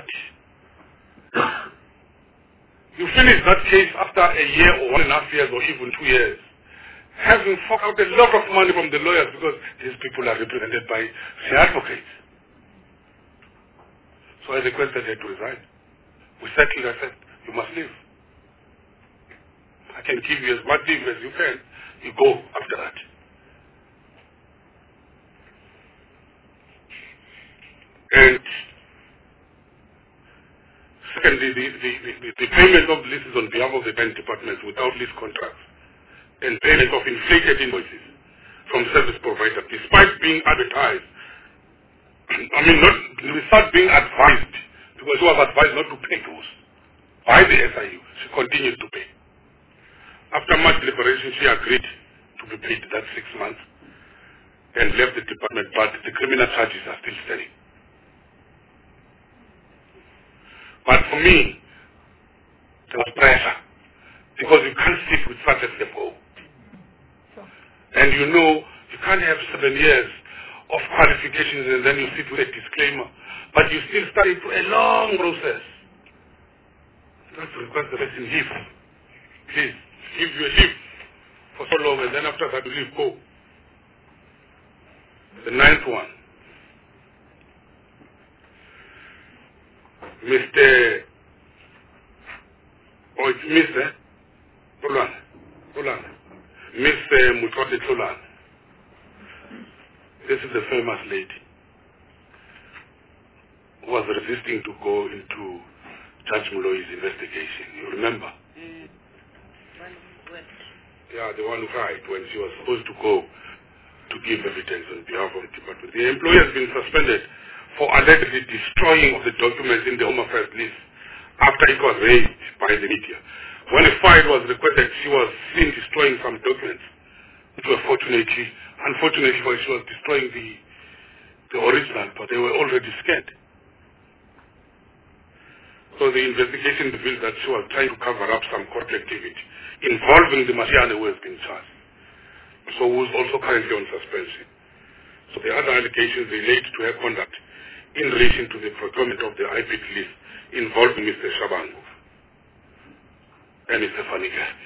you finish that case after a year or one and a half years or even two years, having forked out a lot of money from the lawyers because these people are represented by the advocates? So I requested her to resign. We settled, I said, you must leave. I can give you as much leave as you can. You go after that. And secondly, the, the, the, the payment of leases on behalf of the bank departments without lease contracts and payment of inflated invoices from service providers, despite being advertised. I mean, not without being advised, because she was advised not to pay those by the S I U. She continued to pay. After much deliberation, she agreed to be paid that six months and left the department, but the criminal charges are still standing. But for me, there was pressure, because you can't sit with such a C F O. And you know, you can't have seven years of qualifications and then you sit with a disclaimer, but you still start into a long process. You have to request the person leave. Please, give you a leave for so long, and then after that you leave, go. The ninth one, Mister Oh, it's Mister Tolan. Tolan. Mister Mutwate Tolan. This is the famous lady who was resisting to go into Judge Muloi's investigation. You remember? Mm. Yeah, the one who cried when she was supposed to go to give evidence on behalf of the department. The employee has been suspended for allegedly destroying of the documents in the Home Affairs list after it was raised by the media. When a file was requested, she was seen destroying some documents, which were fortunately, unfortunately for her, she was destroying the, the original, but they were already scanned. So the investigation revealed that she was trying to cover up some court activity involving the Masiane who has been charged, so who is also currently on suspension. So the other allegations relate to her conduct in relation to the procurement of the I P T list involving Mister Shabangu and Mister Fanigast.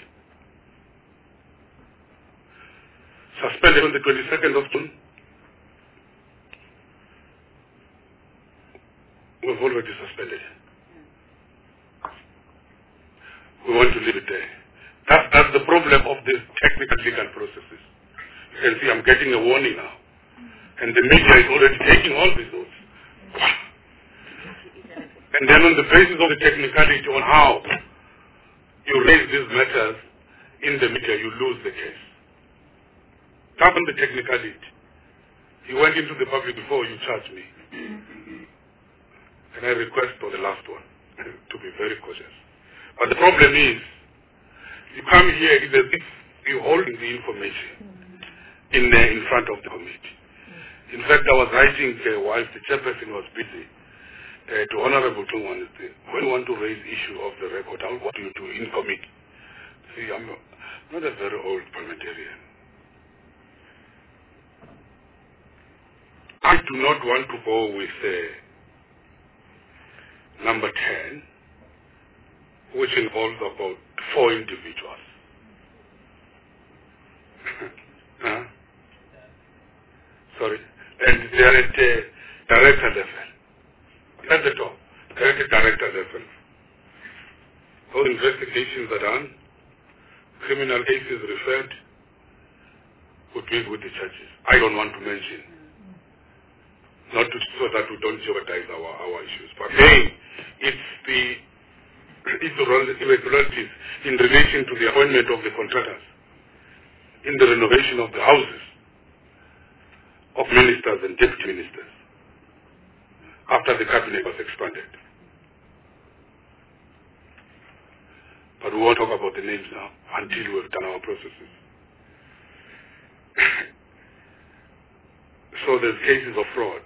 Suspended on the twenty-second of June. We've already suspended. We want to leave it there. That's, that's the problem of the technical legal processes. You can see I'm getting a warning now. And the media is already taking all these notes. And then on the basis of the technicality on how you raise these matters in the media, you lose the case. Tap on the technicality. You went into the public before you charged me. And I request for the last one to be very cautious. But the problem is, You come here, it's as if you're holding the information in, uh, in front of the committee. In fact, I was writing uh, while the chairperson was busy uh, to Honorable Tungwan, when you want to raise issue of the record, how, what do you do in committee? See, I'm not a very old parliamentarian. I do not want to go with uh, number ten, which involves about four individuals. huh? Sorry. And they are at uh, director level. At the top. They are at the director level. Those investigations are done. Criminal cases referred. Would be with the churches. I don't want to mention. Not to, so that we don't jeopardize our, our issues. But again, it's the irregularities in relation to the appointment of the contractors in the renovation of the houses of ministers and deputy ministers after the cabinet was expanded. But we won't talk about the names now until we have done our processes. So there's cases of fraud.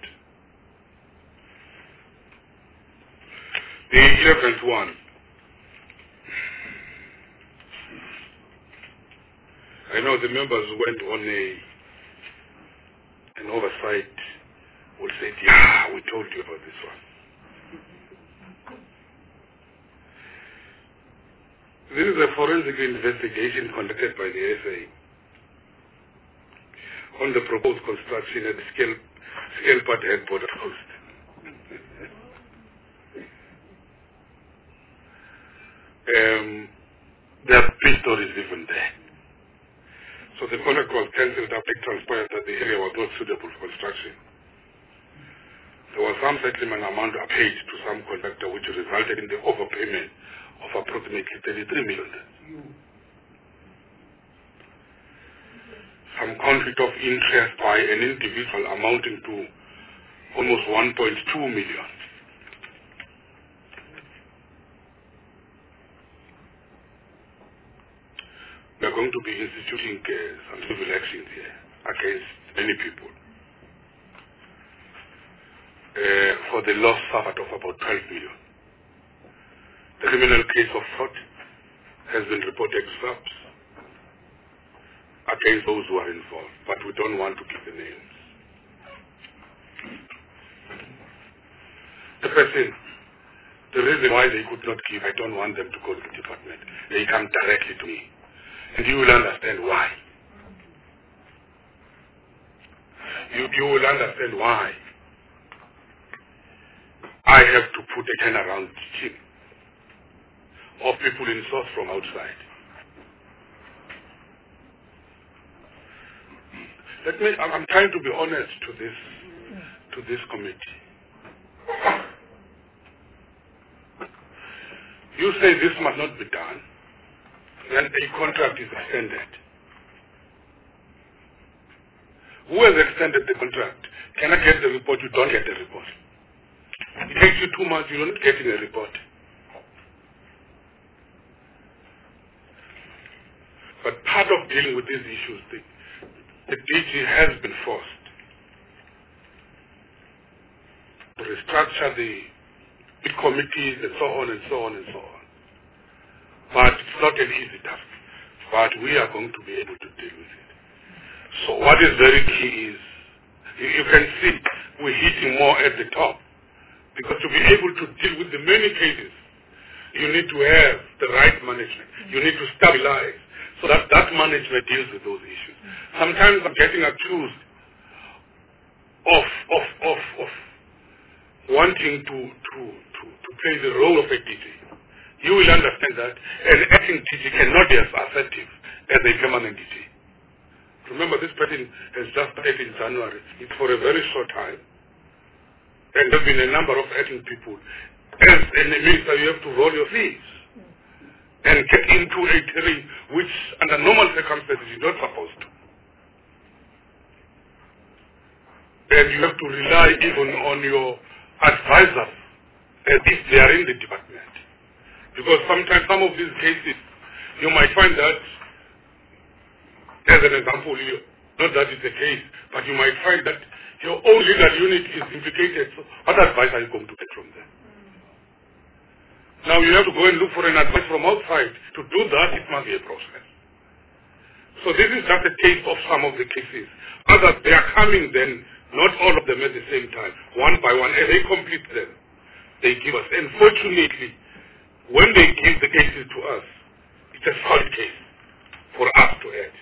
The eleventh one. I know the members went on a an oversight will say, yeah, we told you about this one. This is a forensic investigation conducted by the S A on the proposed construction at the scale, scale part headquarters coast. um, there are three stories even there. So the contract was cancelled after it transpired that the area was not suitable for construction. There was some settlement amount paid to some contractor which resulted in the overpayment of approximately thirty-three million. Some conflict of interest by an individual amounting to almost one point two million. We are going to be instituting uh, some civil actions here against many people uh, for the loss suffered of about twelve million. The criminal case of fraud has been reported to S A P S against those who are involved, but we don't want to give the names. The person, the reason why they could not give, I don't want them to go to the department. They come directly to me. And you will understand why. You, you will understand why I have to put a turnaround team of people in source from outside. Let me, I'm, I'm trying to be honest to this, to this committee. You say this must not be done. Then a contract is extended. Who has extended the contract? Can I get the report? You don't get the report. It takes you two months, you're not getting a report. But part of dealing with these issues, the, the D G has been forced to restructure the, the committees and so on and so on and so on. But it's not an easy task. But we are going to be able to deal with it. So what is very key is, you, you can see we're hitting more at the top. Because to be able to deal with the many cases, you need to have the right management. You need to stabilize so that that management deals with those issues. Sometimes I'm getting accused of, of, of, of wanting to, to, to, to play the role of a D G. You will understand that an acting D G cannot be as assertive as a permanent D G. Remember, this person has just started in January. It's for a very short time. And there have been a number of acting people. As a minister, you have to roll your sleeves and get into a terrain which, under normal circumstances, you're not supposed to. And you have to rely even on your advisors as if they are in the department. Because sometimes some of these cases, you might find that, as an example, you, not that it's the case, but you might find that your own legal unit is implicated. So what advice are you going to get from them? Now you have to go and look for an advice from outside. To do that, it must be a process. So this is just a case of some of the cases. Others, they are coming then, not all of them at the same time, one by one, and they complete them. They give us. And fortunately, when they give the cases to us, it's a solid case for us to add.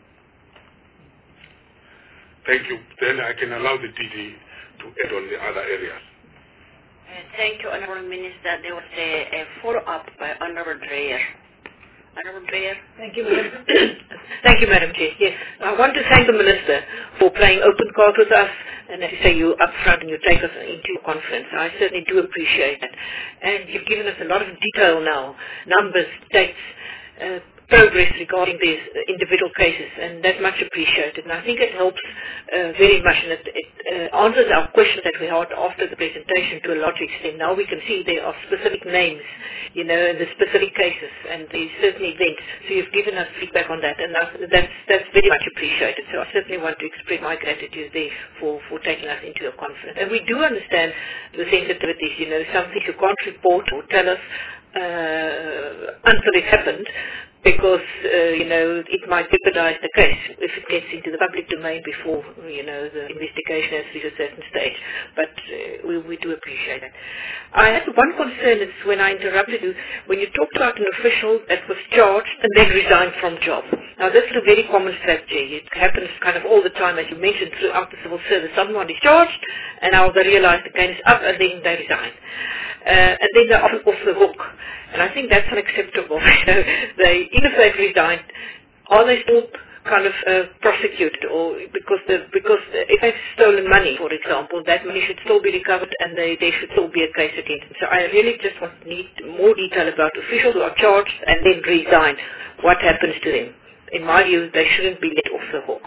Thank you. Then I can allow the D D to add on the other areas. Uh, thank you, Honorable Minister. There was a, a follow-up by Honorable Dreyer. Honorable Dreyer. Thank you, Madam. Thank you, Madam Chair. Yes, I want to thank the Minister for playing open cards with us, and as you say, you up front and you take us into a conference. I certainly do appreciate that. And you've given us a lot of detail now, numbers, dates, uh, progress regarding these individual cases, and that's much appreciated. And I think it helps uh, very much, and it, it uh, answers our questions that we had after the presentation to a large extent. Now we can see there are specific names, you know, and the specific cases, and the certain events. So you've given us feedback on that, and that's that's very much appreciated. So I certainly want to express my gratitude there for, for taking us into a conference. And we do understand the sensitivities, you know, some things you can't report or tell us uh, until it happened, because, uh, you know, it might jeopardize the case if it gets into the public domain before, you know, the investigation has reached a certain stage. But uh, we, we do appreciate that. I had one concern, is when I interrupted you, when you talked about an official that was charged and then resigned from job. Now, this is a very common strategy. It happens kind of all the time, as you mentioned, throughout the civil service. Someone is charged, and now they realize the case is up, and then they resign. Uh, and then they're often off the hook. And I think that's unacceptable. You know, they, even if they've resigned, are they still kind of uh, prosecuted? Or because the, because the, if they've stolen money, for example, that money should still be recovered, and they, there should still be a case against them. So I really just want to need more detail about officials who are charged and then resign. What happens to them? In my view, they shouldn't be let off the hook.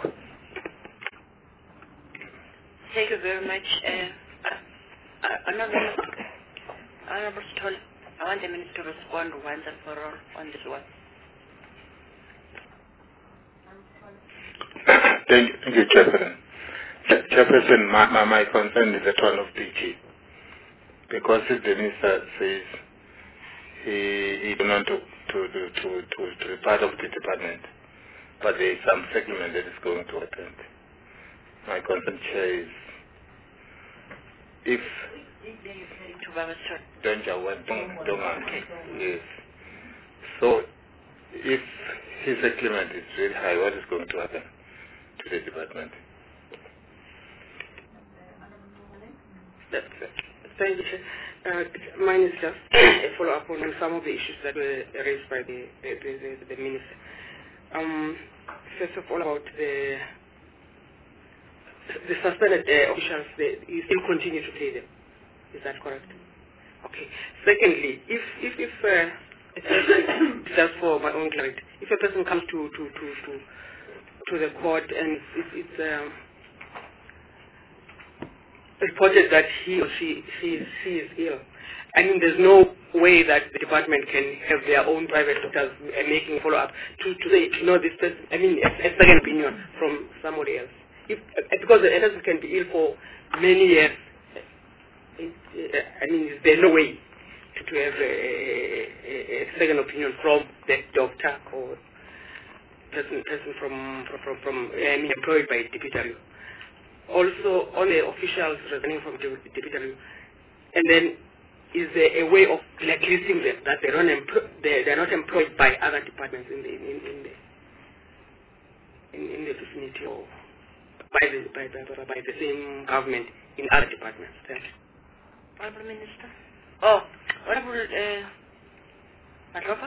Thank you very much. Uh, uh, uh, another, Honorable Stoll, I want the Minister to respond once and for all on this one. Thank you, thank you, Chairperson. Chairperson, my, my, my concern is that one of D G. Because if the Minister says he, he does not to, to, to, to, to, to be part of the department, but there is some settlement that is going to attend. My concern, Chair, is if don't you want don't yes. So if his settlement is very high, what is going to happen to the department? That's it. Thank you. Uh, mine is just a follow-up on some of the issues that were raised by the, the, the, the Minister. Um, first of all, about the the suspended uh, officials, they, you still continue to pay them. Is that correct? Okay. Secondly, if if if uh, a person, just for my own clarity, if a person comes to to to to, to the court and it's, it's um, reported that he or she she is, she is ill, I mean, there's no way that the department can have their own private doctors uh, making follow-up to to say, you know, this person. I mean, a, a second opinion from somebody else. If uh, because a person can be ill for many years. It, uh, I mean, is there no way to, to have a, a, a second opinion from the doctor or person, person from, from, from, from I mean, employed by Deputy? Also, on the officials resigning from Deputy, and then is there a way of blacklisting them, that they're not, empl- they're, they're not employed by other departments in the, in, in the, in, in the vicinity or by the, by, the, by the same government in other departments? Thank you. Honorable Minister. Oh, Honorable uh, Madropa.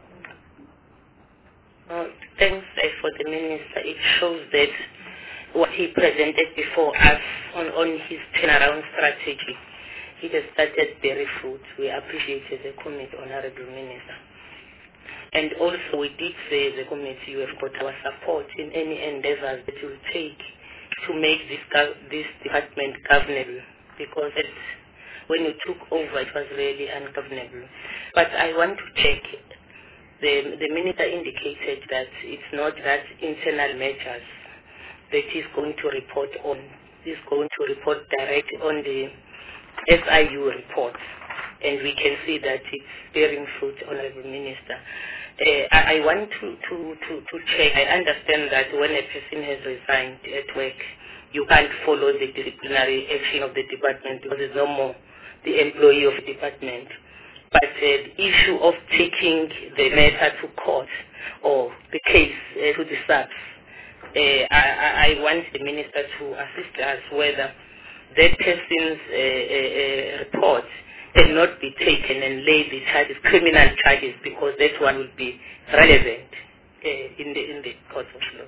Uh, thanks uh, for the Minister. It shows that what he presented before us on, on his turnaround strategy, it has started bearing fruit. We appreciate the committee, Honorable Minister. And also we did say the committee, you have got our support in any endeavors that you will take to make this, this department governable, because it's when you took over, it was really ungovernable. But I want to check the, the minister indicated that it's not that internal matters that he's going to report on. He's going to report direct on the S I U report. And we can see that it's bearing fruit, Honorable Minister. Uh, I, I want to, to, to, to check. I understand that when a person has resigned at work, you can't follow the disciplinary action of the department because there's no more the employee of the department. But uh, the issue of taking the matter to court or the case uh, to the S A P S, uh, I, I want the minister to assist us whether that person's uh, uh, uh, report cannot be taken and lay the charges, criminal charges, because that one will be relevant uh, in the in the court of law.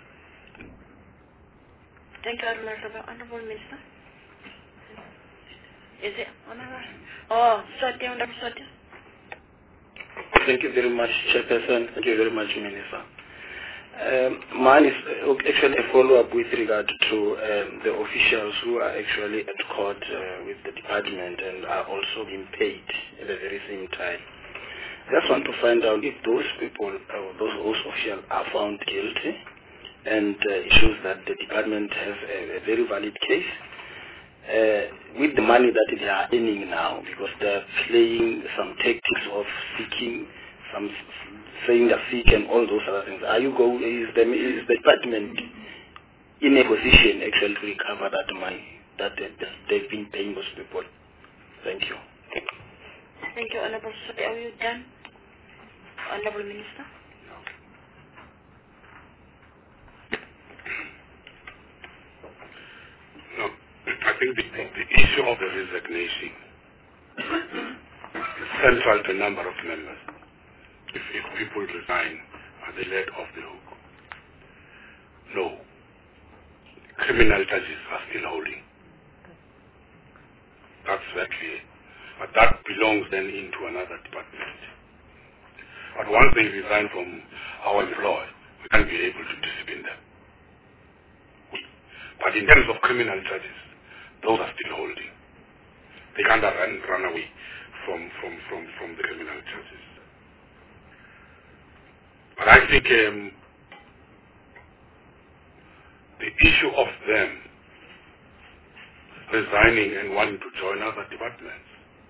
Thank you, Honorable, Honorable Minister. Is it Honorable? Oh, Sotia, Honorable Sotia. Thank you very much, Chairperson. Thank you very much, Minister. Um, mine is uh, actually a follow-up with regard to um, the officials who are actually at court uh, with the department and are also being paid at the very same time. Just want to find out if those people, uh, those, those officials are found guilty, and uh, it shows that the department has a, a very valid case uh, with the money that they are earning now, because they are playing some tactics of seeking, some saying they're sick and all those other things. Are you go? Is the is the department in a position actually to recover that money that they, they've been paying those people? Thank you. Thank you, Honorable Sotia. Are you done, Honorable Minister? No, I think the, the, the issue of the resignation is central to a number of members. If, if people resign, are they let off the hook? No. Criminal charges are still holding. That's very clear. But that belongs then into another department. But once they resign from our employer, we can't be able to discipline them. But in terms of criminal charges, those are still holding. They can't run, run away from, from, from, from the criminal charges. But I think um, the issue of them resigning and wanting to join other departments,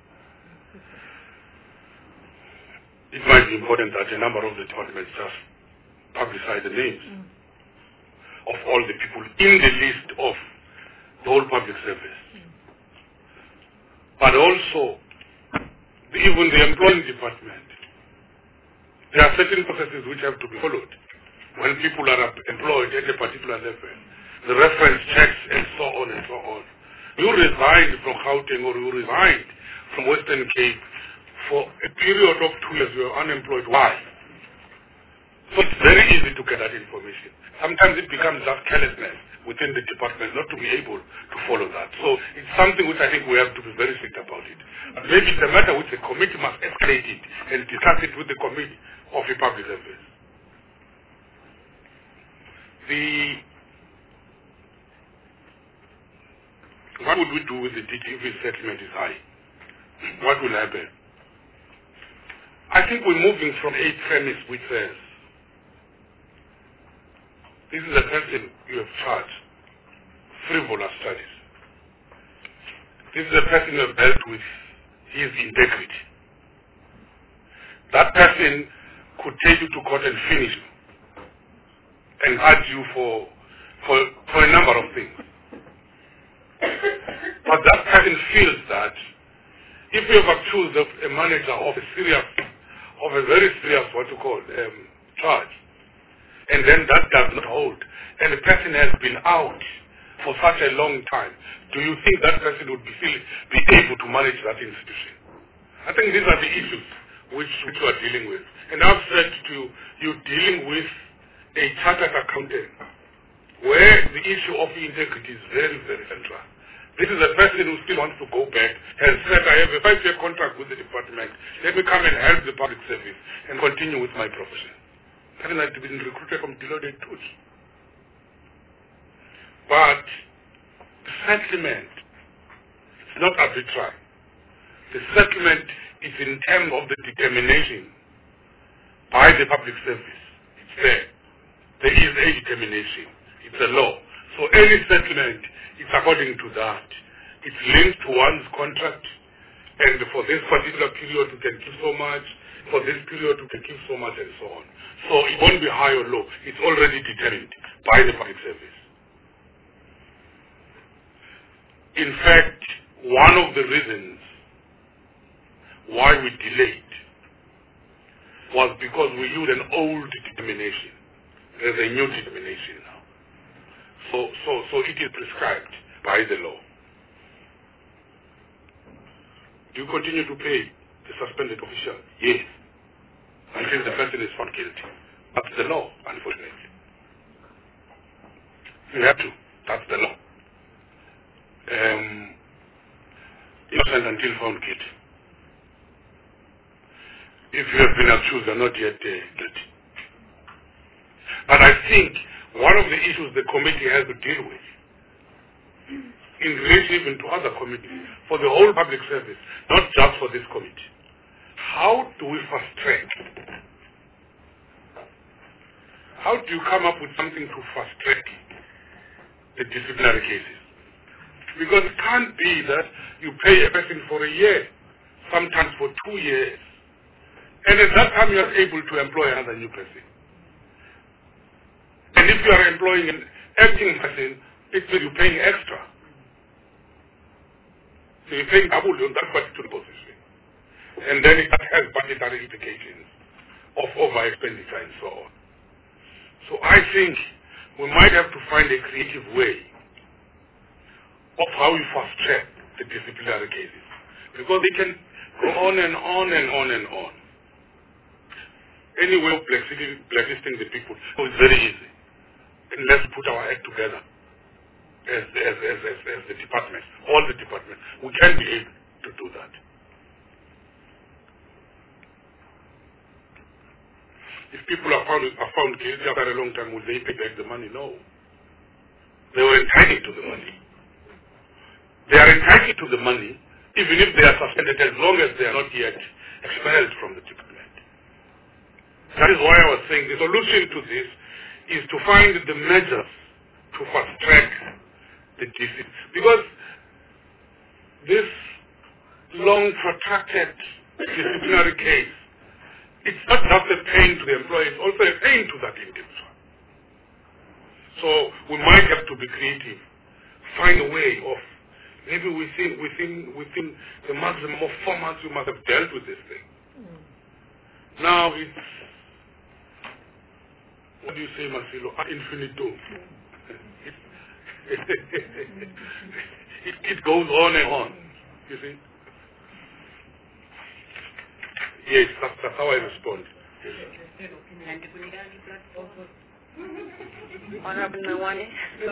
it might be important that a number of the departments just publicize the names mm. of all the people in the list of the whole public service. Mm. But also, the, even the employing department, there are certain processes which have to be followed. When people are employed at a particular level, the reference checks and so on and so on. You resigned from Gauteng or you resigned from Western Cape for a period of two years, you are unemployed. Why? So it's very easy to get that information. Sometimes it becomes just carelessness within the department not to be able to follow that. So it's something which I think we have to be very strict about it. But maybe it's a matter which the committee must escalate it and discuss it with the committee of the public service. The what would we do with the D T if the settlement is high? What will happen? I think we're moving from a premise which says this is a person you have charged frivolous charges. This is a person you have dealt with his integrity. That person could take you to court and finish you and charge you for, for, for a number of things. But that person feels that if you have accused of a manager of a serious, of a very serious, what you call, um, charge, and then that does not hold, and the person has been out for such a long time, do you think that person would be, feel, be able to manage that institution? I think these are the issues which, which you are dealing with. And I've said to you, you're dealing with a chartered accountant where the issue of integrity is very, very central. This is a person who still wants to go back, has said, I have a five-year contract with the department. Let me come and help the public service and continue with my profession. Person had been recruited from Deloitte Touch. But the settlement is not arbitrary. The settlement is in terms of the determination by the public service. It's there. There is a determination. It's a law. So any settlement is according to that. It's linked to one's contract, and for this particular period you can give so much, for this period you can give so much, and so on. So it won't be high or low. It's already determined by the public service. In fact, one of the reasons why we delayed was because we used an old determination. There's a new determination now. So, so, so it is prescribed by the law. Do you continue to pay the suspended official? Yes. Until the person is found guilty. That's the law, unfortunately. You have to. That's the law. Um, innocent until found guilty. If you have been accused, you're not yet uh, guilty. But I think one of the issues the committee has to deal with, in relation even to other committees, for the whole public service, not just for this committee, how do we fast track? How do you come up with something to fast track the disciplinary cases? Because it can't be that you pay a person for a year, sometimes for two years, and at that time you are able to employ another new person. And if you are employing an acting person, it means you're paying extra. So you're paying double on that particular position. And then it has budgetary implications of over expenditure and so on. So I think we might have to find a creative way of how we fast track the disciplinary cases. Because they can go on and on and on and on. Any way of blacklisting the people, so it's very easy. And let's put our act together as, as, as, as, as the department, all the departments. We can be able to do that. If people are found, are found guilty after a long time, will they pay back the money? No. They were entitled to the money. They are entitled to the money, even if they are suspended, as long as they are not yet expelled from the department. That is why I was saying the solution to this is to find the measures to fast track the disease. Because this long protracted disciplinary case, it's not just a pain to the employee, it's also a pain to that individual. So we might have to be creative, find a way of, maybe within within within the maximum of four months we must have dealt with this thing. Mm. Now it's, what do you say, Marcelo? Ad infinitum. it, it, it goes on and on, you see. Yes, that's, that's how I respond. Yes. Honorable Mawani?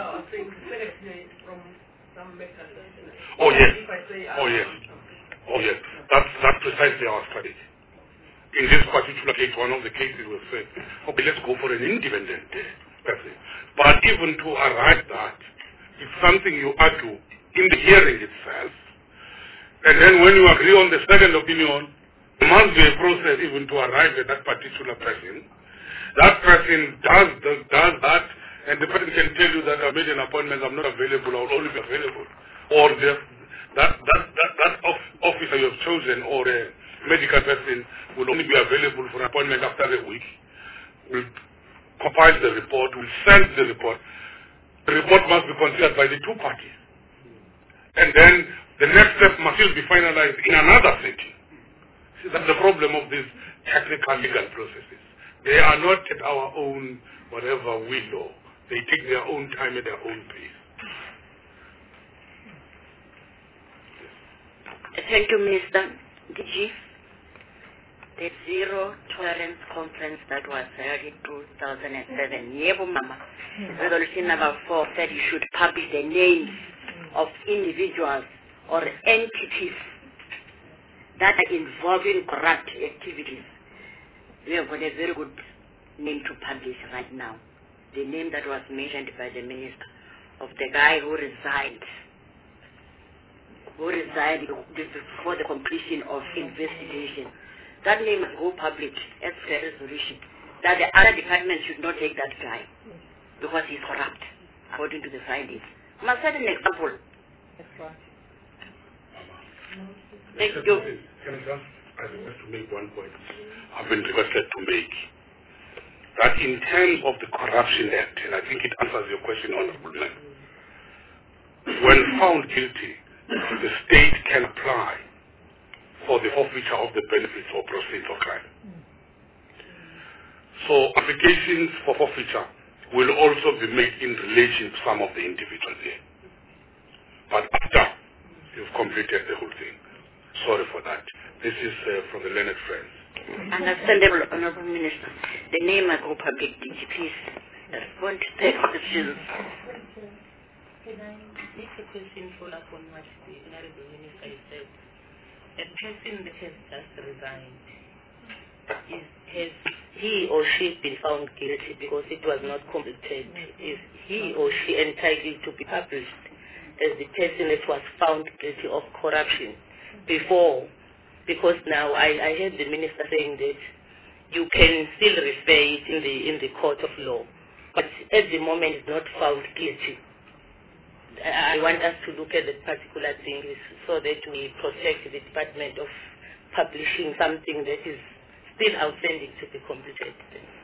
Oh yes, oh yes, oh yes. That's, that's precisely our strategy. In this particular case, one of the cases was said, okay, let's go for an independent uh, person. But even to arrive at that, it's something you argue in the hearing itself. And then when you agree on the second opinion, there must be a process even to arrive at that particular person. That person does, does, does that, and the person can tell you that I made an appointment, I'm not available, I'll only be available. Or the, that, that, that, that officer you have chosen, or a medical person, will only be available for an appointment after a week, will compile the report, will send the report. The report must be considered by the two parties. And then the next step must still be finalized in another setting. See, that's the problem of these technical legal processes. They are not at our own, whatever, window. They take their own time at their own pace. Thank you, Minister. D G, the Zero Tolerance Conference that was held in two thousand seven, Yebo Mama, resolution number four said you should publish the names of individuals or entities that are involved in corrupt activities. We have got a very good name to publish right now. The name that was mentioned by the minister of the guy who resigned, who resigned before the completion of investigation. that name must go public as per resolution. That the other department should not take that guy because he's corrupt, according to the findings. I must set an example. That's right. Thank you. Can I just, I request to make one point I've been requested to make. That in terms of the Corruption Act, and I think it answers your question, Honorable Member, when found guilty, the state can apply for the forfeiture of the benefits or proceeds of crime. So applications for forfeiture will also be made in relation to some of the individuals here. But after you've completed the whole thing. Sorry for that. This is uh, from the learned friends. Understandable, Honorable Minister. The name I go public, D G, please respond to the questions. Can I make a question follow up on what the Honorable Minister said? A person that has just resigned, is, has he or she been found guilty because it was not completed? Is he or she entitled to be published as the person that was found guilty of corruption before? Because now I, I heard the minister saying that you can still refer it in the in the court of law, but at the moment it's not found guilty. I want us to look at the particular thing so that we protect the Department of publishing something that is still outstanding to be completed.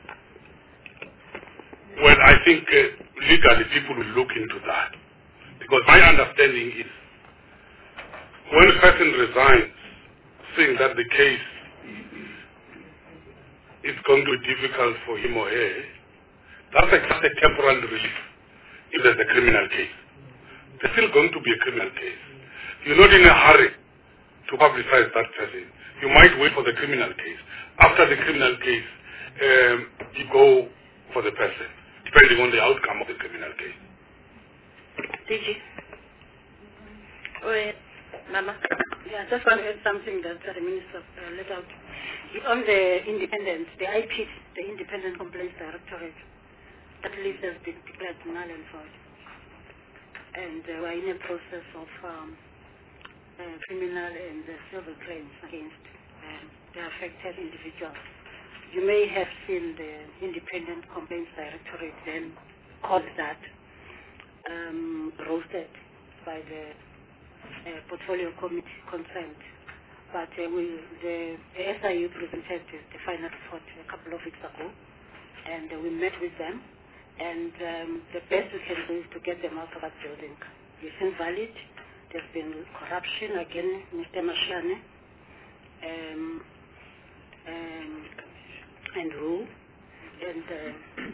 Well, I think uh, legally people will look into that. Because my understanding is when a person resigns, saying that the case is going to be difficult for him or her, that's a, just a temporary relief if there's a criminal case. There's still going to be a criminal case. You're not in a hurry to publicize that person. You might wait for the criminal case. After the criminal case, um, you go for the person, depending on the outcome of the criminal case. D G. Oh, yeah. Mama. Yeah, I just want to add something that the Minister uh, let out. On the independent, the I P, the Independent Complaints Directorate, that list has been declared null and void. And uh, we're in a process of um, uh, criminal and uh, civil claims against um, the affected individuals. You may have seen the Independent Complaints Directorate then called that um, roasted by the uh, Portfolio Committee concerned. But uh, we, the, the S I U presented the final report a couple of weeks ago, and uh, we met with them. And um, the best we can do is to get them out of that building. It's invalid. There's been corruption again, Mister Mashane, um, um, and rule, and uh,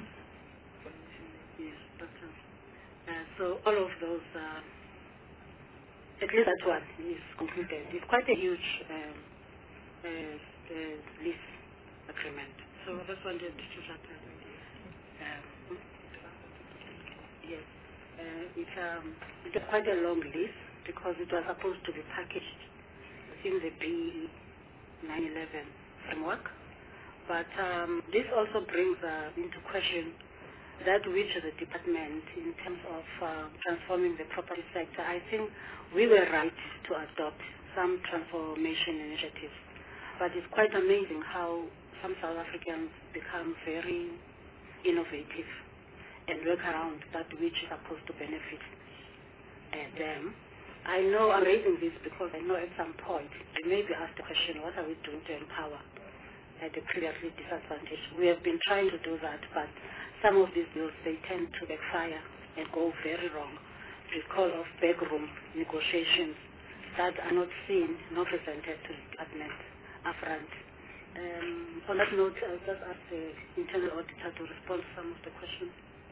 yes, but, uh, so all of those, uh, at least that one is concluded. It's quite a huge um, uh, uh, lease agreement. So I just wanted to shut that. Um, Yes, uh, it's, um, it's quite a long list because it was supposed to be packaged in the B nine eleven framework. But um, this also brings uh, into question that which the department, in terms of uh, transforming the property sector, I think we were right to adopt some transformation initiatives. But it's quite amazing how some South Africans become very innovative and work around that which is supposed to benefit uh, them. I know I'm raising this because I know at some point I may be asked the question, what are we doing to empower uh, the previously disadvantaged? We have been trying to do that, but some of these bills, they tend to backfire and go very wrong because of backroom negotiations that are not seen, not presented to the department upfront. Um, on that note, I'll just ask the internal auditor to respond to some of the questions.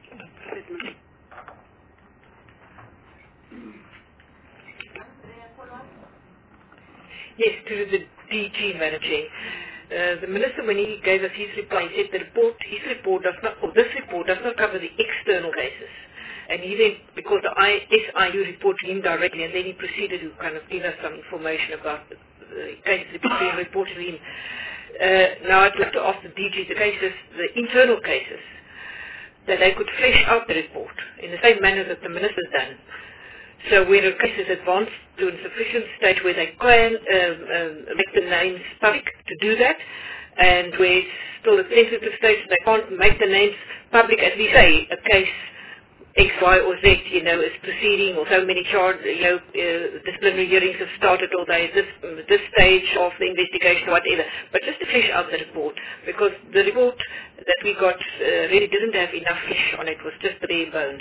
Yes, to the D G managing. Uh, the minister, when he gave us his reply, he said the report, his report does not, or this report does not cover the external cases. And he then, because the S I U reported him directly, and then he proceeded to kind of give us some information about the, the cases being reported to him. Uh, now I'd like to ask the D G the cases, the internal cases, that they could flesh out the report in the same manner that the minister's done, So when a case is advanced to a sufficient stage where they can um, um, make the names public to do that, and where it's still a sensitive stage, they can't make the names public, as we say, a case X, Y, or Z, you know, is proceeding, or so many charge, you know, uh, disciplinary hearings have started, or they this this stage of the investigation, whatever. But just to flesh out the report, because the report that we got uh, really didn't have enough flesh on it, was just the bare bones.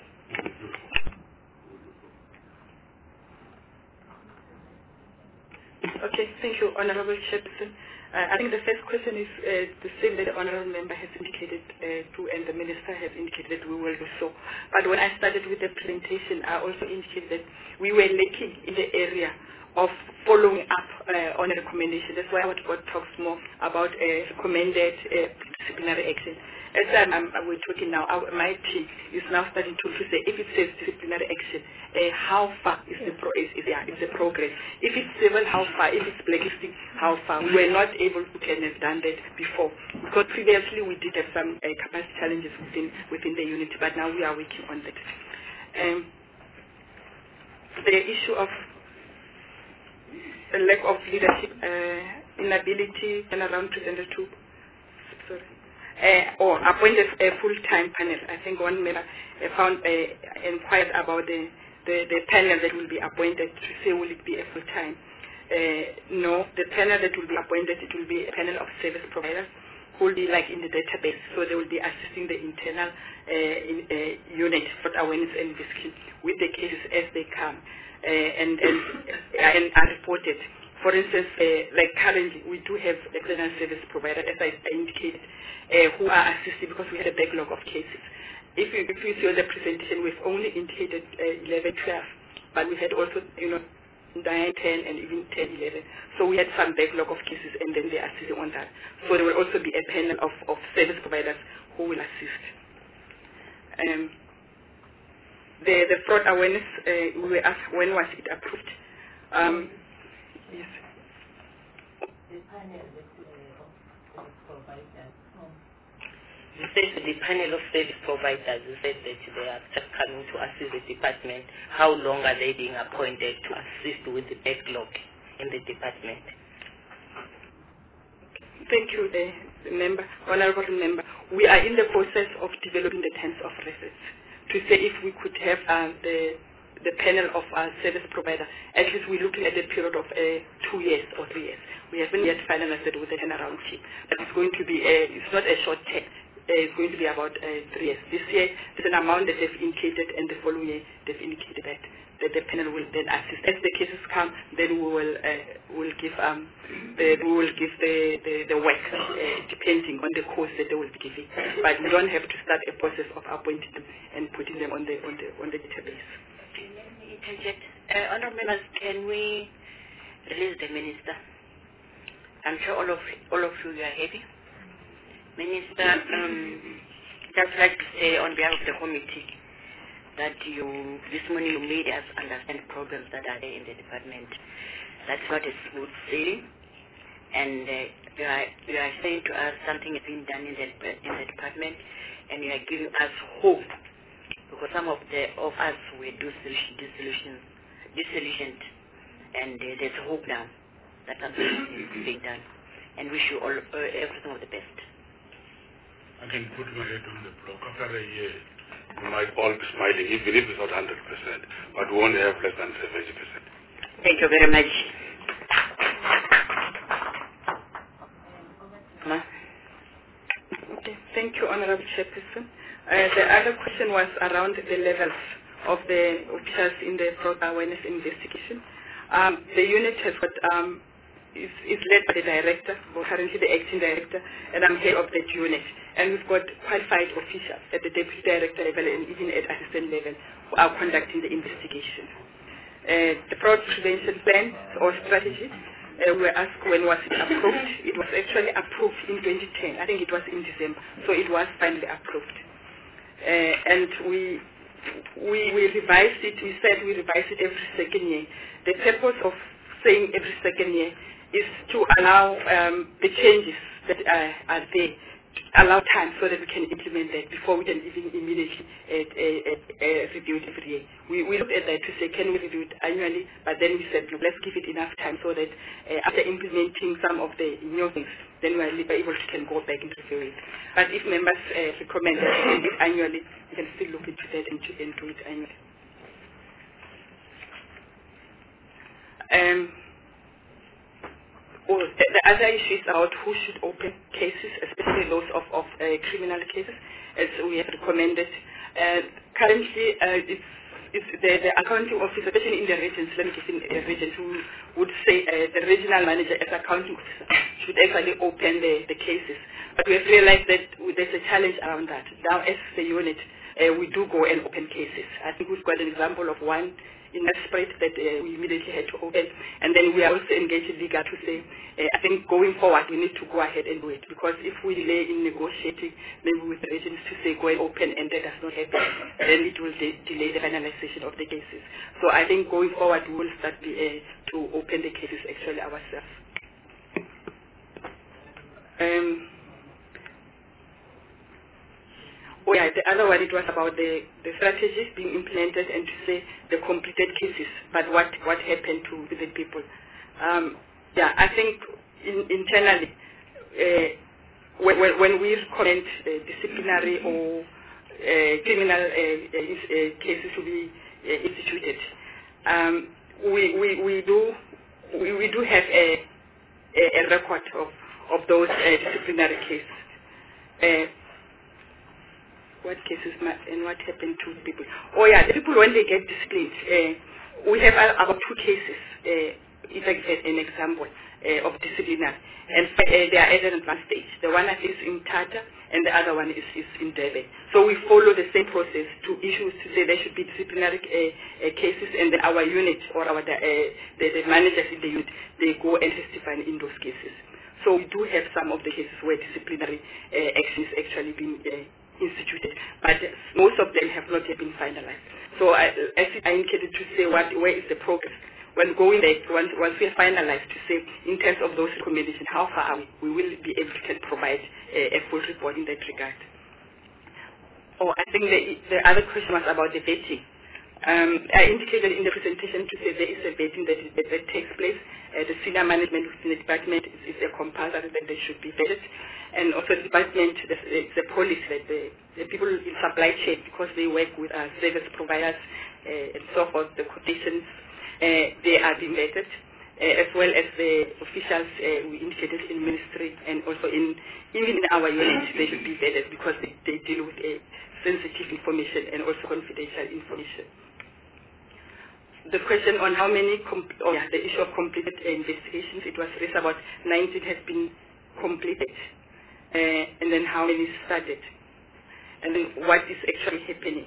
Okay, thank you, Honorable Chairperson. Uh, I think the first question is uh, the same that the Honorable Member has indicated uh, to, and the Minister has indicated that we will do so. But when I started with the presentation, I also indicated that we were lacking in the area of following up uh, on a recommendation. That's why what God talks more about uh, recommended uh, disciplinary action. As I'm, I'm, we're talking now, our, my team is now starting to, to say, if it says disciplinary action, uh, how far is the pro is, is, yeah, is the progress? If it's civil, how far? If it's blacklisting, how far? We were not able to can have done that before, because previously we did have some uh, capacity challenges within within the unit, but now we are working on that. Um, the issue of the lack of leadership, uh, inability, and around presented to, sorry. Uh, or appointed a full-time panel. I think one member uh, found uh, inquired about the, the, the panel that will be appointed to say will it be a full-time. Uh, no, the panel that will be appointed, it will be a panel of service providers who will be like in the database, so they will be assisting the internal uh, in, uh, unit for awareness and investigation with the cases as they come uh, and, and, and are reported. For instance, uh, like currently, we do have external service providers, as I indicated, uh, who are assisting because we had a backlog of cases. If you, if you see on the presentation, we've only indicated uh, eleven, twelve, but we had also, you know, nine, ten, and even ten, eleven. So we had some backlog of cases, and then they are assisting on that. So there will also be a panel of, of service providers who will assist. Um, the, the fraud awareness, uh, we were asked when was it approved. Um, Yes. The panel of providers. You said the panel of service providers, you said that they are just coming to assist the department. How long are they being appointed to assist with the backlog in the department? Thank you, the, the member, honorable member. We are in the process of developing the terms of reference to say if we could have uh, the the panel of our service provider. At least we're looking at a period of uh, two years or three years. We haven't yet finalized it with the turnaround team, but it's going to be, a, it's not a short term. Uh, it's going to be about uh, three years. This year, there's an amount that they've indicated, and the following year, they've indicated that, that the panel will then assist. As the cases come, then we will uh, will give um the, we will give the the, the work uh, depending on the course that they will be giving. But we don't have to start a process of appointing them and putting them on the on the on the database. Let me interject. Uh, honourable members, can we release the minister? I'm sure all of all of you are happy. Minister, um, just like to say on behalf of the committee that you this morning you made us understand problems that are there in the department. That's not a smooth sailing, and uh, you are you are saying to us something has been done in the in the department, and you are giving us hope. Because some of the of us were disillusioned, disillusioned, and uh, there's hope now that something is being done. And wish you all uh, everything of the best. I can put my head on the block. After a year, we might all be smiling, even if it's not one hundred percent, but we won't have less than seventy percent. Thank you very much. Ma? Okay, thank you, Honorable Chairperson. Uh, the other question was around the levels of the officers in the fraud awareness investigation. Um, the unit has got, um, is, is led by the director, or currently the acting director, and I'm head of that unit. And we've got qualified officials at the deputy director level and even at assistant level who are conducting the investigation. Uh, the fraud prevention plan or strategy, uh, we were asked when was it approved. It was actually approved in twenty ten. I think it was in December, so it was finally approved. Uh, and we, we we revised it, we said we revise it every second year. The purpose of saying every second year is to allow um, the changes that are, are there allow time so that we can implement that before we can even immediately uh, uh, uh, review it every year. We, we looked at that to say, can we review it annually? But then we said, look, let's give it enough time so that uh, after implementing some of the new things, then we are able to can go back and review it. But if members uh, recommend that we can do it annually, we can still look into that and, to, and do it annually. Um, Oh, the, the other issue is about who should open cases, especially those of, of uh, criminal cases, as we have recommended. Uh, currently, uh, it's, it's the, the accounting officer, especially in the regions, let me just in the regions, who would say uh, the regional manager as accounting officer should actually open the, the cases. But we have realized that there's a challenge around that. Now, as the unit, uh, we do go and open cases. I think we've got an example of one in that spread that uh, we immediately had to open. And then we are also engaged in legal to say, uh, I think going forward we need to go ahead and do it, because if we delay in negotiating maybe with the agents to say go and open and that does not happen, then it will de delay the finalization of the cases. So I think going forward we will start the, uh, to open the cases actually ourselves. Um, Oh yeah, the other one, it was about the, the strategies being implemented and to say the completed cases, but what, what happened to the people. Um, yeah, I think in, internally, uh, when, when we recommend uh, disciplinary or uh, criminal uh, uh, cases to be uh, instituted, um, we, we, we, do, we, we do have a, a, a record of, of those uh, disciplinary cases. Uh, what cases and what happened to people. Oh yeah, the people when they get disciplined, uh, we have uh, about two cases, uh, if I get an example, uh, of disciplinary, and uh, they are at an advanced stage. The one is in Tata and the other one is, is in Durban. So we follow the same process to issues to say there should be disciplinary uh, uh, cases, and then our unit or our uh, the, the managers in the unit, they go and testify in those cases. So we do have some of the cases where disciplinary uh, action is actually being uh, instituted, but most of them have not yet been finalized. So I, as I indicated to say what, where is the progress? When going there, once, once we are finalized to say in terms of those recommendations, how far are we? We will be able to provide a, a full report in that regard. Oh, I think the, the other question was about the vetting. Um, I indicated in the presentation to say there is a vetting that, is, that, that takes place. Uh, the senior management within the department is, is a compulsory that they should be vetted. And also the department, the, the policy that the, the people in supply chain, because they work with uh, service providers uh, and so forth, the quotations, uh, they are being vetted, uh, as well as the officials uh, we indicated in ministry, and also in even in our unit they should be vetted because they, they deal with uh, sensitive information and also confidential information. The question on how many, oh yeah, the issue of completed uh, investigations, it was raised about nineteen has been completed. Uh, and then how many started, and then what is actually happening.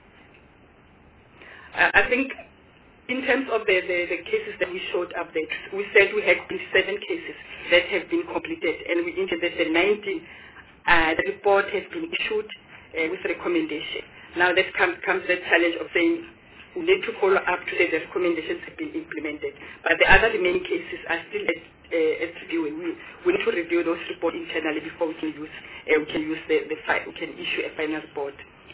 Uh, I think in terms of the, the, the cases that we showed up there, we said we had twenty-seven cases that have been completed, and we indicated that nineteen, uh, the report has been issued uh, with recommendation. Now that comes, comes the challenge of saying we need to follow up to say the recommendations have been implemented. But the other remaining cases are still at Uh, at reviewing. We, we need to review those reports internally before we can use uh, we can use the, the file, we can issue a final report.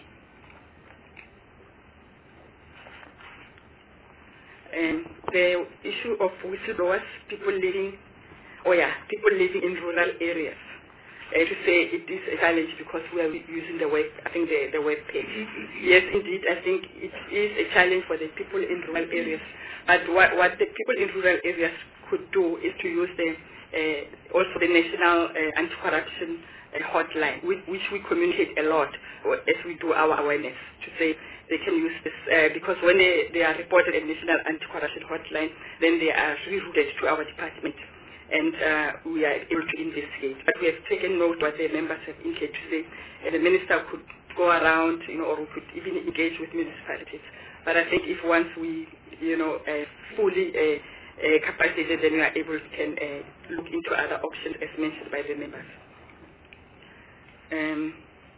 Um, the issue of whistleblowers, people living, oh yeah, people living in rural areas. Uh, to say it is a challenge because we are using the web, I think the, the web page. Yes, indeed, I think it is a challenge for the people in rural areas. But what, what the people in rural areas could do is to use the uh, also the National uh, Anti-Corruption uh, Hotline, which, which we communicate a lot as we do our awareness, to say they can use this, uh, because when they, they are reported at National Anti-Corruption Hotline, then they are rerouted to our department, and uh, we are able to investigate. But we have taken note what the members have indicated to say, and the minister could go around, you know, or we could even engage with municipalities. But I think if once we, you know, uh, fully uh, uh, capacitated, then we are able to can, uh, look into other options as mentioned by the members. Um,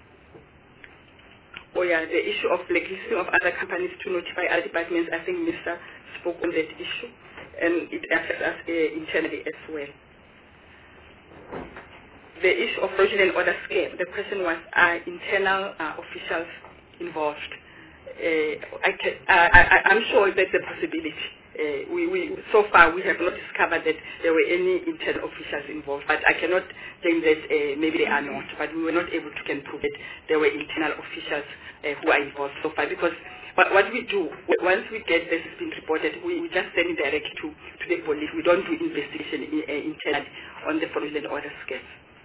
oh yeah, the issue of blacklisting of other companies to notify other departments, I think Mister spoke on that issue, and it affects us uh, internally as well. the issue of fraudulent order scam, the question was, are internal uh, officials involved? Uh, I can, uh, I, I, I'm sure that's a possibility. Uh, we, we, so far, we have not discovered that there were any internal officials involved, but I cannot claim that uh, maybe they are not, but we were not able to can prove that there were internal officials uh, who are involved so far, because what, what we do, once we get this has been reported, we, we just send it direct to, to the police. We don't do investigation in, uh, internally on the fraudulent order scam.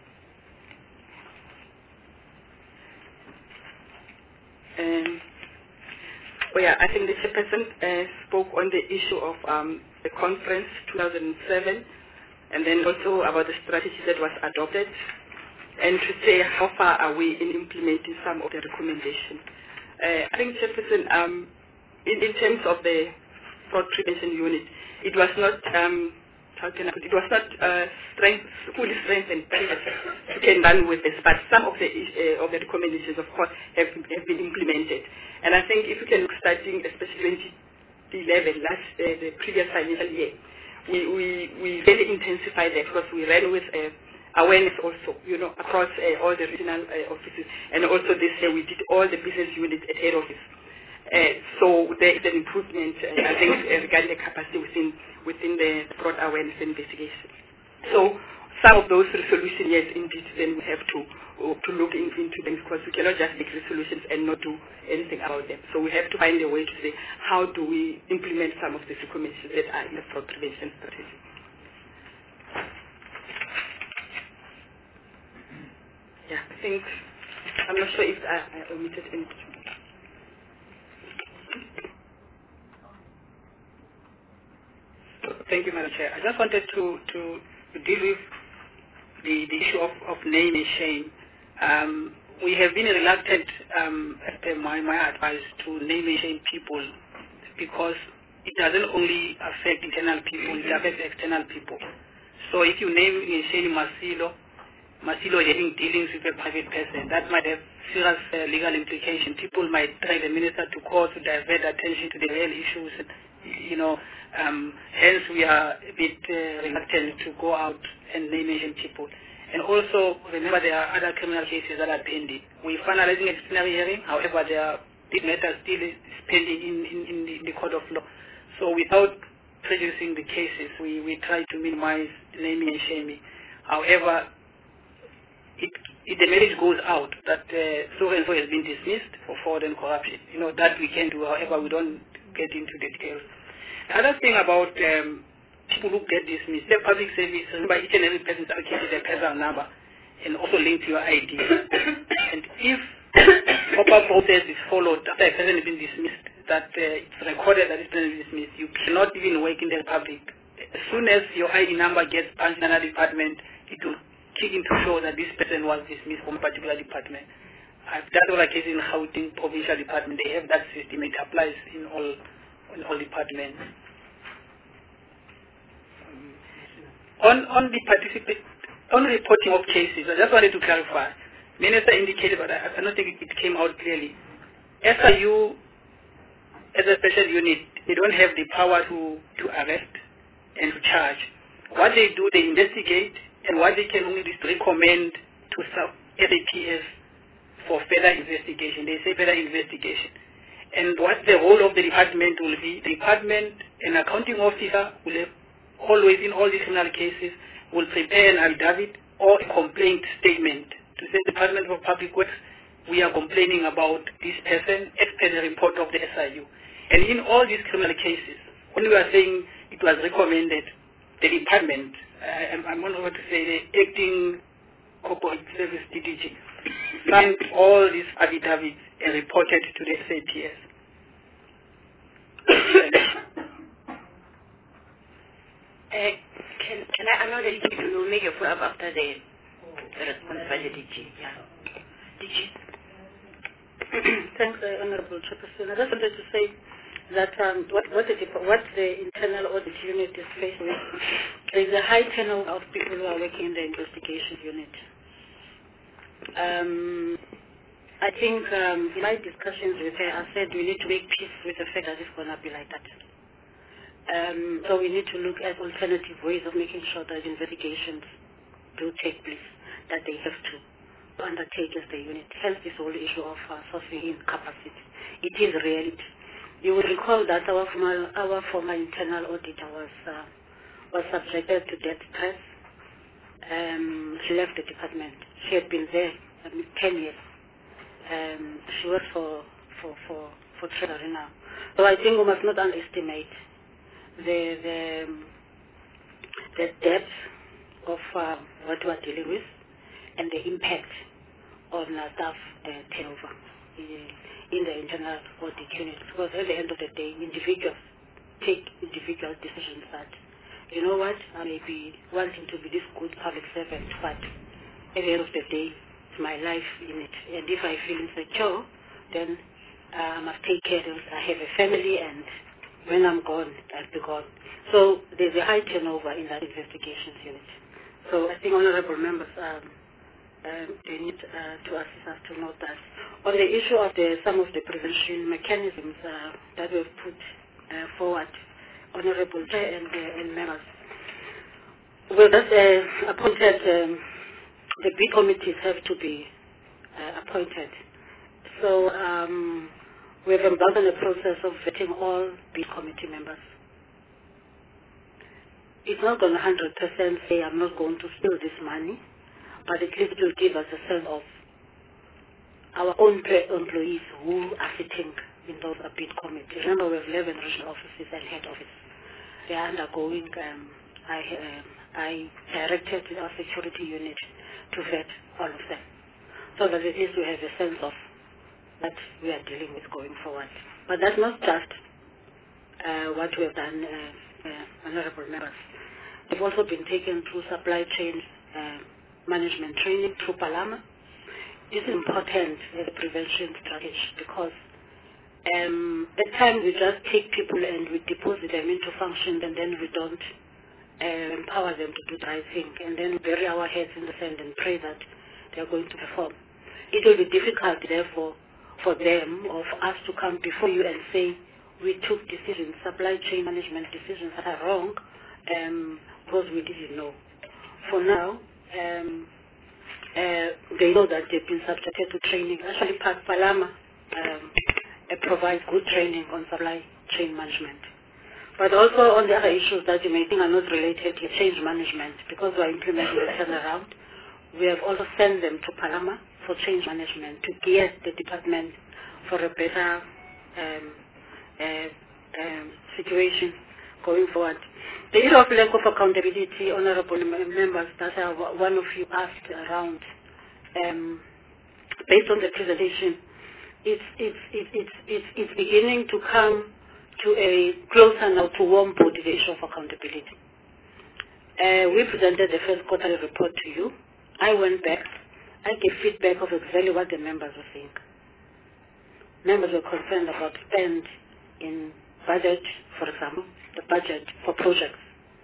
Um, Oh yeah, I think the chairperson uh, spoke on the issue of um, the conference two thousand seven, and then also about the strategy that was adopted, and to say how far are we in implementing some of the recommendations. Uh, I think, chairperson, um, in, in terms of the fraud prevention unit, it was not um, how can I put it, it was not uh, strength, fully strengthened to can run with this, but some of the uh, of the recommendations, of course, have, have been implemented. And I think if we can look starting, especially twenty eleven, last uh, the previous financial year, we, we, we really intensified that because we ran with uh, awareness also, you know, across uh, all the regional uh, offices. And also this year we did all the business units at head office. Uh, so there is an improvement, uh, I think, uh, regarding the capacity within within the fraud awareness investigation. So some of those resolutions, yes, indeed, then we have to uh, to look in, into them, because we cannot just make resolutions and not do anything about them. So we have to find a way to say, how do we implement some of these recommendations that are in the fraud prevention strategy. Yeah, I think, I'm not sure if I, I omitted anything. Thank you, Madam Chair. I just wanted to, to deal with the, the issue of, of name and shame. Um, we have been reluctant, um, as per my, my advice, to name and shame people, because it doesn't only affect internal people, it affects external people. So if you name and shame Masilo, Masilo having dealings with a private person, that might have serious uh, legal implications. People might drag the minister to court to divert attention to the real issues. You know, um, hence we are a bit uh, reluctant to go out and name Asian people. And also, remember, there are other criminal cases that are pending. We're finalizing a disciplinary hearing, however, there are big matters still pending in, in, in, the, in the court of law. So without prejudicing the cases, we, we try to minimize naming and shaming. However, it, it, the message goes out that uh, so-and-so has been dismissed for fraud and corruption. You know, that we can do, however, we don't get into the details. The other thing about um, people who get dismissed, the public service, remember each and every person is allocated a personal number and also linked to your I D. And if proper process is followed after a person has been dismissed, that uh, it's recorded that this person is dismissed, you cannot even work in the public. As soon as your I D number gets punched in another department, it will kick in to show that this person was dismissed from a particular department. I've done all the cases in Gauteng provincial department. They have that system. It applies in all in all departments. On on the participate on reporting of cases, I just wanted to clarify. Minister indicated, but I, I don't think it, it came out clearly. S I U, as a special unit, they don't have the power to to arrest and to charge. What they do, they investigate, and what they can only do is recommend to sub S A P S for further investigation. They say further investigation. And what the role of the department will be, the department, an accounting officer will have always, in all these criminal cases, will prepare an affidavit or a complaint statement to say, Department of Public Works, we are complaining about this person as per the report of the S I U. And in all these criminal cases, when we are saying it was recommended, the department, uh, I'm, I'm not going to say the acting corporate service D D G, signed all these affidavits and reported to the S A P S. Uh, can, can I, I know that you will make a follow-up after the, the response by the D G. Yeah. D G. Thanks, uh, Honorable Chairperson. I just wanted to say that um, what, what, the, what the internal audit unit is faced with, there is a high turnover of people who are working in the investigation unit. Um, I think um, in my discussions with her, I said we need to make peace with the fact that it's going to be like that. Um, so we need to look at alternative ways of making sure that investigations do take place. that they have to undertake as the unit. Hence this whole issue of uh, sourcing in capacity. It is reality. You will recall that our former, our former internal auditor was uh, was subjected to death threats. Um, she left the department. She had been there um, ten years. Um, she works for for for for Treasury now. So I think we must not underestimate the the, um, the depth of uh, what we are dealing with and the impact on uh, staff uh, turnover in, in the internal audit unit. Because at the end of the day, individuals take individual decisions that, you know what, I may be wanting to be this good public servant, but at the end of the day, it's my life in it. And if I feel insecure, then uh, I must take care of it. I have a family, and when I'm gone, I'll be gone. So there's a high turnover in that investigations unit. So I think honorable members, um, Um, they need uh, to assist us to note that. On the issue of the, some of the prevention mechanisms uh, that we've put uh, forward, Honorable Chair and, uh, and members, well, that uh, appointed, um, the B committees have to be uh, appointed. So um, we've embarked on the process of vetting all B committee members. It's not going to one hundred percent say I'm not going to steal this money, but at least it will give us a sense of our own employees who are sitting in those bid committees. Remember, we have eleven regional offices and head office. They are undergoing, um, I, um, I directed our security unit to vet all of them, so that at least we have a sense of what we are dealing with going forward. But that's not just uh, what we have done, uh, uh, honorable members. They've also been taken through supply chain uh, management training through Palama. This is important as a prevention strategy because um, at times we just take people and we deposit them into function, and then we don't uh, empower them to do the right thing, and then we bury our heads in the sand and pray that they are going to perform. It will be difficult, therefore, for them or for us to come before you and say we took decisions, supply chain management decisions that are wrong um, because we didn't know. For now, Um, uh, they know that they've been subjected to training. Actually, Palama um, uh, provides good training on supply chain management. But also on the other issues that you may think are not related to change management, because we are implementing the turnaround, we have also sent them to Palama for change management to gear the department for a better um, uh, um, situation going forward. The issue of lack of accountability, honorable members, that uh, one of you asked around, um, based on the presentation, it's, it's, it's, it's, it's, it's beginning to come to a closer now to warm body the issue of accountability. Uh, we presented the first quarterly report to you. I went back. I gave feedback of exactly what the members were saying. Members were concerned about spend in budget, for example, the budget for projects.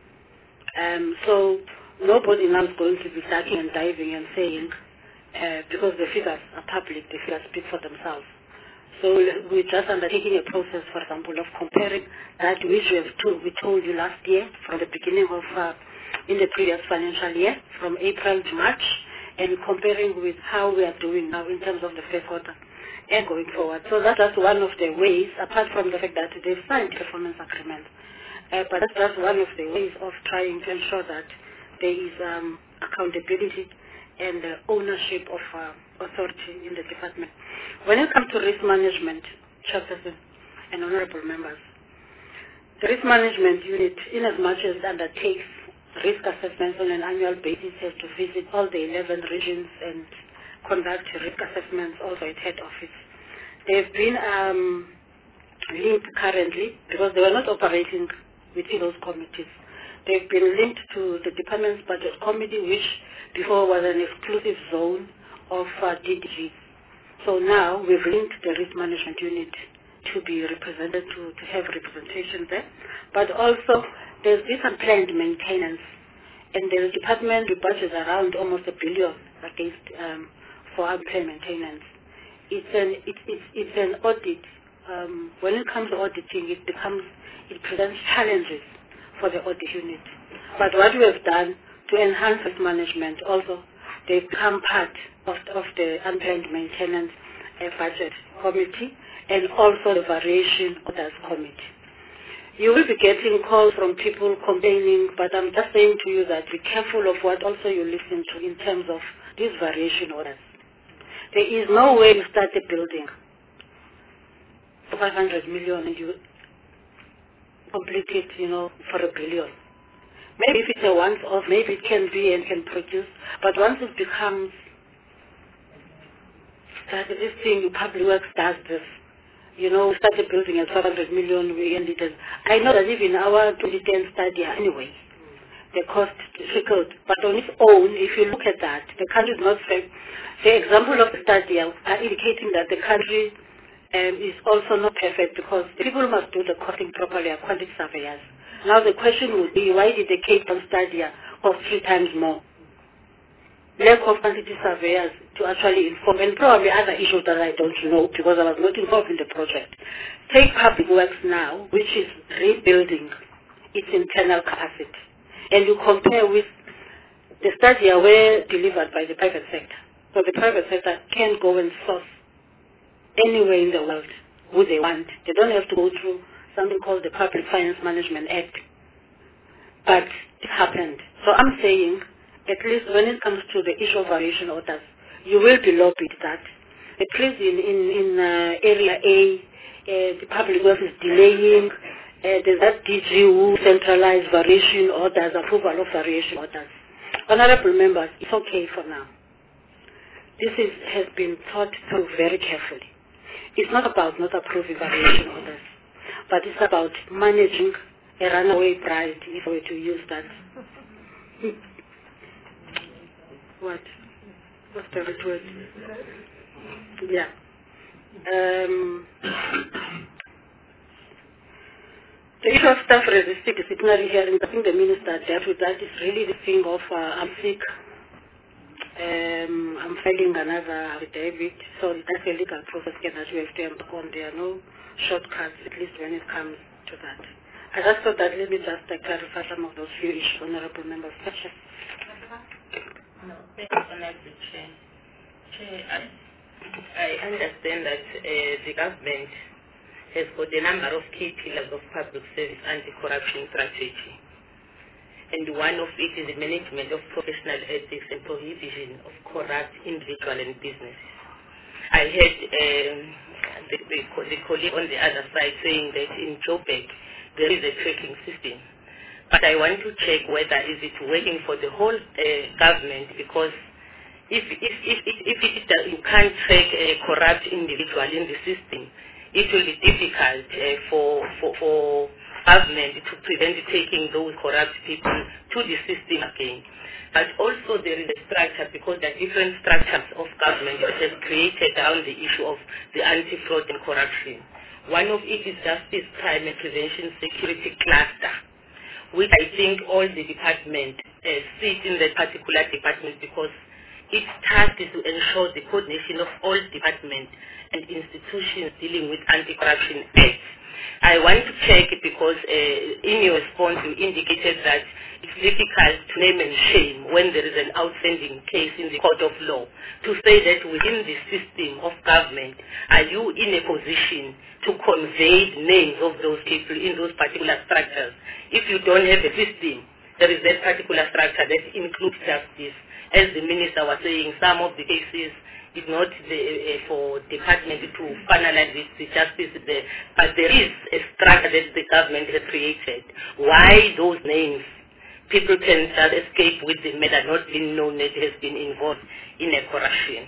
Um, so nobody now is going to be ducking and diving and saying, uh, because the figures are public, the figures speak for themselves. So we're just undertaking a process, for example, of comparing that which we, have told, we told you last year from the beginning of, uh, in the previous financial year, from April to March, and comparing with how we are doing now in terms of the first quarter and going forward. So that's just one of the ways, apart from the fact that they've signed performance agreements. Uh, but that's just one of the ways of trying to ensure that there is um, accountability and uh, ownership of uh, authority in the department. When it comes to risk management, Chairperson and honorable members, the risk management unit, in as much as it undertakes risk assessments on an annual basis, has to visit all the eleven regions and conduct risk assessments also at head office. They've been um, linked currently, because they were not operating within those committees. They've been linked to the department's budget committee, which before was an exclusive zone of uh, D D G. So now we've linked the risk management unit to be represented, to, to have representation there. But also there's this unplanned maintenance, and the department budgets around almost a billion against um, for unplanned maintenance. It's an it's it's, it's an audit. Um, when it comes to auditing, it becomes it presents challenges for the audit unit. But what we have done to enhance risk management, also they become part of, of the unplanned maintenance uh, budget committee and also the variation orders committee. You will be getting calls from people complaining, but I'm just saying to you that be careful of what also you listen to in terms of these variation orders. There is no way you start a building for five hundred million and you complete it, you know, for a billion. Maybe if it's a once-off, maybe it can be and can produce, but once it becomes that this thing, public works does this, you know, start a building at five hundred million, we end it as, I know that even our twenty ten study anyway, the cost difficult, but on its own, if you look at that, the country is not fair. The example of the study are indicating that the country um, is also not perfect because the people must do the costing properly are quantity surveyors. Now the question would be, why did the Cape Town study cost three times more? Lack of quantity surveyors to actually inform, and probably other issues that I don't know because I was not involved in the project. Take public works now, which is rebuilding its internal capacity, and you compare with the study were delivered by the private sector. So the private sector can go and source anywhere in the world who they want. They don't have to go through something called the Public Finance Management Act. But it happened. So I'm saying, at least when it comes to the issue of variation orders, you will be lobbied that at least in, in, in uh, area A, uh, the public works is delaying, uh, there's that D G who centralized variation orders, approval of variation orders. Honorable members, it's okay for now. This is, has been thought through very carefully. It's not about not approving variation orders, but it's about managing a runaway bride, if we were to use that. What? What's the right word? Yeah. Um, the issue of staff resisting disciplinary hearings, I think the minister dealt with that. Is really the thing of uh, I'm sick, um, I'm filing another affidavit, so that's a legal process that we have to embark on. There are no shortcuts, at least when it comes to that. I just thought that let me just uh, clarify some of those few issues, honorable members. No, thank you, Honorable Chair. Chair, I, I understand that uh, the government has got a number of key pillars of public service anti-corruption strategy. And one of it is the management of professional ethics and prohibition of corrupt individual and businesses. I heard um, the, the, the colleague on the other side saying that in Joburg there is a tracking system. But I want to check whether is it working for the whole uh, government, because if, if, if, if, if it does, you can't track a corrupt individual in the system, it will be difficult uh, for, for, for government to prevent taking those corrupt people to the system again. But also there is a structure, because there are different structures of government that have created around the issue of the anti-fraud and corruption. One of it is Justice, Crime and Prevention Security Cluster, which I think all the departments uh, sit in that particular department, because its task is to ensure the coordination of all departments and institutions dealing with anti-corruption acts. I want to check because uh, in your response you indicated that it's difficult to name and shame when there is an outstanding case in the court of law. To say that within the system of government, are you in a position to convey names of those people in those particular structures? If you don't have a system, there is that particular structure that includes justice. As the minister was saying, some of the cases is not the, uh, for department to finalize it, the justice there, but there is a structure that the government has created. Why those names? People can just escape with the matter not being known that has been involved in a corruption.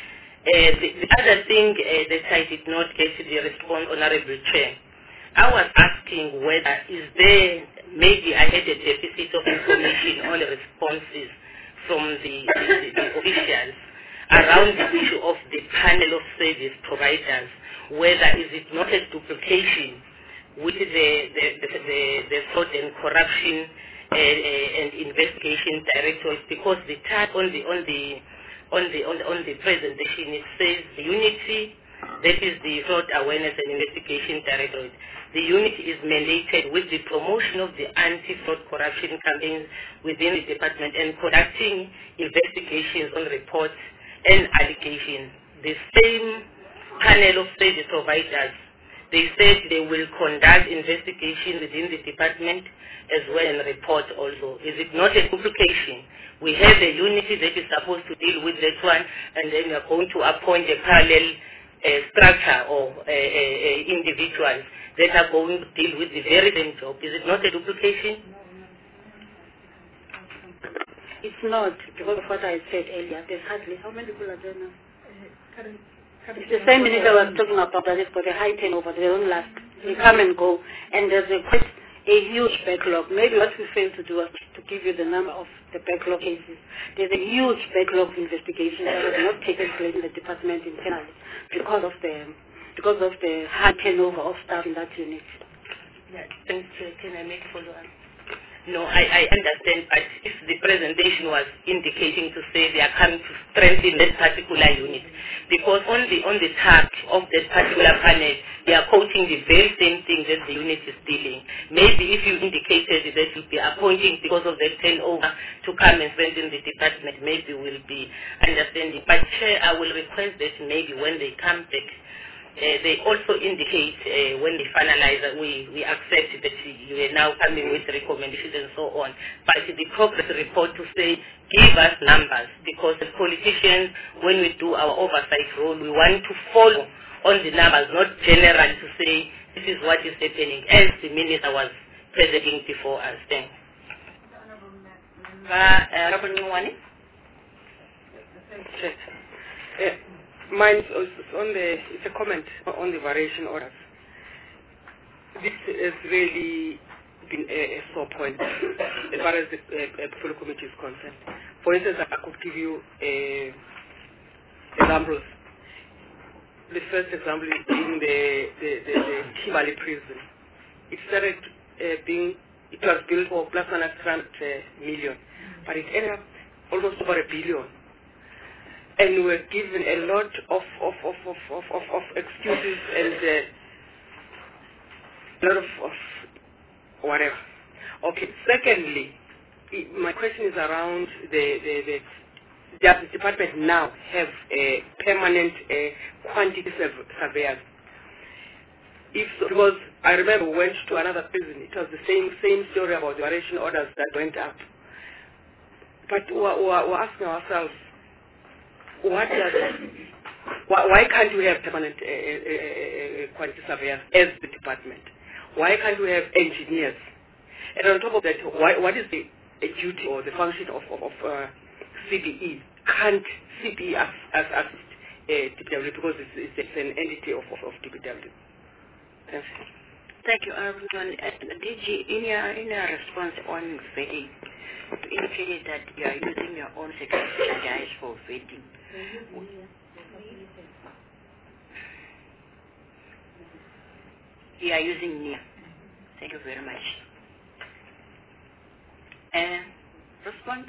Uh, the, the other thing uh, that I did not get the response, Honorable Chair, I was asking whether is there, maybe I had a deficit of information on the responses from the, the, the, the officials around the issue of the panel of service providers, whether is it not a duplication with the, the, the, the, the fraud and corruption uh, uh, and investigation directors, because the tag on the on the on the on the, on the presentation it says the unity, that is the fraud awareness and investigation directorate. The unit is mandated with the promotion of the anti-fraud corruption campaigns within the department and conducting investigations on reports and allegations. The same panel of service providers, they said they will conduct investigation within the department as well and report also. Is it not a duplication? We have a unity that is supposed to deal with that one, and then we are going to appoint a parallel uh, structure or uh, uh, uh, individuals that are going to deal with the very same job. Is it not a duplication? It's not, because of what I said earlier. There's hardly, how many people are there now? It's the same minister I was talking about, that it's got a high turnover, they don't last. They come and go, and there's a quite a huge backlog. Maybe what we failed to do was to give you the number of the backlog cases. There's a huge backlog of investigation that has not taken place in the department internally because of the because of the high turnover of staff in that unit. Yeah, thanks. Uh, can I make a follow-up? No, I, I understand, but if the presentation was indicating to say they are coming to strengthen that particular unit, because on the on the tab of that particular panel, they are quoting the very same thing that the unit is dealing. Maybe if you indicated that you'll be appointing because of that turnover to come and strengthen the department, maybe we'll be understanding. But Chair, I will request that maybe when they come back, Uh, they also indicate uh, when they finalize that we, we accept that you are now coming with recommendations and so on. But the progress report to say, give us numbers, because the politicians, when we do our oversight role, we want to follow on the numbers, not generally to say, this is what is happening, as the minister was presenting before us. Thanks. Honorable Nwani? Uh, Mine is on the, it's a comment on the variation orders. This has really been a, a sore point as far as the uh, portfolio committee is concerned. For instance, I could give you uh, examples. The first example is in the, the, the, the Kimberley prison. It started uh, being, it was built for plus one hundred million, but it ended up almost over a billion. And we were given a lot of of of of of, of, of excuses and uh, a lot of, of whatever. Okay. Secondly, my question is around the the, the does the department now have a permanent uh, quantity surveyors? If so, because I remember we went to another prison, it was the same same story about the variation orders that went up. But we're, we're, we're asking ourselves, What does, why, why can't we have permanent uh, uh, uh, quantity surveyors as the department? Why can't we have engineers? And on top of that, why, what is the uh, duty or the function of, of, of uh, C B E? Can't C B E as, as, as uh, D P W, because it's, it's, it's an entity of, of, of D P W? Thanks. Thank you, everyone. Uh, D G, in your, in your response on vetting, you indicated that you are using your own security guys for vetting. You are using N I A. Thank you very much. And respond.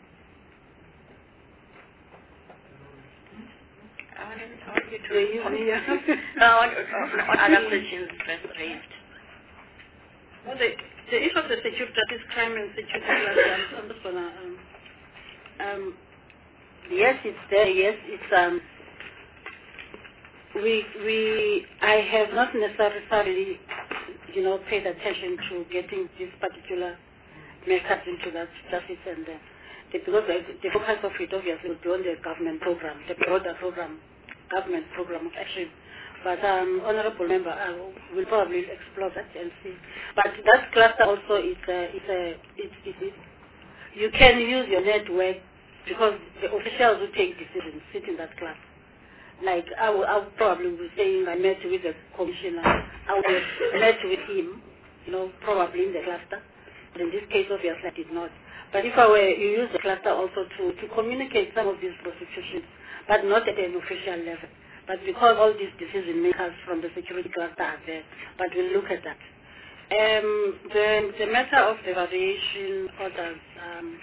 I want I want you to use no, on, on other questions raised. Well, the, the issue of the security, that is crime and security, I'm just gonna, um, um, yes, it's there. Yes, it's um. We we I have not necessarily, you know, paid attention to getting this particular method into that justice and uh, the, because the, the focus of it obviously will be on the government program, the broader program, government program of action. But um, honourable member, I will probably explore that and see. But that cluster also is a, is a it, it, it, you can use your network, because the officials who take decisions sit in that cluster. Like I will, I will probably be saying I met with the commissioner, I will have met with him, you know, probably in the cluster. But in this case, obviously, I did not. But if I were, you use the cluster also to, to communicate some of these prosecutions, but not at an official level. But because all these decision makers from the security cluster are there, but we'll look at that. Um, the, the matter of the variation orders, um,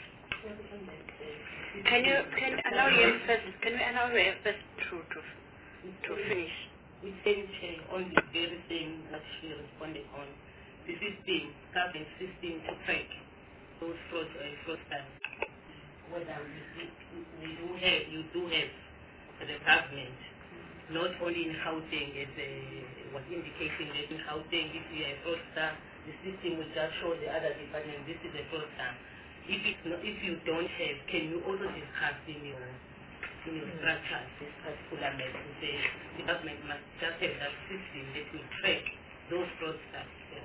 Can you can allow him first? Can we allow him first to to to finish? expenditure on the very thing that she responded on. The system, government system to track those fraud uh, fraudsters. Whether we, we do have, you do have the government, not only in Gauteng, as uh, was indicating that in Gauteng, if you are a fraudster, the system will just show the other department, this is a fraudster. If, it's not, if you don't have, can you also discuss in your in your structure this particular matter and say the government must just have that system that will track those fraudsters? Yeah.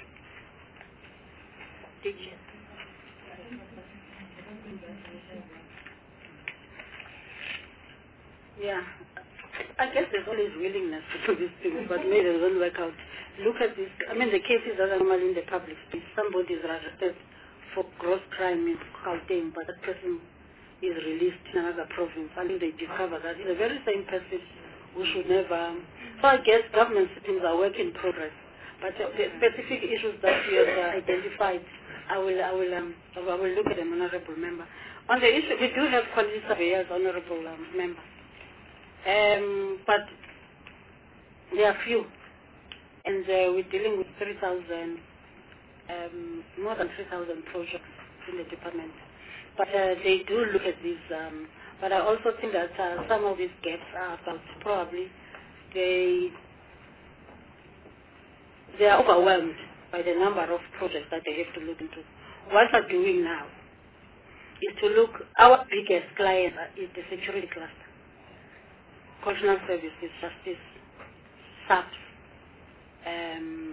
Yeah, I guess there's always willingness to do these things, but maybe it won't work out. Look at this. I mean, the cases that are normally in the public space. Somebody is arrested for gross crime in Gauteng, but that person is released in another province, and they discover that it's the very same person who should never. So I guess government systems are work in progress. But uh, the specific issues that you have uh, identified, I will, I will, um, I will look at them, honourable member. On the issue, we do have quality surveyors, honourable um, member, um, but there are few, and uh, we're dealing with three thousand, um, more than three thousand projects in the department. But uh, they do look at these. Um, but I also think that uh, some of these gaps are about probably they. They are overwhelmed by the number of projects that they have to look into. What we're doing now is to look, our biggest client is the security cluster, correctional services, justice, S A P S. Um,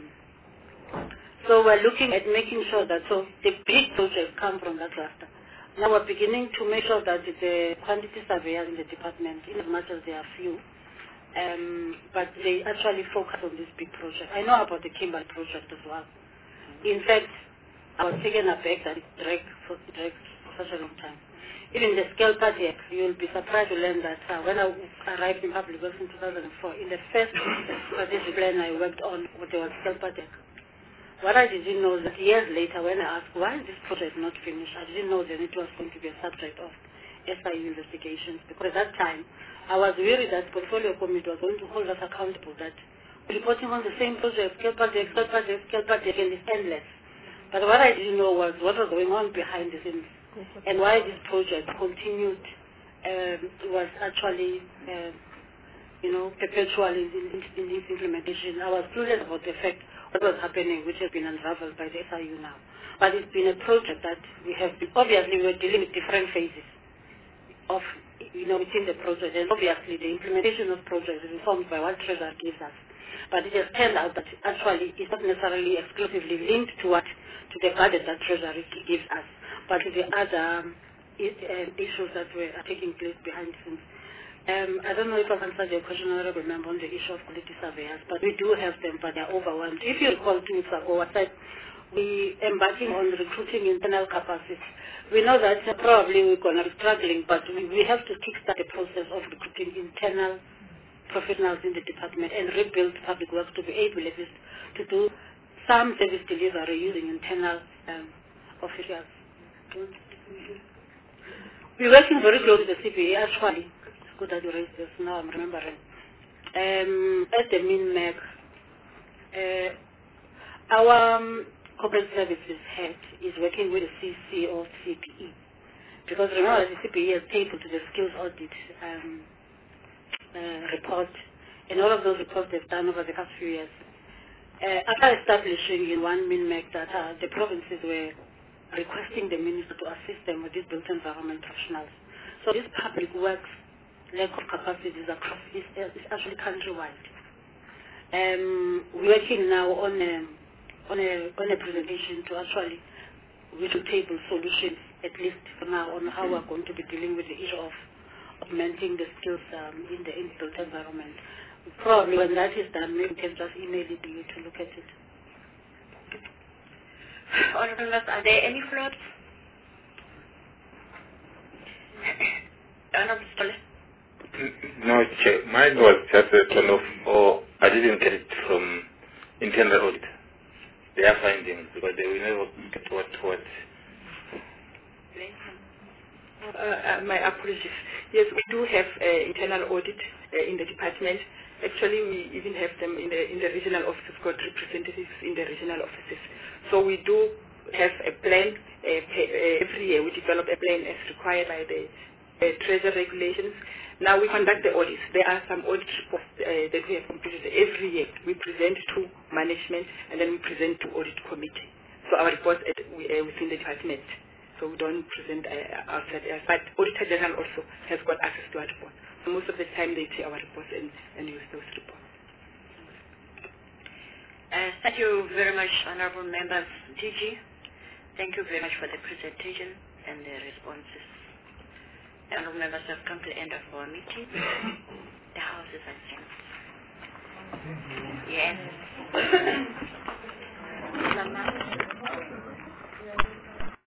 so we're looking at making sure that, so the big projects come from that cluster. Now we're beginning to make sure that the quantity surveyors in the department, in as much as there are few, Um, but they actually focus on this big project. I know about the Kimberley project as well. In fact, I was taken aback that it dragged for, it dragged for such a long time. Even the scale project, you'll be surprised to learn that uh, when I arrived in public works in two thousand four, in the first strategic plan I worked on, there was scale project. What I didn't know is that years later, when I asked why is this project not finished, I didn't know that it was going to be a subject of S I U investigations, because at that time I was worried that portfolio committee was going to hold us accountable, that reporting on the same project, scale project, scale project, scale project, and it's endless. But what I didn't know was what was going on behind the scenes and why this project continued um, was actually um, you know, perpetual in, in, in its implementation. I was clueless about the fact what was happening, which has been unraveled by the S I U now. But it's been a project that we have been, obviously we're dealing with different phases of, you know, within the project, and obviously the implementation of projects is informed by what Treasury gives us. But it has turned out that actually it's not necessarily exclusively linked to what, to the budget that Treasury gives us, but to the other um, is, uh, issues that were are taking place behind the scenes. Um, I don't know if I've answered your question, honourable member, on the issue of quality surveyors, but we do have them, but they're overwhelmed. If you recall two weeks ago, I said we embarking on recruiting internal capacity. We know that uh, probably we're going to be struggling, but we, we have to kickstart the process of recruiting internal professionals in the department and rebuild public works to be able at least to do some service delivery using internal um, officials. We're working very close with the C P A, actually. It's good that you raised this, now I'm remembering. Um, at the MINMEC, uh, our um, corporate services head is working with the C C of C P E, because remember the C P E has tabled to the skills audit um, uh, report, and all of those reports they've done over the past few years. Uh, after establishing in one MINMEC that uh, the provinces were requesting the minister to assist them with these built environment professionals. So this public works lack of capacities across is, is actually countrywide. Um, we're working now on a, on a on a presentation to actually which will table solutions, at least for now, on how we're going to be dealing with the issue of augmenting the skills um, in the in built environment. Probably when that is done, maybe we can just email it to you to look at it. Honourable members, are there any floats? Honourable Stolle? No, Chair. Mine was just a turn off, or I didn't get it from internal audit. Their findings, because they will never get what what. Uh, uh, my apologies. Yes, we do have uh, internal audit uh, in the department. Actually, we even have them in the in the regional offices, got representatives in the regional offices. So we do have a plan. Uh, pay, uh, every year we develop a plan as required by the uh, treasury regulations. Now we conduct the audits. There are some audit reports uh, that we have completed every year. We present to management and then we present to audit committee. So our reports at, uh, within the department. So we don't present uh, outside. Uh, but Auditor General also has got access to our reports. So most of the time they take our reports and, and use those reports. Uh, thank you very much, honorable members. D G, thank you very much for the presentation and the responses. Honorable members, have come to the end of our meeting. The House is adjourned. Yes.